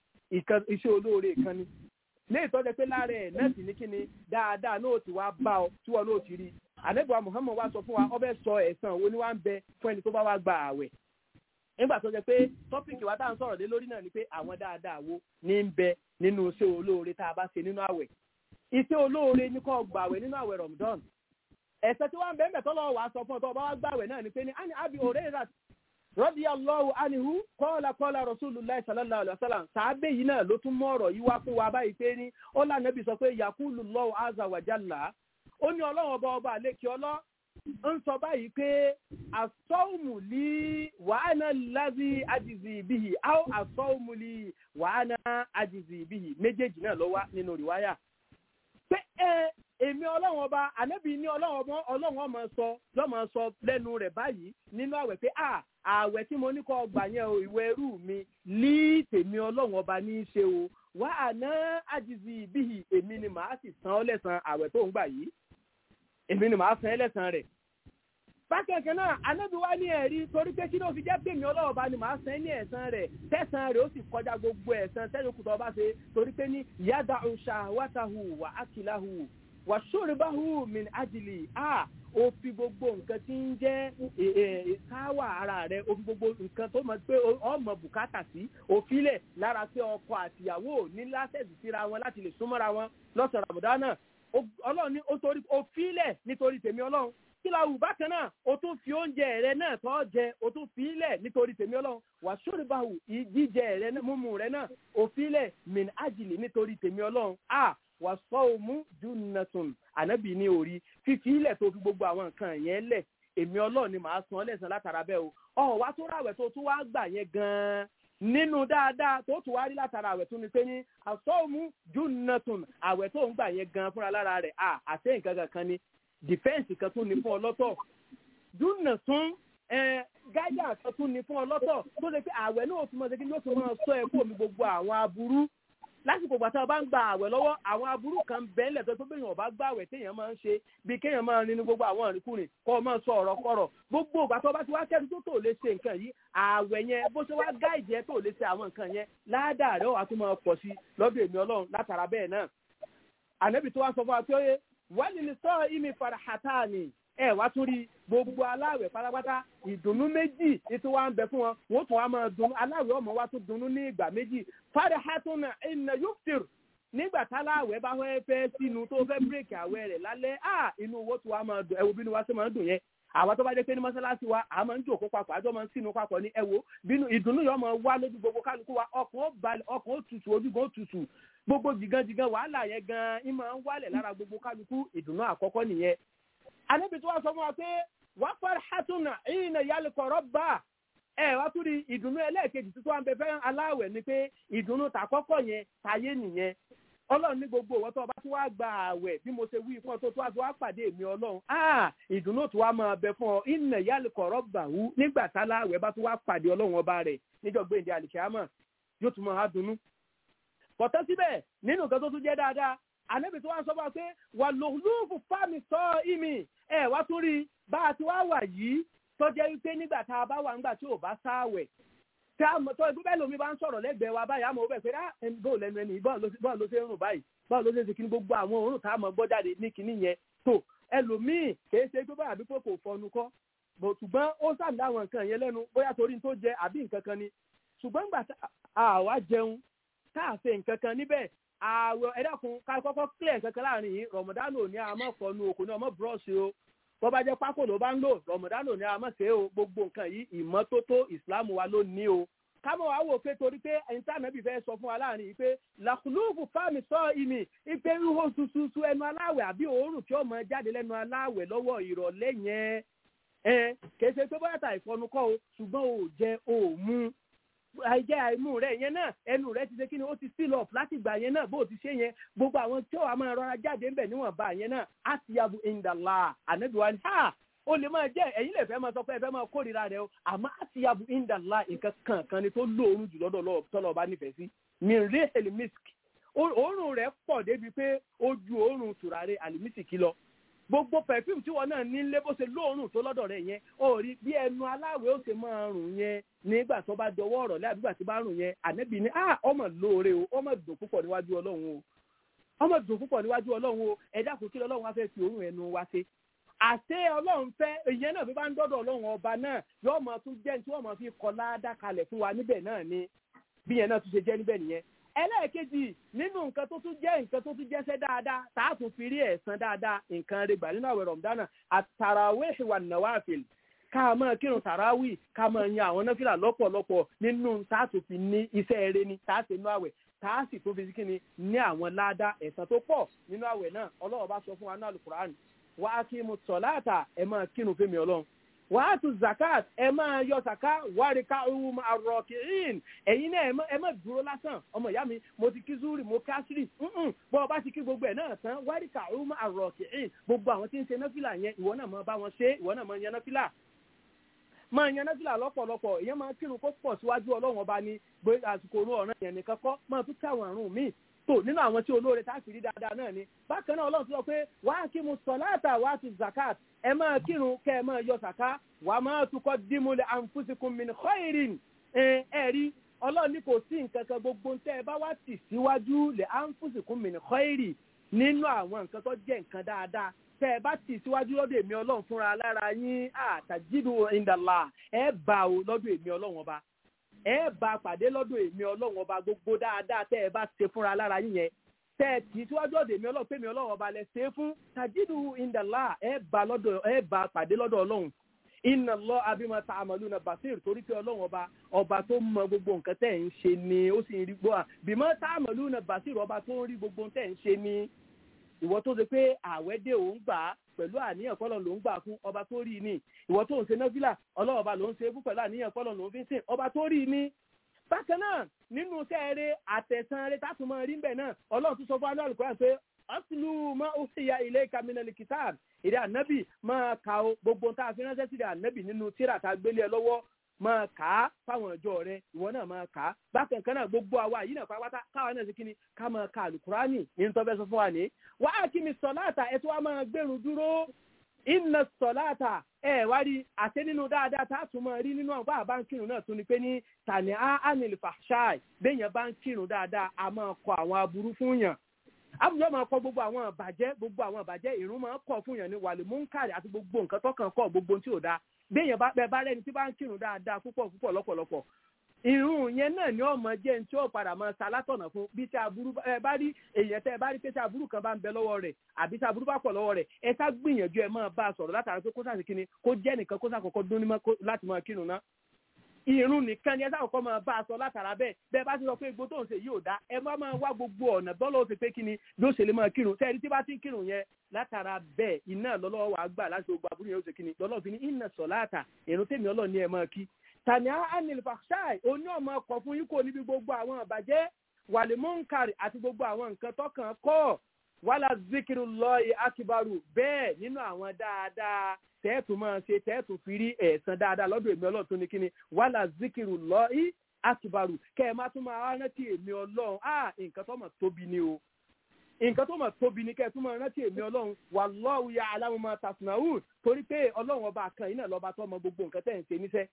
iṣẹ́ olóore kan ni ní ìtọ́jú pé lára ẹ̀ náà sì ní kíni dáadáa náà ti wá bá ọ tí wọn náà ti rí àdébùwà Muhammad wá sọ fún wa ọbẹ̀ sọ ẹ̀san wo ni wá ń bẹ fún ẹni tó bá wá gba àwẹ̀ nígbà tó jẹ́ pé tọ́pìkì wa tá à ń sọ̀rọ̀ lé lórí náà ni pé àwọn dáadáa wo ní ń bẹ nínú iṣẹ́ olóore tá a bá ṣe nínú àwẹ̀ iṣẹ́ olóore ní kó gba àwẹ̀ nínú àwẹ̀ Ramadan ẹ̀ṣẹ̀ tí wọ́n ń bẹ mẹ́tọ́ lọ́wọ́ wàá sọ fún ọ tó bá wá gba àwẹ̀ náà ni pé ní ani abi Hurairah radiyallahu anhu qala Rasulullah sallallahu alaihi wasallam sàábé yìí náà ló tún mọ́ ọ̀rọ̀ yìí wá fún wa báyìí pé ní ó lànàbì sọ pé yaqulullahu azza wa jalla ó ní Ọlọ́run ọba àlékè ọlọ́ ń sọ báyìí pé as-sawmu li wa ana allazi ajzi bihi aw as-sawmu li wa ana ajzi bihi méjèèjì náà ló wà nínú rìwáyà pé èmi Ọlọ́run ọba ànábì ní Ọlọ́run ọmọ sọ lẹ́nu rẹ̀ báyìí nínú àwẹ̀ pé àwẹ̀ tí mo ní kó gbà yẹn o ìwọ ẹrú mi lí tèmi Ọlọ́run ọba ní í ṣe o wa ana ajzi bihi èmi ni màá sì san ọ́ lẹ́san àwẹ̀ tó ń gbà yìí èmi ni màá san ẹ́ lẹ́san rẹ̀. bákẹ́kẹ́ náà anábì wá ní ẹ̀rí torí pé kí ló fi jẹ́ pé mi Ọlọ́run bá ní màá san ní ẹ̀san rẹ̀ tẹ̀san rẹ̀ ó sì kọjá gbogbo ẹ̀san sẹ́yìn kùtọ́ ọba ṣe torí pé ní yada'u shahwatahu wa akilahu wa shurbahu min ajli ó fi gbogbo nǹkan tí ń jẹ́ káwà ara rẹ̀ ó fi gbogbo nǹkan tó mọ̀ pé ọmọ bùkátà sí òfilẹ̀ lára pé ọkọ àtìyàwó ní lásẹ̀sì síra wọn láti lè súnmọ́ra wọn lọ́sàn Ramadan náà Ọlọ́run ní ó fílẹ̀ nítorí tèmi Ọlọ́run kí la wù bákan náà o tún fi oúnjẹ rẹ náà tó jẹ o tún fílẹ̀ nítorí tèmi Ọlọ́run wà ṣòrìbáwù jíjẹ rẹ mímu rẹ náà o fílẹ̀ min ajili nítorí tèmi Ọlọ́run wà sawmu junnatun ànábì ní orí fífílẹ̀ tó fi gbogbo àwọn nǹkan yẹn lẹ̀ èmi Ọlọ́run ni màá san lẹ́san látara bẹ́ẹ̀ o wá tó ráwẹ̀ tó tún wá gbà yẹn gan-an nínú dáadáa tó tún wá rí látara àwẹ̀ tó ní pé ní as-sawmu junnatun àwẹ̀ tó ń gbà yẹn gan fúnra lára rẹ̀ àṣẹ nǹkan kan ni dìfẹ́ǹsì kan tún ní fún ọlọ́tọ̀ junnatun gáyà kan tún ní fún ọlọ́tọ̀ tó lè pé àwẹ̀ náà tún mọ̀ sí kí ló tún máa sọ ẹ̀kọ́ mi gbogbo àwọn aburú lásìkò gbàtà ọba ń gba àwẹ̀ lọ́wọ́ àwọn aburú kan bẹ́ẹ̀lẹ̀ tó bẹ́yàn ọba gbà àwẹ̀ téèyàn máa ń ṣe bí kéèyàn máa nínú gbogbo àwọn ìrìnkúrìn kọ́ ọ máa sọ ọ̀rọ̀ kọ̀rọ̀ gbogbo gbàtà ọba tí wàá kẹ́rù tó lè ṣe nǹkan yìí àwẹ̀ yẹn bó ṣe wá gáìdì ẹ tó lè ṣe àwọn nǹkan yẹn ládàá rẹ̀ wà tún máa pọ̀ sí lọ́dọ̀ èmi Ọlọ́run látara bẹ́ẹ̀ náà ànábì tó wá sọ fún wa pé wọ́n lè sọ ìmì farahatani wá tún rí gbogbo aláwẹ̀ pátápátá ìdùnnú méjì ètò wa ń bẹ fún wọn wọ́n tún wá máa dùnnú aláwẹ̀ ọmọ wa tún dùnnú ní ìgbà méjì farahatuna inna yuftir nígbà táláwẹ̀ bá fẹ́ sínú tó fẹ́ bírèkì àwẹ̀ rẹ̀ lálẹ́ inú owó tún wá máa dùn ẹ̀wò bínú wa ṣe máa ń dùn yẹn àwọn tó bá jẹ́ pé ní mọ́sálásí wa a máa ń jòkó papọ̀ àjọ máa ń sínú papọ̀ ní ẹ̀wò bínú ìdùnnú yóò máa wá lójú gbogbo kálukú wa ọkàn ó balẹ̀ ọkàn ó tutù ojúgan ó tutù gbogbo jìgànjìgàn wàhálà yẹn gan ń máa ń wálẹ̀ lára gbogbo kálukú ìdùnnú àkọ́kọ́ nìyẹn. Ànábì tó wá sọ fún wa pé wà farhatun hina yalqa rabba wá tún rí ìdùnnú ẹlẹ́ẹ̀kejì tó wà ń bẹ fẹ́ aláwẹ̀ ni pé ìdùnnú tàkọ́kọ́ yẹn tayé nìyẹn ọlọ́run ní gbogbo ìwọ tó bá tún wá gba ààwẹ̀ bí mo ṣe wí fún ọ tó tún wá pàdé èmi ọlọ́run ìdùnnú tó wá máa bẹ fún ọ inna yalqara rabbahu nígbà táláwẹ̀ bá tún wá pàdé ọlọ́run ọba rẹ̀ níjọ́ gbèǹde àlìkíyámà yóò tún máa dunnú. kọ̀tọ́ síbẹ̀ nínú nǹkan tó tún jẹ́ dáadáa ànábì tó wá ń sọ fún wa pé wà lòlúùfù fáàmì sọ ìmì wá tún rí bá a ti wá wà yìí tó jẹ́ wípé nígbà tá a bá wà nígbà tí ò bá sáwẹ̀ tó ẹgbẹ́ bẹ́ẹ̀ lómi bá ń sọ̀rọ̀ lẹ́gbẹ̀ẹ́ wa báyìí àmọ́ ó bẹ̀ pé bóò lẹ́nu ẹni bọ́ọ̀ ló ṣe ń rùn báyìí bọ́ọ̀ ló ṣe ń ṣe kíní gbogbo àwọn òórùn tá a mọ̀ gbọ́ jáde ní kíní yẹn tó ẹlòmíì kìí ṣe pé báyà bí kò fọnu kọ́ ṣùgbọ́n ó sàmì àwọn nǹkan yẹn lẹ́nu bóyá torí tó jẹ àbí nǹkan kan ni ṣùgbọ́n nígbà àwa jẹun tá a ṣe nǹkan kan níbẹ̀ àwọ̀ ẹ̀dàkùn ká kọ́kọ́ clear nǹkan kan láàrin yìí rọ̀mọ̀dánù ní àmọ́ fọnu òkú ní ọmọ búrọ́ọ̀ṣì o tó bá jẹ́ pákó ló bá ń lò rọ̀mọ̀dánù ní àmọ́ ṣe o gbogbo nǹkan yìí ìmọ́tótó ìsìlámù wa ló ní o kámọ̀ wá wò pé torí pé ìntánẹ́bì fẹ́ sọ fún wa láàrin yìí pé làkùlùfù fáàmì sọ ìmì ìpè ihò ṣuṣuṣu ẹnu aláwẹ̀ àbí òórùn tí ó mọ jáde lẹ́nu aláwẹ̀ lọ́wọ́ ìrọ̀lẹ́ yẹn kìí ṣe pé bóyá ta ìfọnukọ́ o ṣùgbọ́n ò jẹ òmu àìjẹ́ àìmú rẹ̀ yẹn náà ẹnu rẹ̀ ti ṣe kí ni ó ti seal up láti gbà yẹn náà bó ti ṣe yẹn gbogbo àwọn tí ó wà máa rọra jáde ńbẹ̀ níwọ̀nba yẹn náà á ti yabu indala ànábì wa ni ó lè máa jẹ́ ẹ̀yin lè fẹ́ máa sọ pé ẹ fẹ́ máa kórìíra rẹ̀ o àmọ́ á ti yabu indala nǹkan kankan ni tó lóorun jù lọ́dọ̀ tọ́lọ̀ bá nífẹ̀ẹ́ sí mìírí elimisk òórùn rẹ̀ pọ̀ débi pé ó ju òórùn tùràrí àlìmísìkì lọ gbogbo perfume tí wọn náà nílé bó ṣe lóòrùn tó lọ́dọ̀ rẹ̀ yẹn ó rí bí ẹnu aláwẹ̀ ó ṣe máa rùn yẹn nígbà tó bá dọwọ́ ọ̀rọ̀ lẹ́yìn àbígbà tí bá rùn yẹn ànẹ́bí ni ọmọ lóore o ọmọ dùn púpọ̀ níwájú ọlọ́run o ọmọ dùn púpọ̀ níwájú ọlọ́run o ẹ̀dá kò kí ọlọ́run wá fẹ́ fi òórùn ẹnu wa ṣe àṣẹ ọlọ́run fẹ́ ìyẹn náà bí bá ń dọ́dọ̀ ọlọ́run ọba náà yóò máa tún jẹ́ tí wọ́n máa fi kọ́ ládàá kalẹ̀ fún wa níbẹ̀ náà ni bí yẹn náà tún ṣe jẹ́ níbẹ̀ nìyẹn ẹlẹ́ẹ̀kejì nínú nǹkan tó tún jẹ́sẹ́ dáadáa tààtún fi rí ẹ̀san dáadáa nǹkan rẹ̀ gbà nínú àwẹ̀ rọ̀mùdánà àtàràwẹ̀ wà nàwáfìl ká máa kírun tàràwì ká máa yan àwọn náfìlà lọ́pọ̀lọpọ̀ nínú tààtún fi ní iṣẹ́ eré ní tààtún inú àwẹ̀ tààsì tó fi sí kíni ní àwọn ládàá ẹ̀san tó pọ̀ nínú àwẹ̀ náà ọlọ́run bá sọ fún wa ní Al-Qur'an wa aqimu ssalata ẹ máa kírun fẹ́mi ọlọ́run wàátù zakat ẹ máa yọ zaka wàríkà ọ̀hún àrọ̀kìrín ẹ̀yin náà ẹ má dúró lásán ọmọ ìyá mi mo ti kí zúrì mo kásírì bọ́ ọ bá ti kí gbogbo ẹ̀ náà tán wàríkà ọ̀hún àrọ̀kìrín gbogbo àwọn tí ń ṣe náfìlà yẹn ìwọ náà máa bá wọn ṣe ìwọ náà máa yan náfìlà lọ́pọ̀lọpọ̀ ìyẹn máa kírun kó pọ̀ síwájú ọlọ́run ọba ní àsìkò orun ọ̀ràn yẹn nìkan kọ́ máa tún káwọn àrùn míì tó nínú àwọn tí olóore tá a sì rí dáadáa náà ni bákan náà ọlọ́run ti sọ pé wàá kí mu sọ̀láàtà wàá tu zakat ẹ máa kírun kẹ́ ẹ máa yọ sàká wàá máa tukọ̀ dímúlẹ̀ àǹfùsìkùn min khairin rí ọlọ́run ní kò sí nǹkan kan gbogbo tẹ́ ẹ bá wá tì síwájú lẹ̀ àǹfùsìkùn min khairin nínú àwọn nǹkan tó jẹ́ nǹkan dáadáa tẹ́ ẹ bá tì síwájú lọ́dọ̀ èmi ọlọ́run fúnra lára yín àtàjídù indala ẹ bá o lọ́dọ̀ èmi ọlọ́run ọba ẹ bá pàdé lọ́dọ̀ èmi ọlọ́run ọba gbogbo dáadáa tẹ́ ẹ bá ṣe fúnra lára yín yẹn tẹ́ ẹ tì í síwájú ọ̀dọ̀ èmi ọlọ́run pé mi ọlọ́run ọba lẹ ṣe é fún tajidu indala ẹ bá pàdé lọ́dọ̀ ọlọ́run inna Allaha bima ta'maluna basir torí pé ọlọ́run ọba tó mọ gbogbo nǹkan tẹ́ ẹ̀ ń ṣe ni ó sì ń rí gbọ́ bima ta'maluna basir ọba tó ń rí gbogbo tẹ́ ẹ̀ ń ṣe ni ìwọ tó ṣe pé àwẹ́dẹ́ òun gbà á pẹ̀lú àníyàn kọ́lọ̀ ló ń gbà fún ọba tó rí i ní ìwọ tó ń ṣe náfìlà ọlọ́run ọba ló ń ṣe fún pẹ̀lú àníyàn kọ́lọ̀ ló ń fi sìn ọba tó rí i ní. bákan náà nínú sẹ́ẹ̀rẹ́ àtẹ̀sán rẹ̀ tátùn máa rí ń bẹ̀ náà ọlọ́run tún sọ fún anúàlù kọ́ra pé ọ́sùlù máa ń ṣìyà ilayka minal kitab ìdí ànábì máa ka gbogbo tá a fi ránṣẹ́ sí ànábì nínú tírà tá a gbélé ẹ lọ́wọ́ máa kà á fáwọn ọjọ́ rẹ ìwọ náà máa kà á bákan kan náà gbogbo àwa yìí náà pátá káwa náà ṣe kí ni ká máa ka àlùkùránì ní tó fẹ́ sọ fún wa ní. wà á kí mi sọ̀láàtà ẹ tó wá máa gbẹ̀rù dúró inna sọ̀láàtà ẹ wá rí àṣẹ nínú dáadáa tá a tún máa rí nínú àwọn bá ń kírun náà tún ni pé ní tani anil fahshai béèyàn bá ń kírun dáadáa a máa kọ àwọn aburú fún yàn àbúrò máa kọ gbogbo àwọn àbàjẹ́ ìrun máa kọ fún yàn ní wàlẹ̀ múnkàrí àti gbogbo nǹkan tọkàn kọ gbogbo tí ò dáa béèyàn bá rẹni tí bá ń kírun dáadáa púpọ̀ lọ́pọ̀lọpọ̀ ìrun yẹn náà ni ọmọ jẹ́ ní tí ó padà máa ṣalátọ̀nà fún bí tí aburú bá rí èèyàn tẹ́ ẹ bá rí pé tí aburú kan bá ń bẹ lọ́wọ́ rẹ̀ àbí tí aburú bá pọ̀ lọ́wọ́ rẹ̀ ẹ sá gbìyànjú ẹ máa bá a sọ̀rọ̀ látara pé kó sàṣì kíni kó jẹ́ nìkan kó sàkọ́kọ́ dún ní láti máa kírun ná ìrun nìkan ni ẹ sáà kọ́ máa bá a sọ látara bẹ́ẹ̀ bá ti sọ pé igbó tó ń ṣe yìí ò dá ẹ máa wá gbogbo ọ̀nà bọ́lá ó ti pé kíni bí ó ṣe lè máa kírun tẹ́ẹ̀rí tí bá ti ń kírun yẹn látara bẹ́ẹ̀ iná lọ́lọ́wọ́ wàá gbà láti gbogbo àbúrò yẹn ó ṣe kíni lọ́lọ́ fi ní inna sọ̀láàtà ìrun tèmi ọlọ́ọ̀ ni ẹ máa kí tani anil fahshai oní ọmọ ọkọ̀ fún yín kò níbi gbogbo àwọn àbàjẹ́ wàlímúnkàrì àti gbogbo àwọn nǹkan tọkàn kọ́ wàlá zikirullahi akibaru bẹ́ẹ̀ nínú àwọn dáadáa tẹ́ẹ̀tù máa ṣe tẹ́ẹ̀tù fi rí ẹ̀san dáadáa lọ́dọ̀ èmi ọlọ́run tó ní kíni wàlá zikirullahi akibaru kẹ́ ẹ má tún máa rántí èmi ọlọ́run nǹkan tó mọ̀ tóbi ni o nǹkan tó mọ̀ tóbi ni kẹ́ ẹ tún máa rántí èmi ọlọ́run wallahu ya'lamu ma tasna'un torí pé ọlọ́run ọba kan yìí náà lọ́ba tó mọ gbogbo nǹkan tẹ́ ń ṣe níṣẹ́.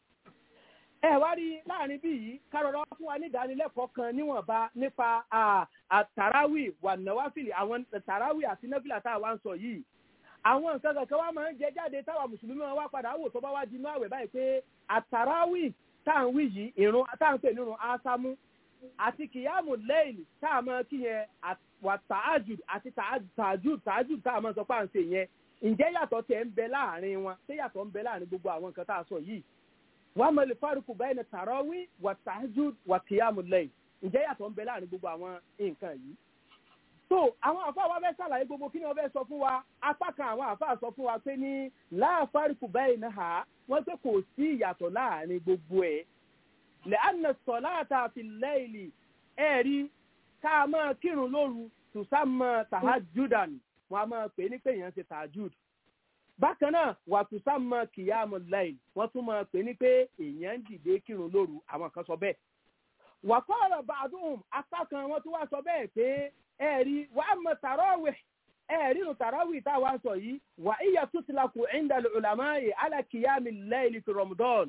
ẹ wá rí láàrin bí yìí kárọ̀rọ̀ fún wa ní ìdánilẹ́kọ̀ọ́ kan níwọ̀nba nípa àtàráwì wà nàwáfìlì àwọn tàráwì àti náfìlà tá a wá ń sọ yìí àwọn nǹkan kankan wá máa ń jẹ jáde táwa mùsùlùmí wọn wá padà wò tó bá wá di inú àwẹ̀ báyìí pé àtàráwì tá à ń wí yìí ìrun tá à ń pè nínú ásámú àti kìyàmù lẹ́yìn tá a máa kí yẹn wà tààjùd àti tààjùd tá a máa sọ pé à ń ṣe yẹn ǹjẹ́ yàtọ̀ tẹ̀ ń bẹ láàrin wọn ṣé yàtọ̀ ń bẹ láàrin gbogbo àwọn nǹkan tá a sọ yìí wàá mọ̀ lè fárúkù báyìí ní tàràwí wà tààjùd wà kìyàmù lẹ́yìn ǹjẹ́ yàtọ̀ ń bẹ láàrin gbogbo àwọn nǹkan yìí. so àwọn àfáà wa fẹ́ ṣàlàyé gbogbo kí ni wọ́n fẹ́ sọ fún wa apá kan àwọn àfáà sọ fún wa pé ní láàfárúkù báyìí ní ha wọ́n pé kò sí ìyàtọ̀ láàrin gbogbo ẹ̀ lẹ́ànà sọ̀láàtà fi lẹ́ìlì ẹ̀rí ká a máa kírun lóru tùsámọ̀ tàhájúdàn wọn a máa pè ní pé èèyàn ṣe tàhájúd bákan náà wà tùsámọ̀ kìyàmù lẹ́ìlì wọ́n tún máa pè ní pé èèyàn ń dìde kírun lóru àwọn kan sọ bẹ́ẹ̀ wà kọ́ọ̀rọ̀ bàdùn apá kan wọ́n tún wá sọ bẹ́ẹ̀ pé ẹ̀rí wà á mọ tàrọ́wẹ̀ ẹ̀rí nu tàrọ́wì tá a wá sọ yìí wà íyà tutlaqu inda al-ulama'i ala kìyàmù lẹ́ìlì fi Ramadan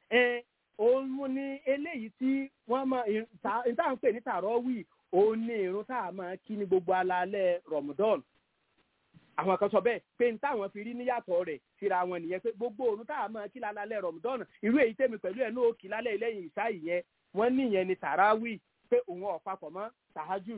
òun ni eléyìí tí wọ́n máa ìta ń pè ní tàrọ́wì òun ni ìrun tá a máa kí ní gbogbo alaalẹ́ Ramadan àwọn kan sọ bẹ́ẹ̀ pé ní táwọn fi rí níyàtọ̀ rẹ̀ síra wọn nìyẹn pé gbogbo òun tá a máa kí lálẹ́ Ramadan irú èyí tèmi pẹ̀lú ẹ̀ náà kí lálẹ́ lẹ́yìn ìṣá ìyẹn wọ́n níyẹn ni tàràwì pé òun ọ̀pápọ̀ mọ́ tàhájùd.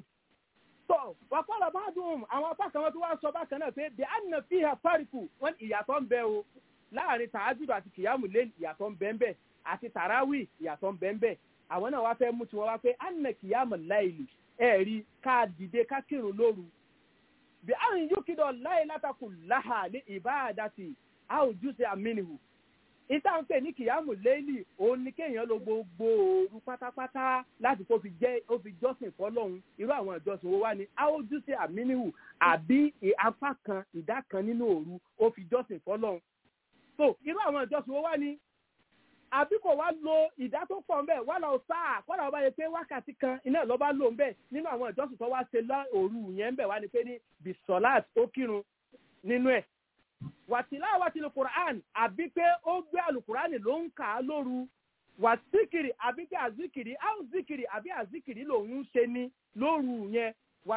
tó wàkọ́lọ̀ bá dùn àwọn apá kan wọn tó wá sọ bákan náà pé bí àná fi hà fáríkù wọn ìyàtọ̀ ń bẹ o láàrin tàhájùd àti kìyàmù lẹ́yìn ìyàtọ̀ ń bẹ ń bẹ àti tàràwì ìyàtọ̀ ń bẹ ń bẹ àwọn náà wá fẹ́ mú tiwọn wá pé àná kìyàmù láìlì ẹ̀rí ká dìde ká kírun lóru bí àwọn yókìdọ̀ láì látàkù láhà ní ìbáàdàtì àwùjúṣe àmínìhù ìta ń pè ní kìyàmù lẹ́yìn òun ni kéèyàn lo gbogbo òru pátápátá láti kó fi jọ́sìn fọ́lọ́run irú àwọn ìjọsìn wo wá ní àwùjúṣe àmínìhù àbí apá kan ìdá kan nínú òru ó fi jọ́sìn fọ́lọ́run so irú àwọn ìjọsìn wo wá ní àbí kò wá lo ìdá tó pọ̀ ńbẹ̀ wá lọ sáà kọ́dà ọba yẹ pé wákàtí kan iná ló bá lò ńbẹ̀ nínú àwọn ìjọsìn tó wá ṣe òru yẹn ńbẹ̀ wá ní pé ní bisolat ó kírun nínú ẹ̀ wàtílá wàtílù Qur'an àbí pé ó gbé àlùkùránì ló ń kà á lóru wàtíkìrì àbí pé àzíkìrì áùzíkìrì àbí àzíkìrì lòun ṣe ní lóru yẹn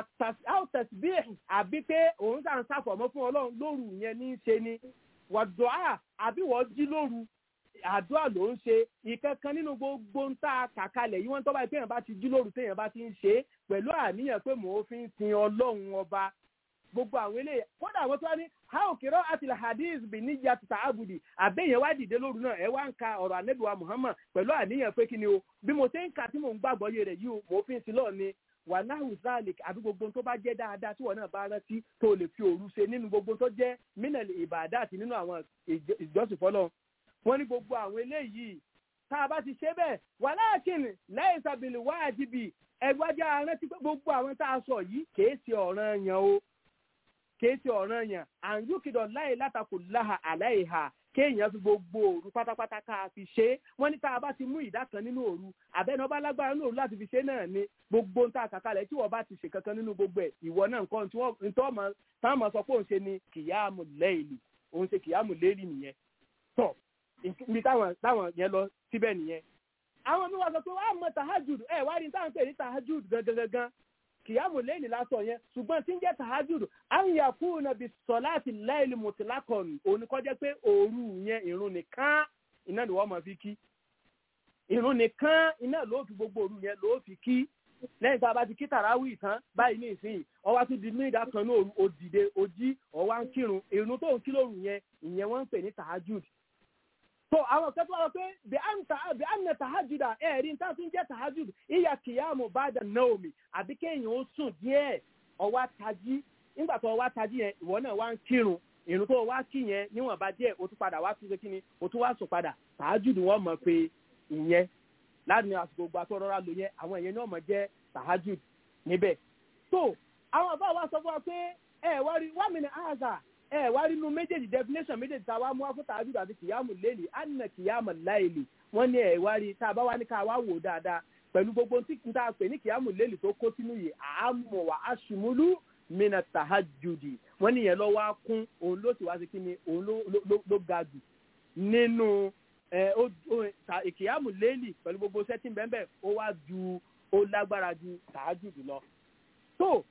áùtẹ̀sibíhì àbí pé òun sàn sáfọ̀mọ́ fún Ọlọ́run lóru yẹn ní ṣe ní wàdùá àbí wọ́n jí lóru àdúrà ló ń ṣe ìkankan nínú gbogbo ń tá a kàkalẹ̀ yìí wọ́n tó bá téèyàn bá ti jí lóru téèyàn bá ti ń ṣe é pẹ̀lú àníyàn pé mò ń fi ń sin Ọlọ́run ọba gbogbo àwọn eléyìí kódà àwọn tó wá ní how kìrọ́ àtìlẹ̀ hadith bí níjà tìta àbùdì àbẹ̀yẹn wá dìde lóru náà ẹ wá ń ka ọ̀rọ̀ Ànábì wa Muhammad pẹ̀lú àníyàn pé kí ni o bí mo ṣe ń kà tí mò ń gbàgbọ́ yé rẹ̀ yìí o mò ń fi ń sin lọ́ọ̀ ni wà náà zalik àbí gbogbo tó bá jẹ́ dáadáa tí wọ́n náà bá rántí tó lè fi òru ṣe nínú gbogbo tó jẹ́ mínàlì ìbàdà àti nínú àwọn ìjọsìn fọ́lọ́run wọ́n ní gbogbo àwọn eléyìí tá a bá ti ṣe bẹ́ẹ̀ walakin laysa bil wajibi ẹgbẹ́jà rántí pé gbogbo àwọn tá a sọ yìí kìí ṣe ọ̀ranyàn o kìí ṣe ọ̀ranyàn àǹjúkìdọ̀ láì látàkù láhà àláìhà kéèyàn fi gbogbo òru pátápátá ká fi ṣe é wọ́n ní tá a bá ti mú ìdá kan nínú òru àbẹ́ni ọba lágbára nínú òru láti fi ṣe é náà ni gbogbo ń ta àkàkalẹ̀ tí wọ́n bá ti ṣe kankan nínú gbogbo ẹ̀ ìwọ náà nǹkan tí wọ́n táwọn máa sọ pé òun ṣe ni kìyàmù láìlì òun ṣe kìyàmù láìlì nìyẹn tọ̀ ibi táwọn yẹn lọ síbẹ̀ nìyẹn. àwọn mi wá sọ pé wàá mọ tahajud ẹ wá rí táwọn pè ní tahajud gangan kìyàmù lẹ́yìn lásán yẹn ṣùgbọ́n tí ń jẹ́ tahajud àwọn yàkú nàbí sọláàtì láìlì mùtìlákọ̀ọ̀nù òun kọ́ jẹ́ pé òru yẹn ìrun nìkan iná ni wọ́n máa fi kí ìrun nìkan iná ló fi gbogbo òru yẹn ló fi kí lẹ́yìn tá a bá ti kí tàràwì tán báyìí ní ìsìn ọwá tún di ní ìdá kan ní òru òdìdé ojí ọwá ń kírun ìrun tó ń kí lóru yẹn ìyẹn wọ́n ń pè ní tahajud. So àwọn kan tó wà pé bí a nà tàhájúdà ẹ̀rí níta tún jẹ́ tàhájúd ìyá kìyàmù ba'da nawmi àbí kéèyàn ó sùn díẹ̀ ọwá tají nígbà tó ọwá tají yẹn ìwọ náà wá ń kírun ìrun tó wá kí yẹn níwọ̀nba díẹ̀ o tún padà wá tún ṣe kí ni o tún wá sùn padà tàhájúd wọ́n mọ̀ pé ìyẹn láti àsìkò gba tó rọra lò yẹn àwọn ìyẹn náà mọ̀ jẹ́ tahajjud níbẹ̀. tó àwọn àbá wa sọ fún wa pé wá rí wá mi ní àzà wá rí inú méjèèjì definition méjèèjì tá a wá mú wá fún tahajjud àti kìyàmù léèlì ànà kìyàmù láìlì wọ́n ní wá rí tá a bá wá ní ká wá wò dáadáa pẹ̀lú gbogbo tí n ta pè ní kìyàmù léèlì tó kó sínú yìí àmọ̀ wà aṣùmúlú mina tahajjudi wọ́n ní yẹn lọ wá kún òun ló sì wá sí kíni òun ló ga jù nínú kìyàmù léèlì pẹ̀lú gbogbo sẹ́tìn bẹ́ẹ̀ ó wá ju ó lágbára ju tahajjudi lọ. tó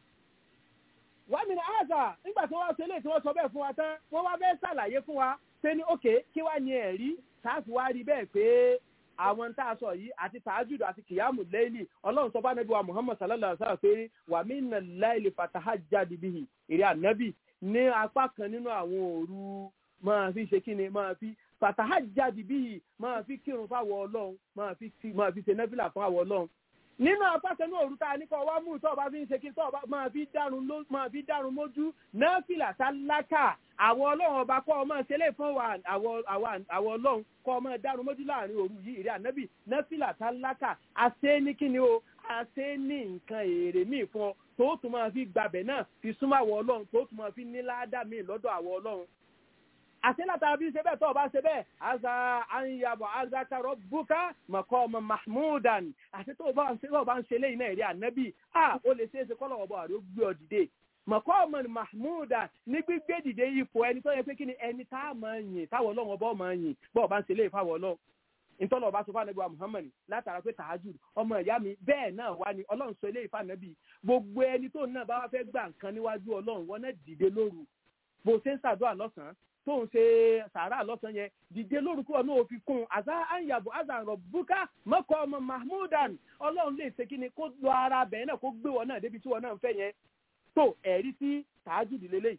wá mi ní àzà nígbà tí wọ́n ṣe lè tí wọ́n sọ bẹ́ẹ̀ fún wa tán wọ́n wá bẹ́ẹ̀ ṣàlàyé fún wa pé ní òkè kí wá ní ẹ̀rí táàfù wá rí bẹ́ẹ̀ pé àwọn tá a sọ yìí àti tahajjud àti kìyàmù léèlì ọlọ́run sọ bá nẹ́bí wa Muhammad sallallahu alaihi wasallam pé wà minal layli fatahajjad bihi ìrẹ́ ànábì ní apá kan nínú àwọn òru máa fi ṣe kíni máa fi fatahajjad bihi máa fi kírun fáwọn ọlọ́run máa fi ṣe nẹ́fìlà fún àwọn ọlọ́run nínú apá kan náà òru tá a ní kọ́ wá mú tó bá fi ń ṣe kí tó bá máa fi dárun mójú nẹ́fìlà tálákà àwọn ọlọ́run ọba kọ́ ọmọ ṣẹlẹ̀ fún àwọn ọlọ́run kọ́ ọmọ dárun mójú láàrin òru yìí ìrẹ́ ànábì nẹ́fìlà tálákà àṣẹ ní kíni o àṣẹ ní nǹkan èrè míì fún ọ tó tún máa fi gbàbẹ̀ náà fi súnmọ́ àwọn ọlọ́run tó tún máa fi ní ládàá míì lọ́dọ̀ àwọn ọlọ́run àti látara bí ṣe bẹ́ẹ̀ tó bá ṣe bẹ́ẹ̀ àṣà àyàbọ̀ àṣàkàrọ̀ bùkà maqama mahmudan àti tó bá ń ṣe léyìn náà rí ànábì ó lè ṣeéṣe kọ́lọ̀ ọ̀bọ̀ àrí ó gbé ọ dìde maqama mahmudan ní gbígbé dìde ipò ẹni tó yẹ pé kí ni ẹni tá a máa yìn táwọn ọlọ́run ọba máa yìn bọ́ọ̀ bá ń ṣe léyìn fáwọn ọlọ́run ìtọ́lọ̀ ọba sọ fún ànábì Muhammad látara pé tahajjud ọmọ ìyá mi bẹ́ẹ̀ náà wá ní ọlọ́run sọ eléyìí fún ànábì gbogbo ẹni tó náà bá wá fẹ́ gbà nǹkan níwájú ọlọ́run wọn náà dìde lóru bó ṣe ń ṣàdúrà lọ́sàn-án tó ń ṣe sàárà lọ́sàn yẹn dìde lórúkọ náà ó fi kún àzá àyàbọ̀ àzàrọ̀ búkà maqama mahmudan ọlọ́run lè ṣe kí ni kó lọ ara bẹ̀ẹ́ náà kó gbé wọn náà débi tí wọn náà ń fẹ́ yẹn tó ẹ̀rí sí tahajjud lélẹ̀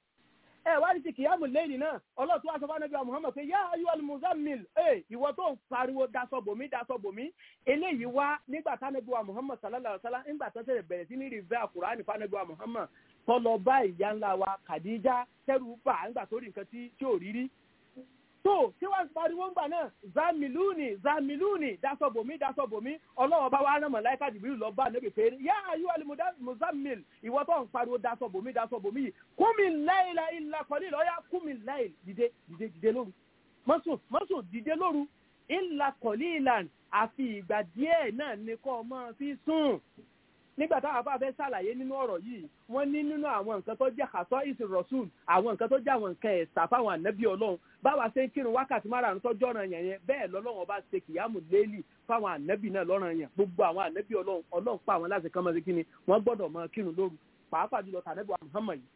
wá ní ti kìyàmù lẹ́yìn náà ọlọ́run tó wá sọ fún ànábì Muhammad pé yá ayyuhal muzammil ìwọ tó ń pariwo daṣọ bòmí eléyìí wá nígbà tánàbí wa Muhammad sallallahu alaihi wasallam nígbà tó ṣẹlẹ̀ bẹ̀rẹ̀ sí ní rìvẹ́ àkùránì fún ànábì wa Muhammad tọ́lọ bá ìyá ńlá wa Khadija tẹ́rù bà nígbà tó rí nǹkan tí ò rírí tó tí wọ́n pariwo ńgbà náà zamiluni dasọ̀bòmí ọlọ́wọ́ bá wá rán màláíkà Jibril lọ bá níbi pé yá ayyuhal muzammil ìwọ tó ń pariwo dasọ̀bòmí qumil layla illa qalila ọ̀yá qumil layl dìde lóru mọ́sùn dìde lóru illa qalilan àfi ìgbà díẹ̀ náà ní kọ́ ọmọ fi sùn nígbà táwọn bá fẹ́ ṣàlàyé nínú ọ̀rọ̀ yìí wọ́n ní nínú àwọn nǹkan tó jẹ́ àtọ́ ìsìnrọ̀sùn àwọn nǹkan tó jẹ́ àwọn nǹkan ẹ̀sà fáwọn ànábì ọlọ́run báwa ṣe ń kírun wákàtí márùn-ún tọ́jú ọ̀ràn yẹn bẹ́ẹ̀ lọ́lọ́run ọba ṣe kìyàmù léèlì fáwọn ànábì náà lọ́ràn yẹn gbogbo àwọn ànábì ọlọ́run pa àwọn láti kán mọ́ sí kíni wọ́n gbọ́dọ̀ máa kírun lóru pàápàá jùlọ tànábì Muhammad yìí.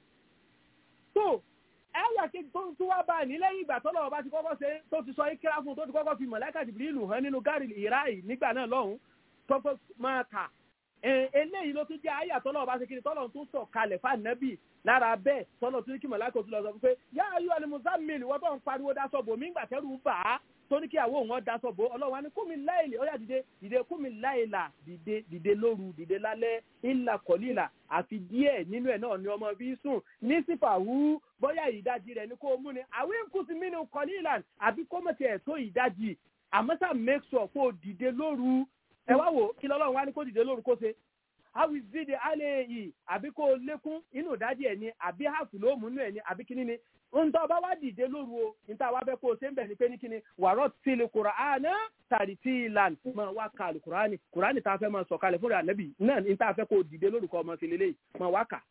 tó ẹ̀yà kí tó ń tún wá bá ní lẹ́yìn ìgbà tọ́lọ́run ọba ti kọ́kọ́ ṣe tó ti sọ ìkírà fún tó ti kọ́kọ́ fi màláíkà Jibrilu hàn nínú gárì ìráì nígbà náà lọ́hùn tó máa kà eléyìí ló tún jẹ́ àyà tọ́lọ̀ bá ṣe kiri tọ́lọ̀ tún sọ̀ kalẹ̀ fànẹ́bì lára bẹ́ẹ̀ tọ́lọ̀ tún kí màláíkà tún lọ sọ pé yá ayyuhal muzammil wọ́n tó ń pariwo dáṣọ bò mí gbà tẹ́rù bà á tó ní kí àwọn òun dáṣọ bò ọlọ́wọ́ ní qumil layli ó yá dìde qumil layla dìde lóru dìde lálẹ́ illa qalila àfi díẹ̀ nínú ẹ̀ náà ni ọmọ bí sùn ní sífàwú bóyá ìdajì rẹ̀ ni kó mú ni àwọn nkùsì minhu qalilan àbí kó mọ̀ tiẹ̀ tó ìdajì àmọ́sà make sure kó dìde lóru ẹ wá wò kí lọ́lọ́run wá ní kó dìde lóru kó ṣe awi zidi alẹ́ yìí àbí kó lékún inú ìdájí ẹ̀ ni àbí hàfù ló mú inú ẹ̀ ni àbí kíní ni ntọ́ bá wá dìde lóru o níta wá fẹ́ kó o ṣe ń bẹ̀ ní pé ní kíni wàrọ̀ tìlì kùránì tàrí tí ìlànà máa wá ka kùránì tá a fẹ́ máa sọ̀kalẹ̀ fúnra ànábì náà níta fẹ́ kó o dìde lóru kọ́ ọmọ sí lélẹ́yìí máa wá kà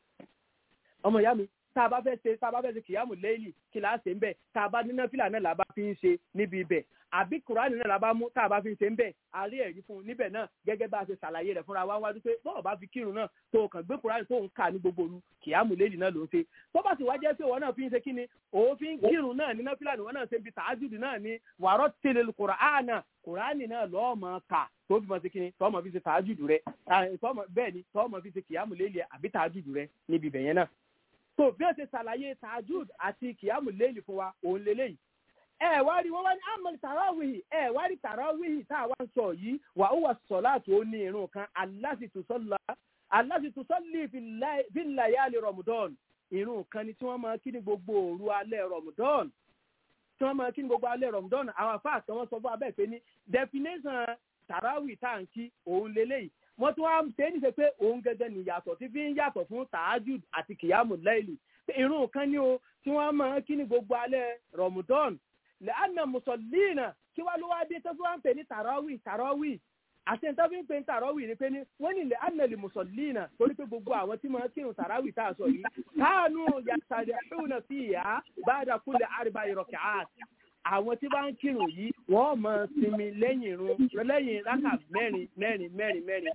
ọmọ ìyá mi tá a bá fẹ́ ṣe kìyàmù léèlì kí là á ṣe ń bẹ̀ tá a bá ní náfìlà náà là bá fi ń ṣe níbi ibẹ̀ àbí kùránì náà là bá mú tá a bá fi ń ṣe ń bẹ̀ àrí ẹ̀rí fún un níbẹ̀ náà gẹ́gẹ́ bá a ṣe ṣàlàyé rẹ̀ fúnra wa wájú pé bọ́ọ̀ bá fi kírun náà tó kàn gbé kùránì tó ń kà ní gbogbo òru kìyàmù léèlì náà ló ń ṣe tó bá sì wá jẹ́ pé ìwọ náà fi ń ṣe kí ni òfin kírun náà ní náfìlà ni wọ́n náà ṣe ń bi tàájùdù náà ní wàrọ̀ tẹ̀lé kùránì náà lọ́ọ́ mọ̀ ká tó fi mọ̀ sí kí ni tọ́ mọ̀ fi ṣe tàájùdù rẹ̀ bẹ́ẹ̀ ni tọ́ mọ̀ fi ṣe kìyàmù léèlì àbí tàájùdù rẹ̀ níbi ibẹ̀ yẹn náà tó bí ó ṣe ṣàlàyé tahajjud àti kìyàmù léèlì fún wa òun lélẹ́yìí wá rí wọ́n wá ní àmọ́ tàràwìhì wá rí tàràwìhì tá a wá ń sọ yìí wà ó wà sọ̀láàtì ó ní irun kan aláṣìtúsọ́lì fìlàyàlì rọ̀mùdọ́n irun kan ni tí wọ́n máa kí ní gbogbo òru alẹ́ rọ̀mùdọ́n àwọn afáà tí wọ́n sọ fún abẹ́ pé ní definition tàràwì tá à ń kí òun lélẹ́yìí wọ́n tún wá ṣe é níṣe pé òun gẹ́gẹ́ ní ìyàtọ̀ tí fi ń yàtọ̀ fún tahajjud àti kìyàmù láìlì irun kan ní o tí wọ́n máa kí ní gbogbo alẹ́ Ramadan lẹ́ànà mùsọ̀lìnà kí wá ló wá dé tó fi wá ń pè ní tàràwì àti ẹ̀ńtọ́ fi ń pè ní tàràwì ni pé ní wọ́n ní lẹ́ànà lè mùsọ̀lìnà torí pé gbogbo àwọn tí máa kírun tàràwì tá a sọ yìí káànù yasari'una fiha ba'da kulli arba'i rak'at àwọn tí bá ń kírun yìí wọ́n máa sinmi lẹ́yìn rákà mẹ́rin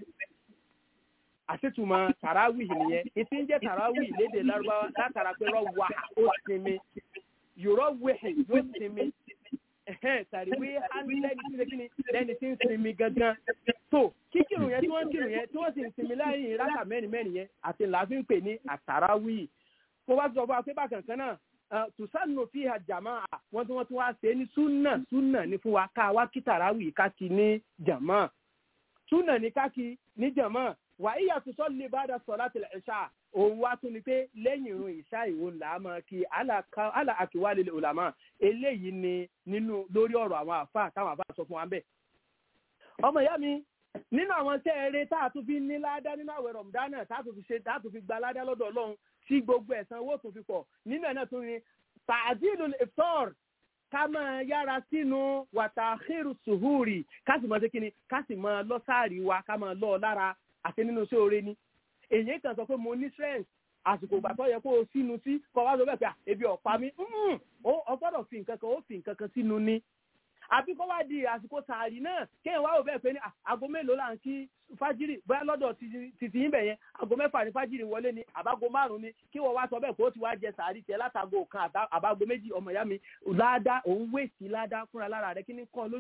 àṣetùmọ̀ tàràwì nìyẹn ìtí ń jẹ́ tàràwì lédè lárúbáwá látara pé rọ́wà ó sinmi yòrọ̀ wẹ̀hìn yóò sinmi tàríwé lẹ́ni tí ń sinmi gangan tó kíkìrùn yẹn tí wọ́n ń kírun yẹn tí wọ́n sì ń sinmi lẹ́yìn rákà mẹ́rin yẹn àti làáfin pè ní àtàràwì tó bá sọ fún wa pé bákan kan náà tùsánù fi hà jàmá wọ́n tí wọ́n tún wá ṣe ní súnà ní fún wa ká wá kí tàràwì ká kí ní jàmá súnà ní ká kí ní jàmá wà íyà tó sọ lè bá dá sọ láti ìṣá òun wá tún ni pé lẹ́yìn irun ìṣá ìwò là á máa kí àlà àkíwálé ulama eléyìí ni nínú lórí ọ̀rọ̀ àwọn àfáà táwọn àfáà sọ fún wa bẹ́ẹ̀. ọmọ ìyá mi nínú àwọn tẹ́ eré tá a tún fi ní ládá nínú àwẹ̀ rọ̀mùdánà tá a tún fi gba ládá lọ́dọ̀ ọlọ́run tí gbogbo ẹ̀san owó tún fi pọ̀ nínú ẹ̀ náà tún ni ta'jilul iftar ká máa yára sínú wàtàkìrù sùhúrì ká sì máa ṣe kíni ká sì máa lọ sáàrí wa ká máa lọ lára àti nínú iṣẹ́ oore ni èyí kan sọ pé mo ní strength àsìkò ìgbà tó yẹ kó o sínú sí kọ́ wá sọ bẹ́ẹ̀ pé ebi ọ̀pá mi ó gbọ́dọ̀ fi nǹkan kan sínú ni àbí kó wá di àsìkò sàárì náà kéèyàn wá wò bẹ́ẹ̀ pé ní aago mélòó là ń kí fájírì bóyá lọ́dọ̀ títí yín bẹ̀ yẹn aago 6 ní fájírì wọlé ni àbágo 5 ni kí wọ́n wá sọ bẹ́ẹ̀ kó o ti wá jẹ sàárì tiẹ̀ látago kan àbágo 2 ọmọ ìyá mi ládàá òun wéèsì ládàá fúnra lára rẹ̀ kí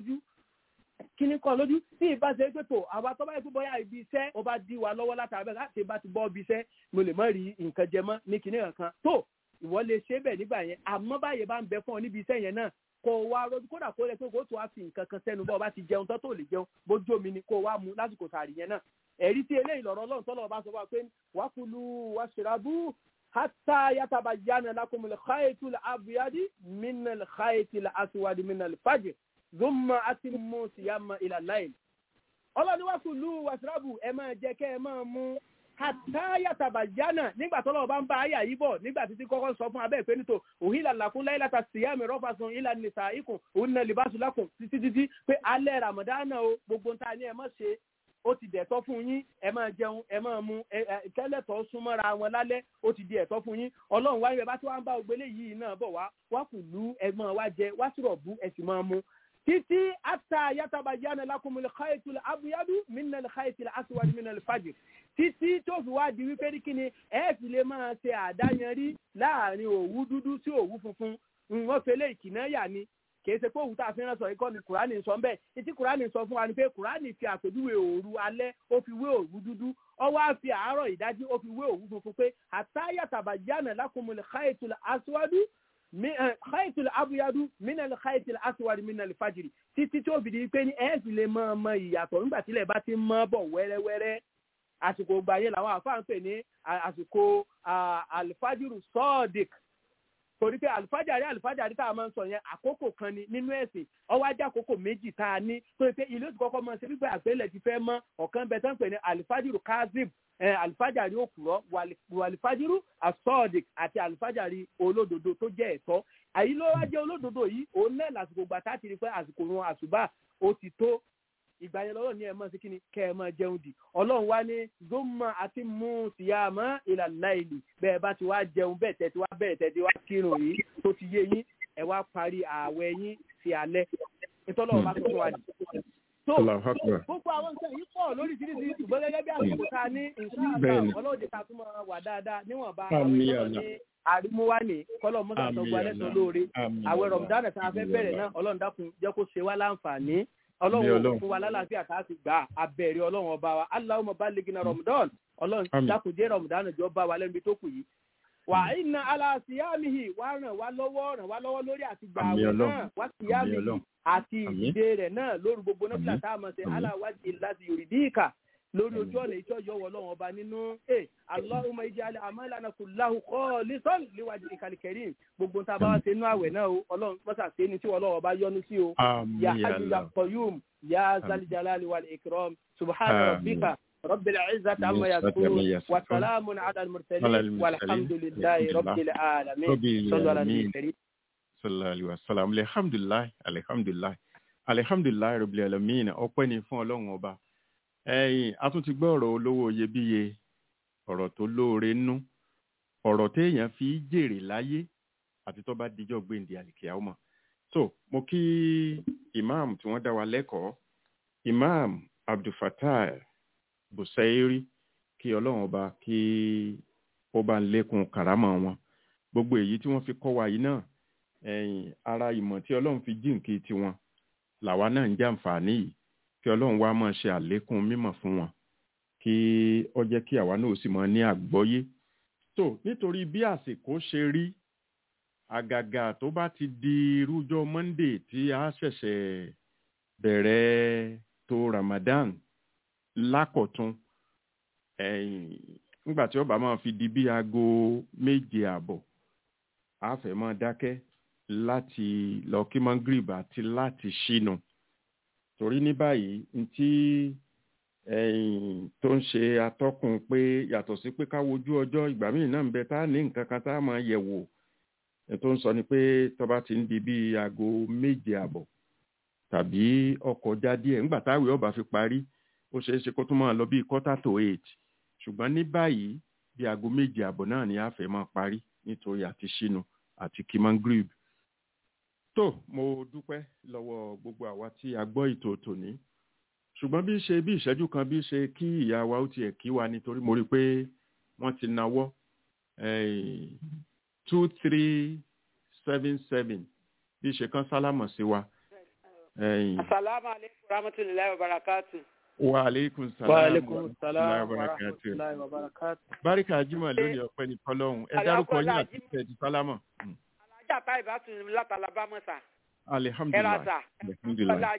ní kọ́ lójú tí ìbá ṣe pé tó àwa tó bá yẹ kó bóyá ibi iṣẹ́ ó bá di wa lọ́wọ́ látara bẹ́ẹ̀ láti bá ti bọ́ ibi iṣẹ́ mo lè má rí nǹkan jẹ mọ́ ní kinní kan tó ìwọ lè ṣe bẹ́ẹ̀ nígbà yẹn àmọ́ báyẹn bá ń bẹ fún ọ níbi iṣẹ́ yẹn náà kó wá rọ́jú kódà kó lẹ pé kó tó wá fi nǹkan kan sẹ́nu bọ́ ọ bá ti jẹun tó lè jẹun bójú omi ni kó wá mu lásìkò sàárì yẹn náà ẹ̀rí tí eléyìí lọ̀rọ̀ Ọlọ́run tọ́lọ̀ bá sọ wá pé wakulu washrabu hatta yatabayyana lakumul khaytul abyadu minal khaytil aswadi minal fajr thumma atimmu siyama ila al-layl. Ọlọ́run wakulu washrabu ẹ máa jẹ kẹ́ ẹ máa mu hatta yatabayyana nígbà tọ́lọ̀ bá ń bá àyà yìí bọ̀ nígbà títí kọ́kọ́ sọ fún abẹ́ ìpé nítò uhilla lakum laylata siyami rafathun ila nisaikum hunna libasun lakum títí pé alẹ́ ramadana o gbogbo ta ní ẹ má ṣe ó ti dẹ̀tọ́ fún yín ẹ máa jẹun ẹ máa mu kẹ́lẹ́tọ̀ súnmọ́ra wọn lálẹ́ ó ti di ẹ̀tọ́ fún yín ọlọ́run wáyé bá tí wọ́n bá ògbélé yìí náà bọ̀ wá kulu ẹ máa wá jẹ wá sùrọ̀bù ẹ sì máa mu títí hatta yatabayyana lakumul khaytul abyadu minal khaytil aswadi minal fajr títí tó fi wá di wípé kí ni ẹ fi lè máa ṣe àdáyanrí láàrin òwú dúdú sí òwú funfun wọ́n fẹ́lẹ́ ìkìnáyà ni kìí ṣe pé òwú tá a fi rán sọ ikọ́ ni kùránì sọ bẹ́ẹ̀ etí kùránì sọ fún wa ni pé kùránì fi àpèjúwe òru alẹ́ ó fi wé òwú dúdú ó wá fi àárọ̀ ìdájí ó fi wé òwú funfun pé hatta yatabayyana lakumul khaytul aswadu khaytul abyadu minal khaytil aswadi minal fajri títí tó fi di pé ní ẹ fi lè mọ ìyàtọ̀ nígbà tílẹ̀ bá ti mọ́ bọ̀ wẹ́rẹ́wẹ́rẹ́ àsìkò ìgbà yẹn làwọn àfáà ń pè ní àsìkò alifajiru sọ́ọ̀dìk torí pé alifájàrí tá a máa ń sọ yẹn àkókò kan ni nínú ẹ̀sìn ọwọ́ ajá àkókò méjì tá a ní torí pé ìlú ìkọ́kọ́ máa ń ṣe gbígbé àgbélẹ̀ ti fẹ́ mọ́ ọ̀kan bẹ tán pè ní alifajiru kazib alifájàrí òkúrọ̀ wàlifájiru asọ́ọ̀dìk àti alifájàrí olódodo tó jẹ́ ẹ̀tọ́ àyí ló wá jẹ́ olódodo yìí òun náà lásìkò gbà tá a ti rí pé àsìkò wọn àṣùbà ó ti tó ìgbà yẹn lọ́wọ́ ní ẹ̀ mọ́ sí kíni kẹ́ ẹ máa jẹun dì ọlọ́run wá ní zumma àti mú siyama ila al-layli bẹ́ẹ̀ bá ti wá jẹun bẹ́ẹ̀ tẹ́ ti wá bẹ́ẹ̀ tẹ́ ti wá kírun yìí tó ti yé yín ẹ wá parí ààwẹ̀ yín sí alẹ́ ìtọ́lọ́wọ́ bá tó fún wa nì. tó gbogbo àwọn nǹkan yìí pọ̀ lóríṣiríṣi ṣùgbọ́n gẹ́gẹ́ bí àsìkò tá a ní ìṣúná ọlọ́ọ̀dẹ ta tún máa wà dáadáa níwọ̀nba àwọn ìṣòro ní àrímúwá ní kọ́lọ̀ mọ́tò àtọ́gbọ́ alẹ́ sọ lóore àwẹ̀ rọ̀mùdánù tá a fẹ́ bẹ̀rẹ̀ náà ọlọ́run dákun jẹ́ kó ṣe wá láǹfààní ọlọ́run fún wa lálàáfíà tá a ti gbà abẹ́rẹ́ ọlọ́run ọba wa Allahumma ballighna Ramadan ọlọ́run dákùnjẹ́ Ramadan jọ bá wa lẹ́nu tó kù yìí wà inna ala siyamihi wà ràn wá lọ́wọ́ lórí àti gbà àwẹ̀ náà wà siyamihi àti ìdè rẹ̀ náà lórí gbogbo náà tá a mọ̀ sí ala wajhi láti yuridika lórí ojú ọ̀nà ìtọ́jọ́ wọ ọlọ́run ọba nínú Allahumma ij'al amalana kullahu khalisan liwajhikal karim gbogbo tá a bá wá ṣe inú àwẹ̀ náà o ọlọ́run mọ́sà ṣe ní tí ọlọ́run ọba yọ́nú sí o ya hayyu ya qayyum ya zal jalali wal ikram subhana rabbika رب العزة عما يصفون وسلام على المرسلين والحمد لله رب العالمين صلى الله عليه وسلم sallallahu alaihi wasallam. Alhamdulillah rabbil alamin. Ọpẹ́ ni fún Ọlọ́run ọba. A tún ti gbọ́ ọ̀rọ̀ olówó iyebíye, ọ̀rọ̀ tó lóore nú, ọ̀rọ̀ téèyàn fi jèrè láyé àti tó bá dijọ́ gbèǹdé àlìkìyámọ̀. So mo kí imam tí wọ́n dá wa lẹ́kọ̀ọ́, Imam Abdulfatah Busairi, kí Ọlọ́run ọba kí ó bá ń lékún kàrámọ̀ wọn. Gbogbo èyí tí wọ́n fi kọ́ wa yìí náà, ara ìmọ̀ tí Ọlọ́run fi jíǹkí tiwọn làwa náà ń jàǹfààní yìí, kí Ọlọ́run wá máa ṣe àlékún mímọ̀ fún wọn, kí ó jẹ́ kí àwa náà sì máa ní àgbọ́yé. So nítorí bí àsìkò ṣe rí, àgàgà tó bá ti di irújọ́ Monday tí a ṣẹ̀ṣẹ̀ bẹ̀rẹ̀ tó Ramadan lákọ̀tún, nígbà tí ó bá máa fi di bí aago 7:30, a fẹ́ máa dákẹ́ láti lọ kí Maghrib àti láti ṣínu. Torí ní báyìí tí tó ń ṣe atọ́kùn pé yàtọ̀ sí pé ká wojú ọjọ́, ìgbà míì náà ń bẹ tá ní nǹkan kan tá máa yẹ̀ wò, tó ń sọ ni pé tó bá ti ń di bí aago 7:30 tàbí ọkọ̀ já díẹ̀, nígbà táwé ọba fi parí ó ṣeé ṣe kó tún máa lọ bí 7:45, ṣùgbọ́n ní báyìí bí aago 7:30 náà ni a fẹ́ máa parí nítorí àti ṣínu àti kí Maghrib. Tó, mo dúpẹ́ lọ́wọ́ gbogbo àwa tí a gbọ́ ètò tòní, ṣùgbọ́n bí ìṣẹ́jú kan bí ṣe kí ìyá wa ó tiẹ̀ kí wa, nítorí mo rí pé wọ́n ti nawọ́ 2377 bí ṣe kan sálámọ̀ sí wa. Assalamu alaikum warahmatullahi wabarakatuh. Wa alaikum salam warahmatullahi wabarakatuh. Báríkà Jímọ̀ lónìí ọpẹ́ ní Ọlọ́run. Ẹ dárúkọ yín àti ìtẹ̀jú sálámọ̀. Alájà ìbátú láti Alabama sà. Alhamdulillah. Alhamdulillah.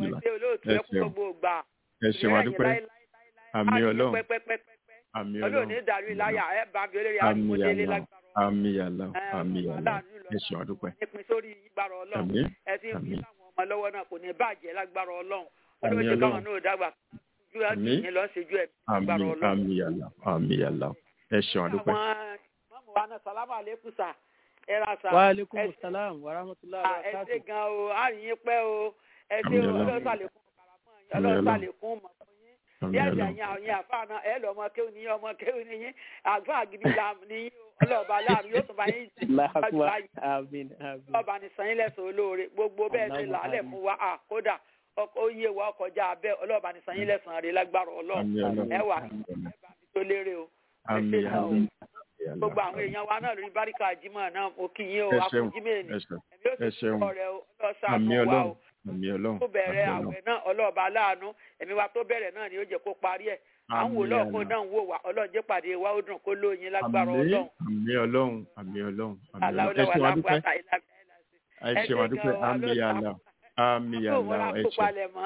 Ẹ ṣé wa dúpẹ́. Àmín Ọlọ́run. Àmín Ọlọ́run. Ọlọ́run ní dàrú ìláyà ẹ bá bí olórí àwọn ọmọdé lágbára. Àmín Allah. Àmín Allah. Ẹ ṣé wa dúpẹ́. Ìpín sórí ìgbàrà Ọlọ́run. Ẹ ti ń fi láwọn ọmọ lọ́wọ́ náà kò ní bàjẹ́ lágbára Ọlọ́run. Ọlọ́run ṣe káwọn náà dàgbà. Àmín Allah. Àmín Allah. Ẹ ṣé wa dúpẹ́. Mọ́mọ́ wa náà sàlámù àlékún sà. Wa alaikum salam wa rahmatullahi wa barakatuh. Ẹ ṣé gan o, a rí yín pẹ́ o. Ẹ ṣé ọlọ́sàlẹ̀kùn karamọ́ yín, ọlọ́sàlẹ̀kùn mọ̀ fún yín. Bí ẹ̀sẹ̀ yín àfáà náà, ẹ lọ ọmọ kéwù ní ọmọ kéwù ní yín. Àgbà gidi ní yín ọlọ́ọ̀bá láàrin yóò tún bá yín ọba ní sanyín lẹ́sọ̀ olóore. Gbogbo bẹ́ẹ̀ ṣe làálẹ̀ fún wa, kódà ó yé wa ọkọjá abẹ́, ọlọ́ọ̀bá ní sanyín lẹ́sàn rẹ̀ lágbára Ọlọ́run. Ẹ wà ní ẹ̀bà mi tó lérè o. Ẹ ṣé náà o. Gbogbo àwọn èèyàn wa náà lórí Báríkà Jímọ̀ náà mo kí yín o, akójímẹ̀ ni ẹ̀mí ó sì kọ́ rẹ̀ o, ọlọ́sàánú wa o. Tó bẹ̀rẹ̀ àwẹ̀ náà ọlọ́ọ̀bá láàánú, ẹ̀mí wa tó bẹ̀rẹ̀ náà ni ó jẹ́ kó parí ẹ̀. Àwọn olóòkó náà ń wò wá, Ọlọ́run jẹ́ pàdé wa ó dùn kó lóyin lágbára Ọlọ́run. Àmín Ọlọ́run, àmín Ọlọ́run, àmín Ọlọ́run. Ẹ ṣé wa dúpẹ́. Ẹ ṣé wa dúpẹ́. Àmín Allah. Àmín Allah. Ẹ ṣé.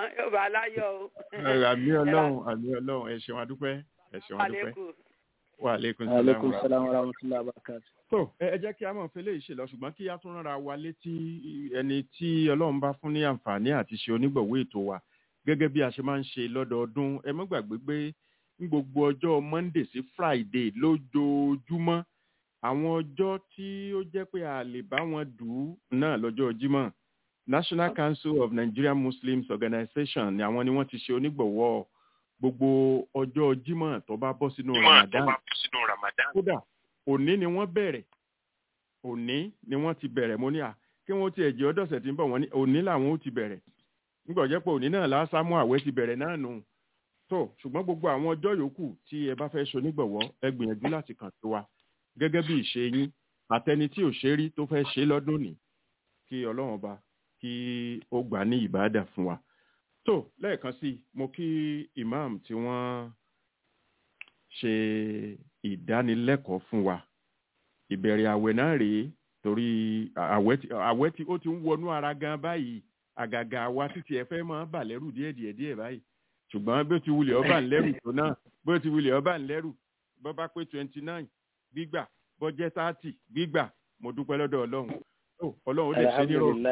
Àmín Ọlọ́run, àmín Ọlọ́run. Ẹ ṣé wa dúpẹ́. Ẹ ṣé wa dúpẹ́. Wa alaikum salam wa rahmatullahi wa barakatuh. So, ẹ jẹ́ kí a mọ̀ fẹ́lẹ́ ìṣe lọ, ṣùgbọ́n kí a tún rárá wa létí ẹni tí Ọlọ́run bá fún ní àǹfààní àti ṣe onígbọ̀wọ́ ètò wa gẹ́gẹ́ bí a ṣe máa ń ṣe lọ́dọọdún. Ẹ má gbàgbé pé ní gbogbo ọjọ́ Monday sí Friday lójoojúmọ́, àwọn ọjọ́ tí ó jẹ́ pé a lè bá wọn dù náà lọ́jọ́ Jímọ̀, National Council of Nigerian Muslims Organization ni àwọn ni wọ́n ti ṣe onígbọ̀wọ́ gbogbo ọjọ́ Jímọ̀ tó bá bọ́ sínú Ramadan. Kódà òní ni wọ́n bẹ̀rẹ̀, òní ni wọ́n ti bẹ̀rẹ̀. Mo ní kí wọ́n ti ẹ̀jẹ̀ ọdọ̀sẹ̀ tí ń bọ̀ wọ́n ní òní làwọn ó ti bẹ̀rẹ̀. Nígbà jẹ́ pé òní náà lásámú àwẹ̀ ti bẹ̀rẹ̀ náà nù. tó ṣùgbọ́n gbogbo àwọn ọjọ́ yòókù tí ẹ bá fẹ́ ṣonígbọ̀wọ́ ẹ gbìyànjú láti kàn sí wa gẹ́gẹ́ bí ìṣe yín àtẹni tí ò ṣe rí tó fẹ́ ṣe lọ́dún ní kí ọlọ́run ọba kí ó gbà ní ìbáàdà fún wa. tó lẹ́ẹ̀kan sí mo kí imam tí wọ́n ṣe ìdánilẹ́kọ̀ọ́ fún wa ìbẹ̀rẹ̀ àwẹ̀ náà rèé torí àwẹ̀ tí ó ti ń wọnú ara gan báyìí àgàgà wa títí ẹ fẹ́ máa bà lẹ́rù díẹ̀ báyìí ṣùgbọ́n bó ti wulẹ̀ ọba ńlẹ́rù tó náà bó ti wulẹ̀ ọba ńlẹ́rù bó bá pé 29 gbígbà bó jẹ́ 30 gbígbà mo dúpẹ́ lọ́dọ̀ ọlọ́run ọlọ́run ó lè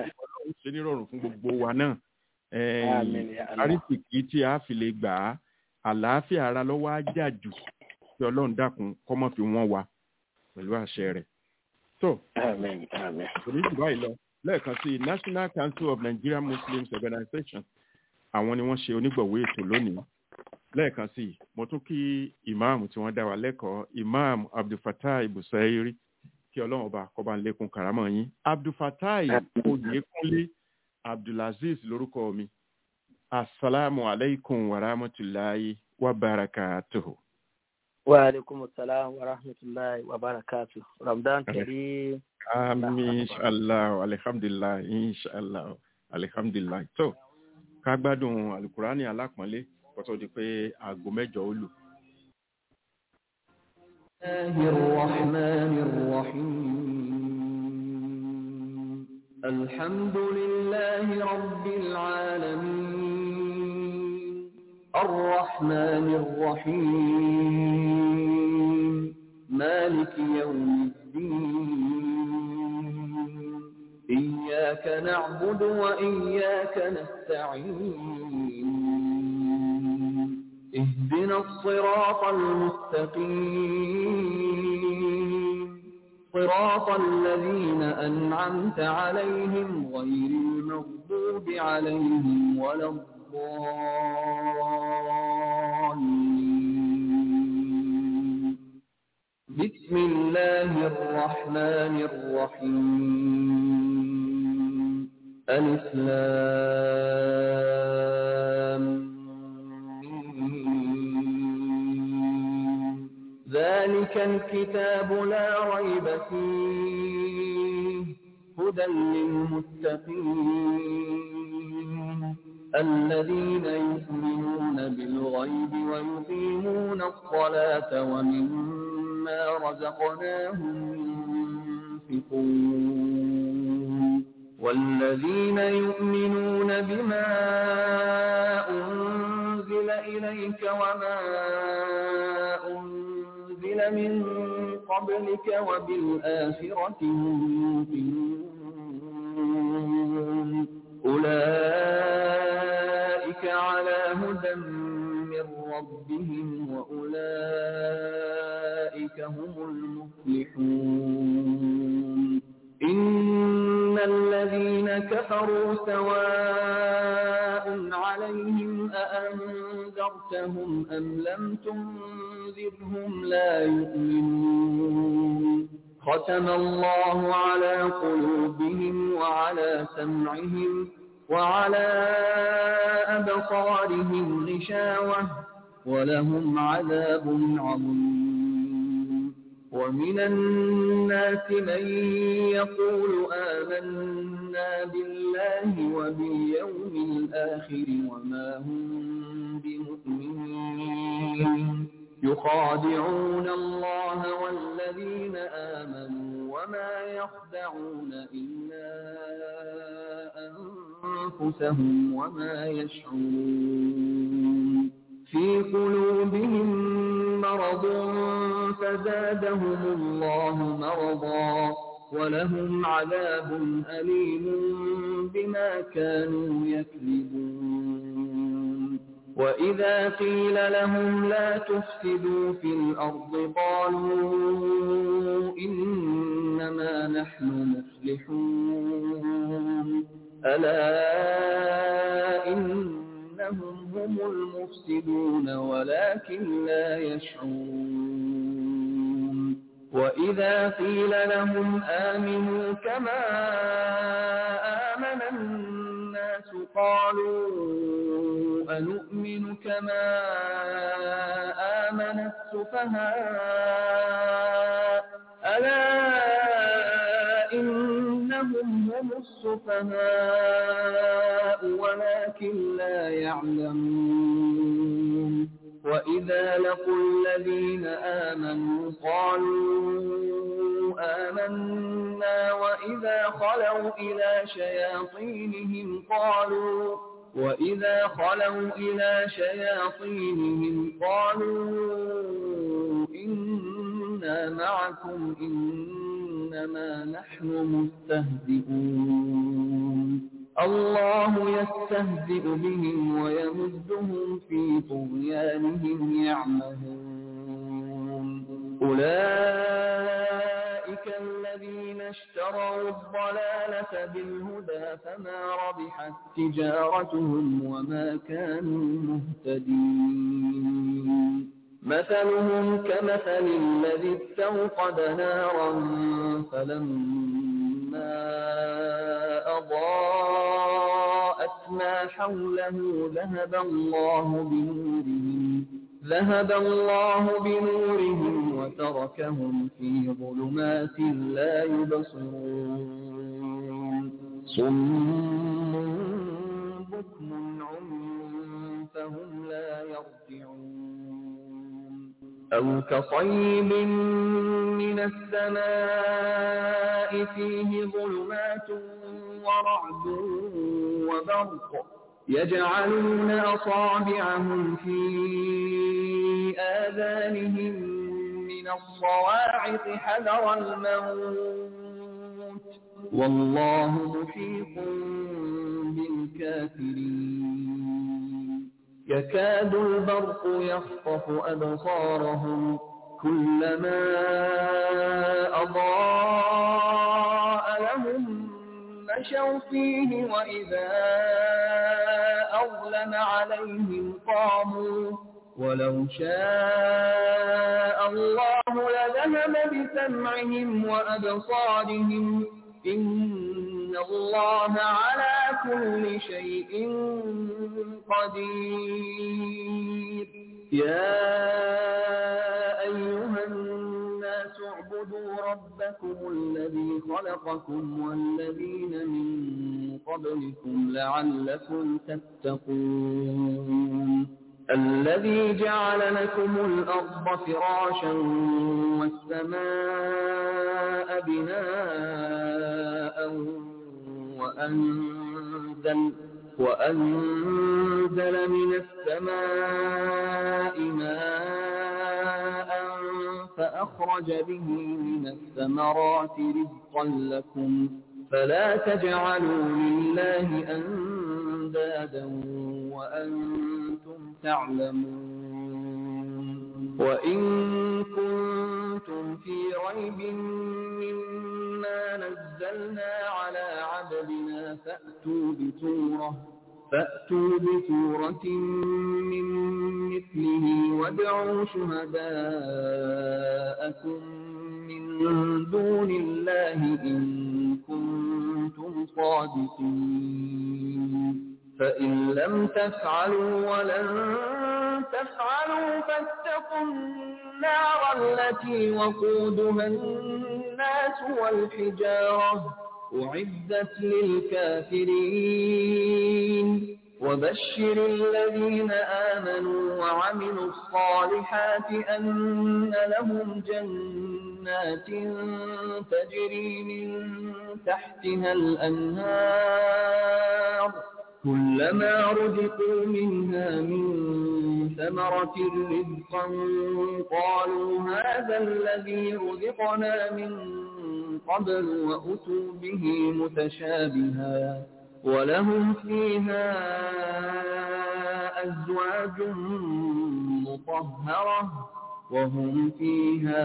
ṣe nírọ̀rùn fún gbogbo wa náà àrísìkí tí a fi lè gbà á àlàáfíà ara lọ́wọ́ á jà jù kí ọlọ́run dákun kó má fi wọ́n wa pẹ̀lú àṣẹ rẹ̀. tó òní jù báyìí lọ lẹ́ẹ̀kan sí National Council of Nigerian Muslims Organization àwọn ni wọ́n ṣe onígbọ̀wé ètò lónìí. lẹ́ẹ̀kan sí mo tún kí ìmáàmù tí wọ́n dá wa lẹ́kọ̀ọ́ Imam Abdulfatai Busairi kí ọlọ́run ọba kó bá ń lékún kàrámọ̀ yín. Abdulfatai Oyèkúnlé Abdulaziz lórúkọ mi. Assalamu alaikum wa rahmatullahi wa barakatuhu. Wa alaikum assalam wa rahmatullahi wa barakatuhu. Ramadan kareem. Amin inshallah. Alhamdulillah inshallah. Alhamdulillah. So ká gbádùn Al-Qur'ani alápọ̀nlé kó tó di pé aago 7 ó lù. Bismillahir-Rahmanir-Rahim. Alhamdulillahi rabbil alamin. Ar-Rahmanir-Rahim. Maliki yawmiddin. Iyyaka na'budu wa iyyaka nasta'in. اهدنا الصراط المستقيم صراط الذين أنعمت عليهم غير المغضوب عليهم ولا الضالين. بسم الله الرحمن الرحيم. ألف لام ذلك الكتاب لا ريب فيه هدى للمتقين الذين يؤمنون بالغيب ويقيمون الصلاة ومما رزقناهم ينفقون والذين يؤمنون بما أنزل إليك وما من قبلك وبالآخرة هم يوقنون أولئك على هدى من ربهم وأولئك هم المفلحون. إن الذين كفروا سواء عليهم أأنذرتهم أم لم تنذرهم لا يؤمنون. ختم الله على قلوبهم وعلى سمعهم وعلى أبصارهم غشاوة ولهم عذاب عظيم. ومن الناس من يقول آمنا بالله وباليوم الآخر وما هم بمؤمنين يخادعون الله والذين آمنوا وما يخدعون إلا أنفسهم وما يشعرون. في قلوبهم مرض فزادهم الله مرضا ولهم عذاب أليم بما كانوا يكذبون. وإذا قيل لهم لا تفسدوا في الأرض قالوا إنما نحن مصلحون ألا إنهم هم المفسدون ولكن لا يشعرون. وإذا قيل لهم آمنوا كما آمن الناس قالوا أنؤمن كما آمن السفهاء ألا إنهم هم السفهاء ولكن لا يعلمون. وإذا لقوا الذين آمنوا قالوا آمنا وإذا خلوا إلى شياطينهم قالوا إنا معكم إنما نحن مستهزئون. الله يستهزئ بهم ويمدهم في طغيانهم يعمهون أولئك الذين اشتروا الضلالة بالهدى فما ربحت تجارتهم وما كانوا مهتدين مثلهم كمثل الذي استوقد نارا فلما أضاءت ما حوله ذهب الله بنورهم وتركهم في ظلمات لا يبصرون صم بكم عمي فهم لا يرجعون أو كصيب من السماء فيه ظلمات ورعد وبرق يجعلون أصابعهم في آذانهم من الصواعق حذر الموت والله محيط بالكافرين يكاد البرق يخطف أبصارهم كلما أضاء لهم مشوا فيه وإذا أظلم عليهم قاموا ولو شاء الله لذهب بسمعهم وأبصارهم إن الله على كل شيء قدير يا أيها الناس اعبدوا ربكم الذي خلقكم والذين من قبلكم لعلكم تتقون الذي جعل لكم الأرض فراشا والسماء بناء وأنزل من السماء ماء فأخرج به من الثمرات رزقا لكم فلا تجعلوا لله أندادا وأنتم تعلمون وإن كنتم في ريب مما نزلنا على عبدنا فأتوا بسورة من مثله وادعوا شهداءكم من دون الله إن كنتم صادقين فإن لم تفعلوا ولن تفعلوا فاتقوا النار التي وقودها الناس والحجارة أعدت للكافرين وبشر الذين آمنوا وعملوا الصالحات أن لهم جنات تجري من تحتها الأنهار كلما رزقوا منها من ثمرة رزقا قالوا هذا الذي رزقنا من قبل وأتوا به متشابها ولهم فيها أزواج مطهرة وهم فيها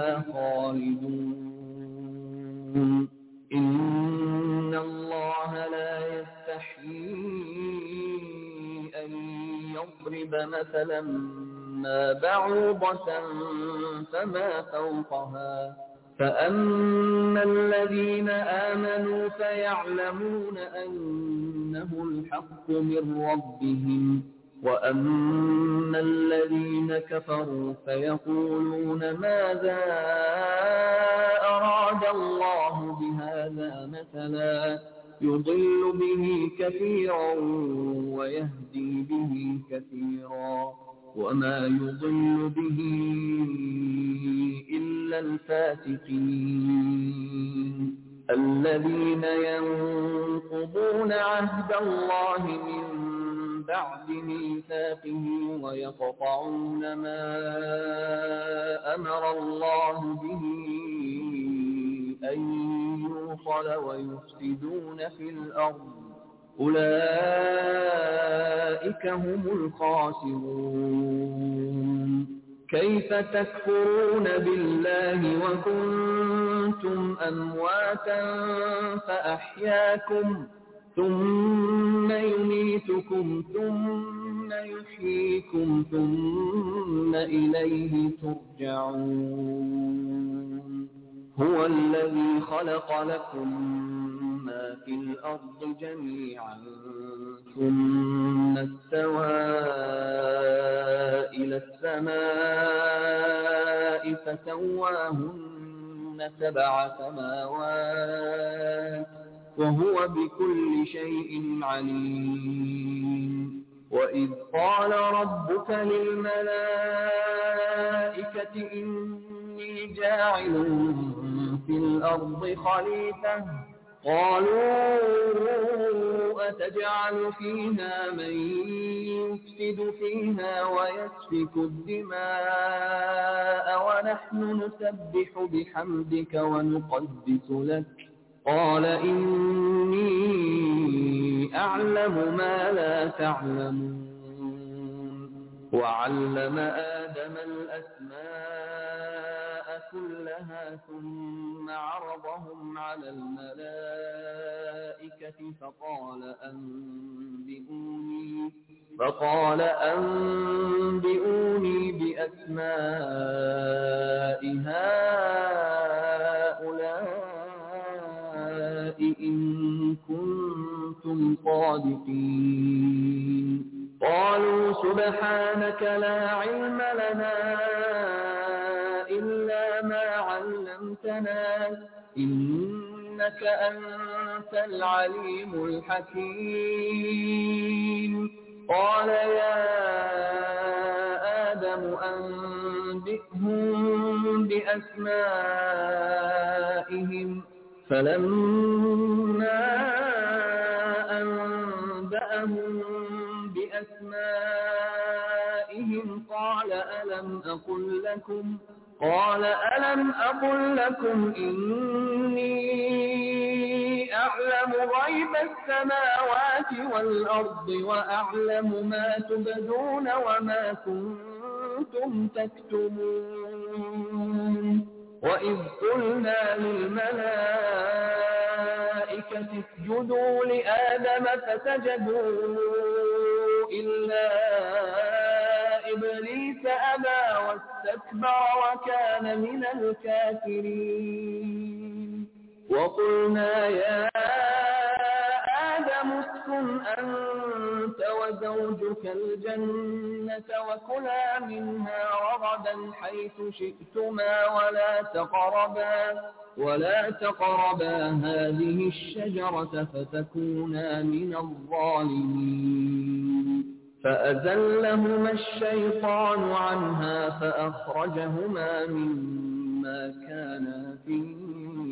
خالدون إن الله لا يستحيي أن يضرب مثلا ما بعوضة فما فوقها فأما الذين آمنوا فيعلمون أنه الحق من ربهم وأما الذين كفروا فيقولون ماذا أراد الله بهذا مثلا يضل به كثيرا ويهدي به كثيرا وما يضل به إلا الفاسقين الذين ينقضون عهد الله من بعد ميثاقه ويقطعون ما أمر الله به أن يوصل ويفسدون في الأرض أولئك هم الخاسرون كيف تكفرون بالله وكنتم أمواتا فأحياكم ثم يميتكم ثم يحييكم ثم إليه ترجعون هو الذي خلق لكم ما في الأرض جميعا ثم استوى إلى السماء فسواهن 7 سماوات وهو بكل شيء عليم وإذ قال ربك للملائكة إني جاعل في الأرض خليفة قالوا أتجعل فيها من يفسد فيها ويسفك الدماء ونحن نسبح بحمدك ونقدس لك قال إني أعلم ما لا تعلمون وعلم آدم الأسماء كلها ثم عرضهم على الملائكة فقال أنبئوني بأسماء هؤلاء إن كنتم صادقين قالوا سبحانك لا علم لنا إلا ما علمتنا إنك أنت العليم الحكيم قال يا آدم أنبئهم بأسمائهم فلما أنبأهم بأسمائهم قال ألم أقل لكم إني أعلم غيب السماوات والأرض وأعلم ما تبدون وما كنتم تكتمون وإذ قلنا للملائكة اسجدوا لآدم فسجدوا إلا إبليس أبى واستكبر وكان من الكافرين وقلنا يا آدم اسكن أنت وزوجك الجنة وكلا منها رغدا حيث شئتما ولا تقربا هذه الشجرة فتكونا من الظالمين فأزلهما الشيطان عنها فأخرجهما مما كانا فيه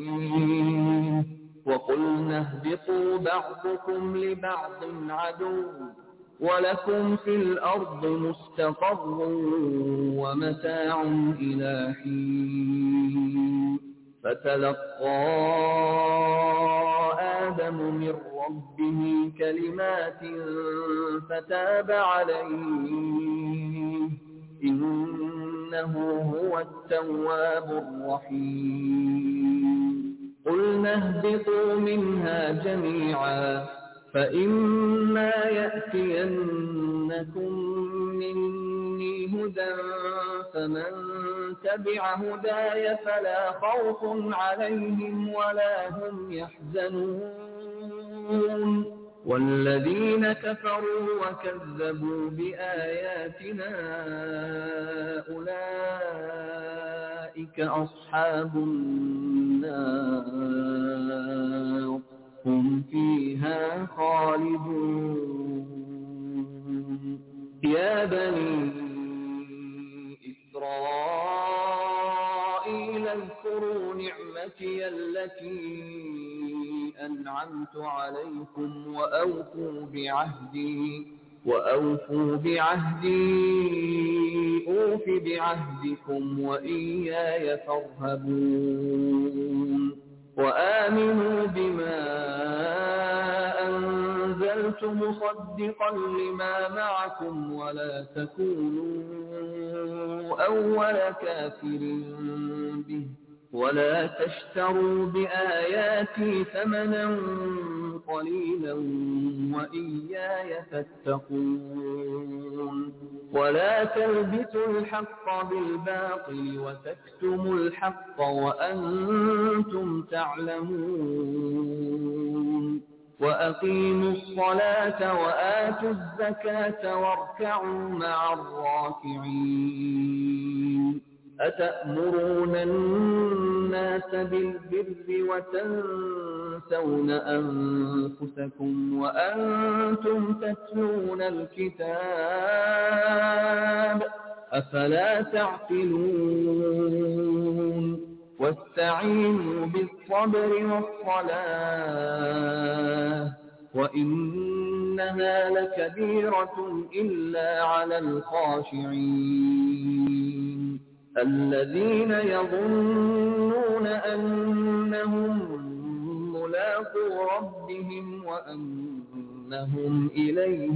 وقلنا اهبطوا بعضكم لبعض عدو ولكم في الأرض مستقر ومتاع إلى حين فتلقى آدم من ربه كلمات فتاب عليه إنه هو التواب الرحيم قلنا اهبطوا منها جميعا فإما يأتينكم مني هدى فمن تبع هداي فلا خوف عليهم ولا هم يحزنون والذين كفروا وكذبوا بآياتنا أولئك أصحاب النار هم فيها خالدون يا بني إسرائيل اذكروا نعمتي التي أنعمت عليكم وأوفوا بعهدي أوف بعهدكم وإياي فارهبون وآمنوا بما أنزلت الْحَقَّ مُصَدِّقًا لِمَا مَعَكُمْ وَلَا تَكُونُوا أَوَّلَ كَافِرٍ بِهِ وَلَا تَشْتَرُوا بِآيَاتِي ثَمَنًا قَلِيلًا وَإِيَّايَ فَاتَّقُونِ وَلَا تَلْبِسُوا الْحَقَّ بِالْبَاطِلِ وَتَكْتُمُوا الْحَقَّ وَأَنْتُمْ تَعْلَمُونَ وَأَقِيمُوا الصَّلَاةَ وَآتُوا الزَّكَاةَ وَارْكَعُوا مَعَ الرَّاكِعِينَ أَتَأْمُرُونَ النَّاسَ بِالْبِرِّ وَتَنْسَوْنَ أَنفُسَكُمْ وَأَنْتُمْ تَتْلُونَ الْكِتَابَ أَفَلَا تَعْقِلُونَ وَاسْتَعِينُوا بِالصَّبْرِ وَالصَّلَاةِ وَإِنَّهَا لَكَبِيرَةٌ إِلَّا عَلَى الْخَاشِعِينَ الَّذِينَ يَظُنُّونَ أَنَّهُم مُّلَاقُو رَبِّهِمْ وَأَنَّهُمْ إِلَيْهِ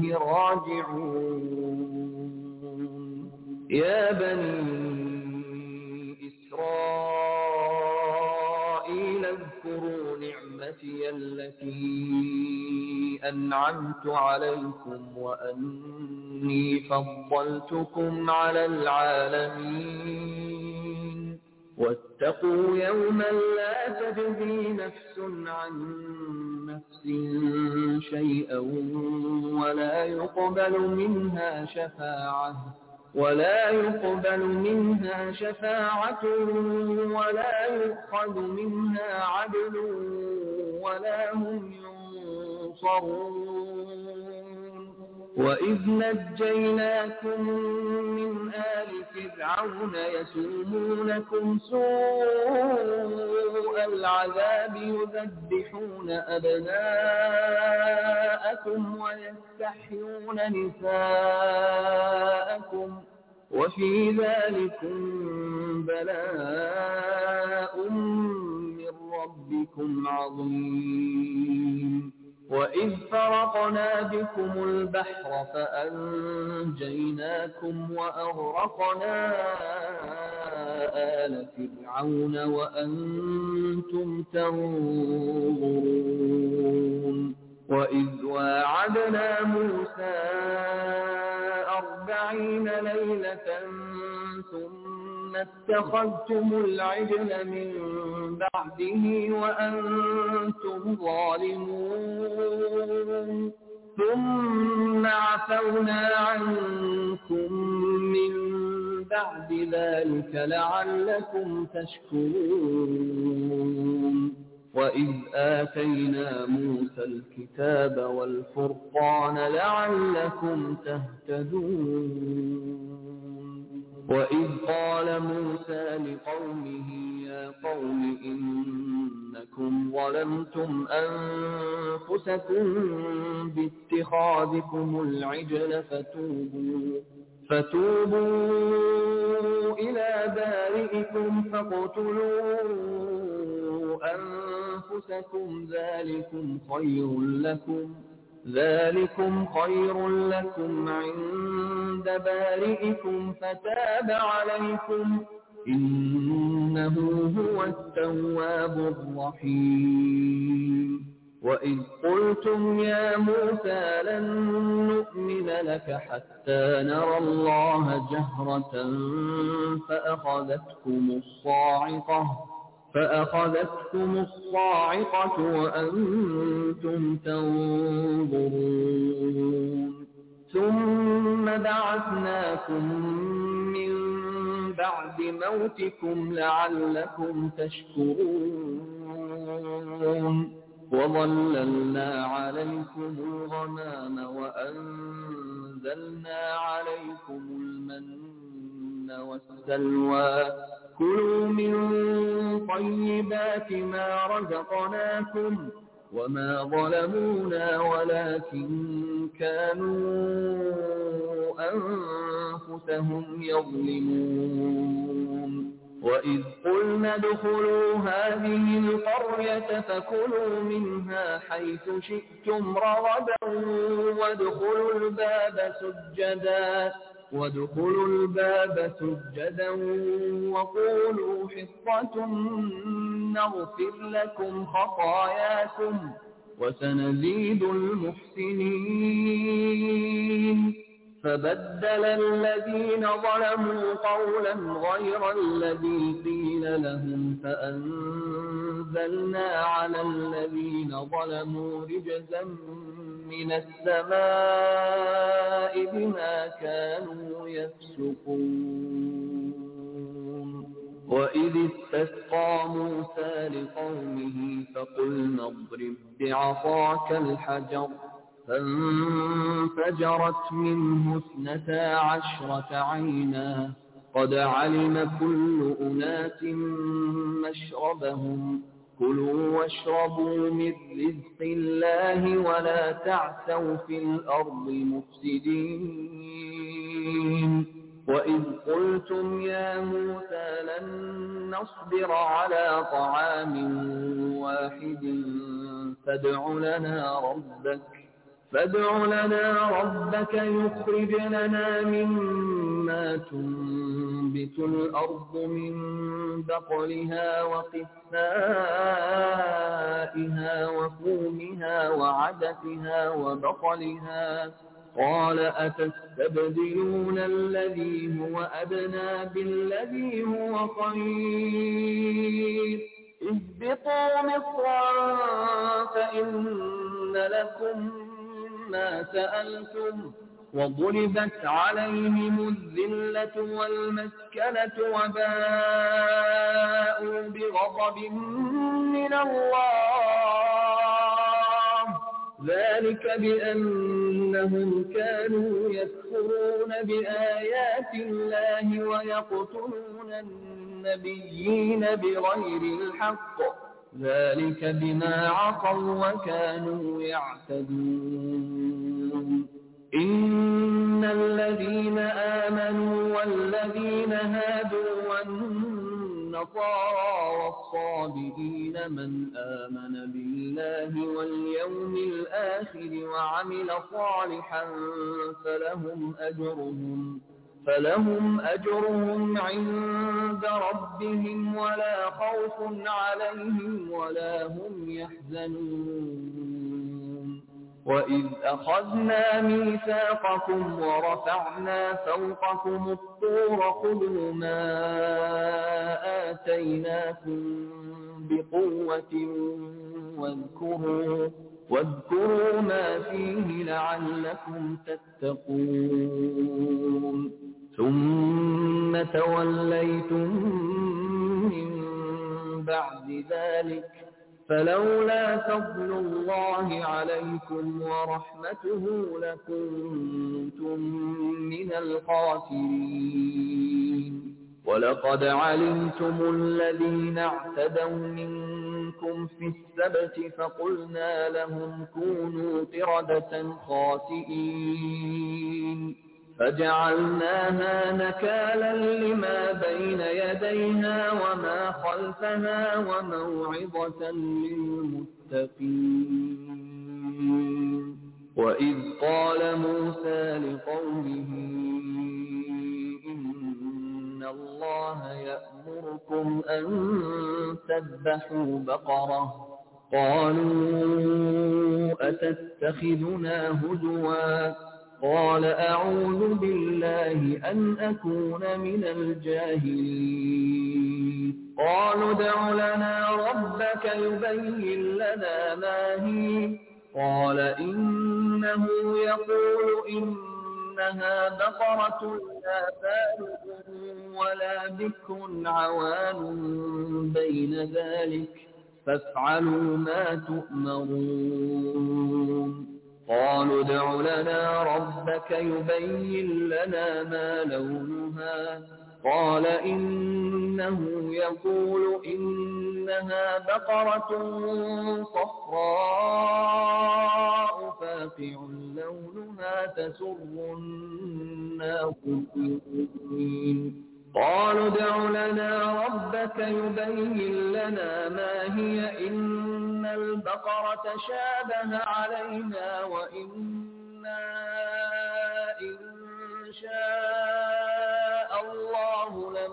رَاجِعُونَ يَا بَنِي إِسْرَائِيلَ اذْكُرُوا نِعْمَتِيَ الَّتِي أَنْعَمْتُ عَلَيْكُمْ وَأَنِّي فَضَّلْتُكُمْ عَلَى الْعَالَمِينَ وَاتَّقُوا يَوْمًا لَّا تَجْزِي نَفْسٌ عَن نَّفْسٍ شَيْئًا وَلَا يُقْبَلُ منها شفاعة ولا يؤخذ منها عدل ولا هم ينصرون وإذ نجيناكم من آل فرعون يسومونكم سوء العذاب يذبحون أبناءكم ويستحيون نساءكم وفي ذلكم بلاء من ربكم عظيم وإذ فرقنا بكم البحر فأنجيناكم وأغرقنا آل فرعون وأنتم تنظرون وإذ واعدنا موسى 40 ليلة ثم اتخذتم العجل من بعده وأنتم ظالمون ثم عفونا عنكم من بعد ذلك لعلكم تشكرون وإذ آتينا موسى الكتاب والفرقان لعلكم تهتدون وإذ قال موسى لقومه يا قوم إنكم ظلمتم أنفسكم باتخاذكم العجل فتوبوا إلى بارئكم فاقتلوا أنفسكم ذلكم خير لكم عند بارئكم فتاب عليكم إنه هو التواب الرحيم وإذ قلتم يا موسى لن نؤمن لك حتى نرى الله جهرة فأخذتكم الصاعقة وأنتم تنظرون ثم بعثناكم من بعد موتكم لعلكم تشكرون وظللنا عليكم الغمام وأنزلنا عليكم المن والسلوى كلوا من طيبات ما رزقناكم وما ظلمونا ولكن كانوا أنفسهم يظلمون وإذ قلنا ادخلوا هذه القرية فكلوا منها حيث شئتم رغدا وادخلوا الباب سجدا وقولوا حطة نغفر لكم خطاياكم وسنزيد المحسنين فبدل الذين ظلموا قولا غير الذي قيل لهم فأنزلنا على الذين ظلموا رجزا من السماء بما كانوا يفسقون وإذ استسقى موسى لقومه فقلنا اضرب بعصاك الحجر فانفجرت منه 12 عينا قد علم كل أناس مشربهم كلوا واشربوا من رزق الله ولا تعثوا في الأرض مفسدين وإذ قلتم يا موسى لن نصبر على طعام واحد فادع لنا ربك يخرج لنا مما تنبت الأرض من بقلها وقثائها وفومها وعدسها وبصلها قال أتستبدلون الذي هو أدنى بالذي هو خير اهبطوا مصرا فإن لكم ما سألتم وضربت عليهم الذلة والمسكنة وباءوا بغضب من الله ذلك بأنهم كانوا يكفرون بآيات الله ويقتلون النبيين بغير الحق ذلك بما عصوا وكانوا يعتدون إن الذين آمنوا والذين هادوا والنصارى والصابئين من آمن بالله واليوم الآخر وعمل صالحا فلهم أجرهم عند ربهم ولا خوف عليهم ولا هم يحزنون وإذ أخذنا ميثاقكم ورفعنا فوقكم الطور خذوا ما آتيناكم بقوة واذكروا ما فيه لعلكم تتقون ثم توليتم من بعد ذلك فلولا فضل الله عليكم ورحمته لكنتم من الخاسرين ولقد علمتم الذين اعتدوا منكم في السبت فقلنا لهم كونوا قردة خاسئين فجعلناها نكالا لما بين يديها وما خلفها وموعظة للمتقين وإذ قال موسى لقومه إن الله يأمركم أن تذبحوا بقرة قالوا أتتخذنا هزوا قال أعوذ بالله أن أكون من الجاهلين قالوا ادع لنا ربك يبين لنا ما هي قال إنه يقول إنها بقرة لا فارغ ولا بكر عوان بين ذلك فافعلوا ما تؤمرون قالوا ادع لنا ربك يبين لنا ما لونها قال إنه يقول إنها بقرة صفراء فاقع لونها تسر الناظرين قالوا ادع لنا ربك يبين لنا ما هي إن البقرة شابه علينا وإنا إن شاء الله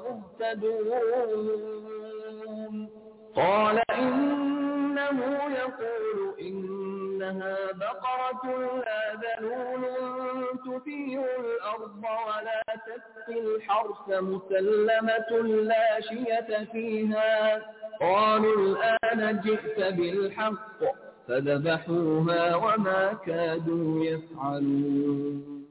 لمهتدون قال إنه يقول إنها بقرة لا ذلول تثير الأرض ولا تسقي الحرث مسلمة لا شية فيها قالوا الآن جئت بالحق فذبحوها وما كادوا يفعلون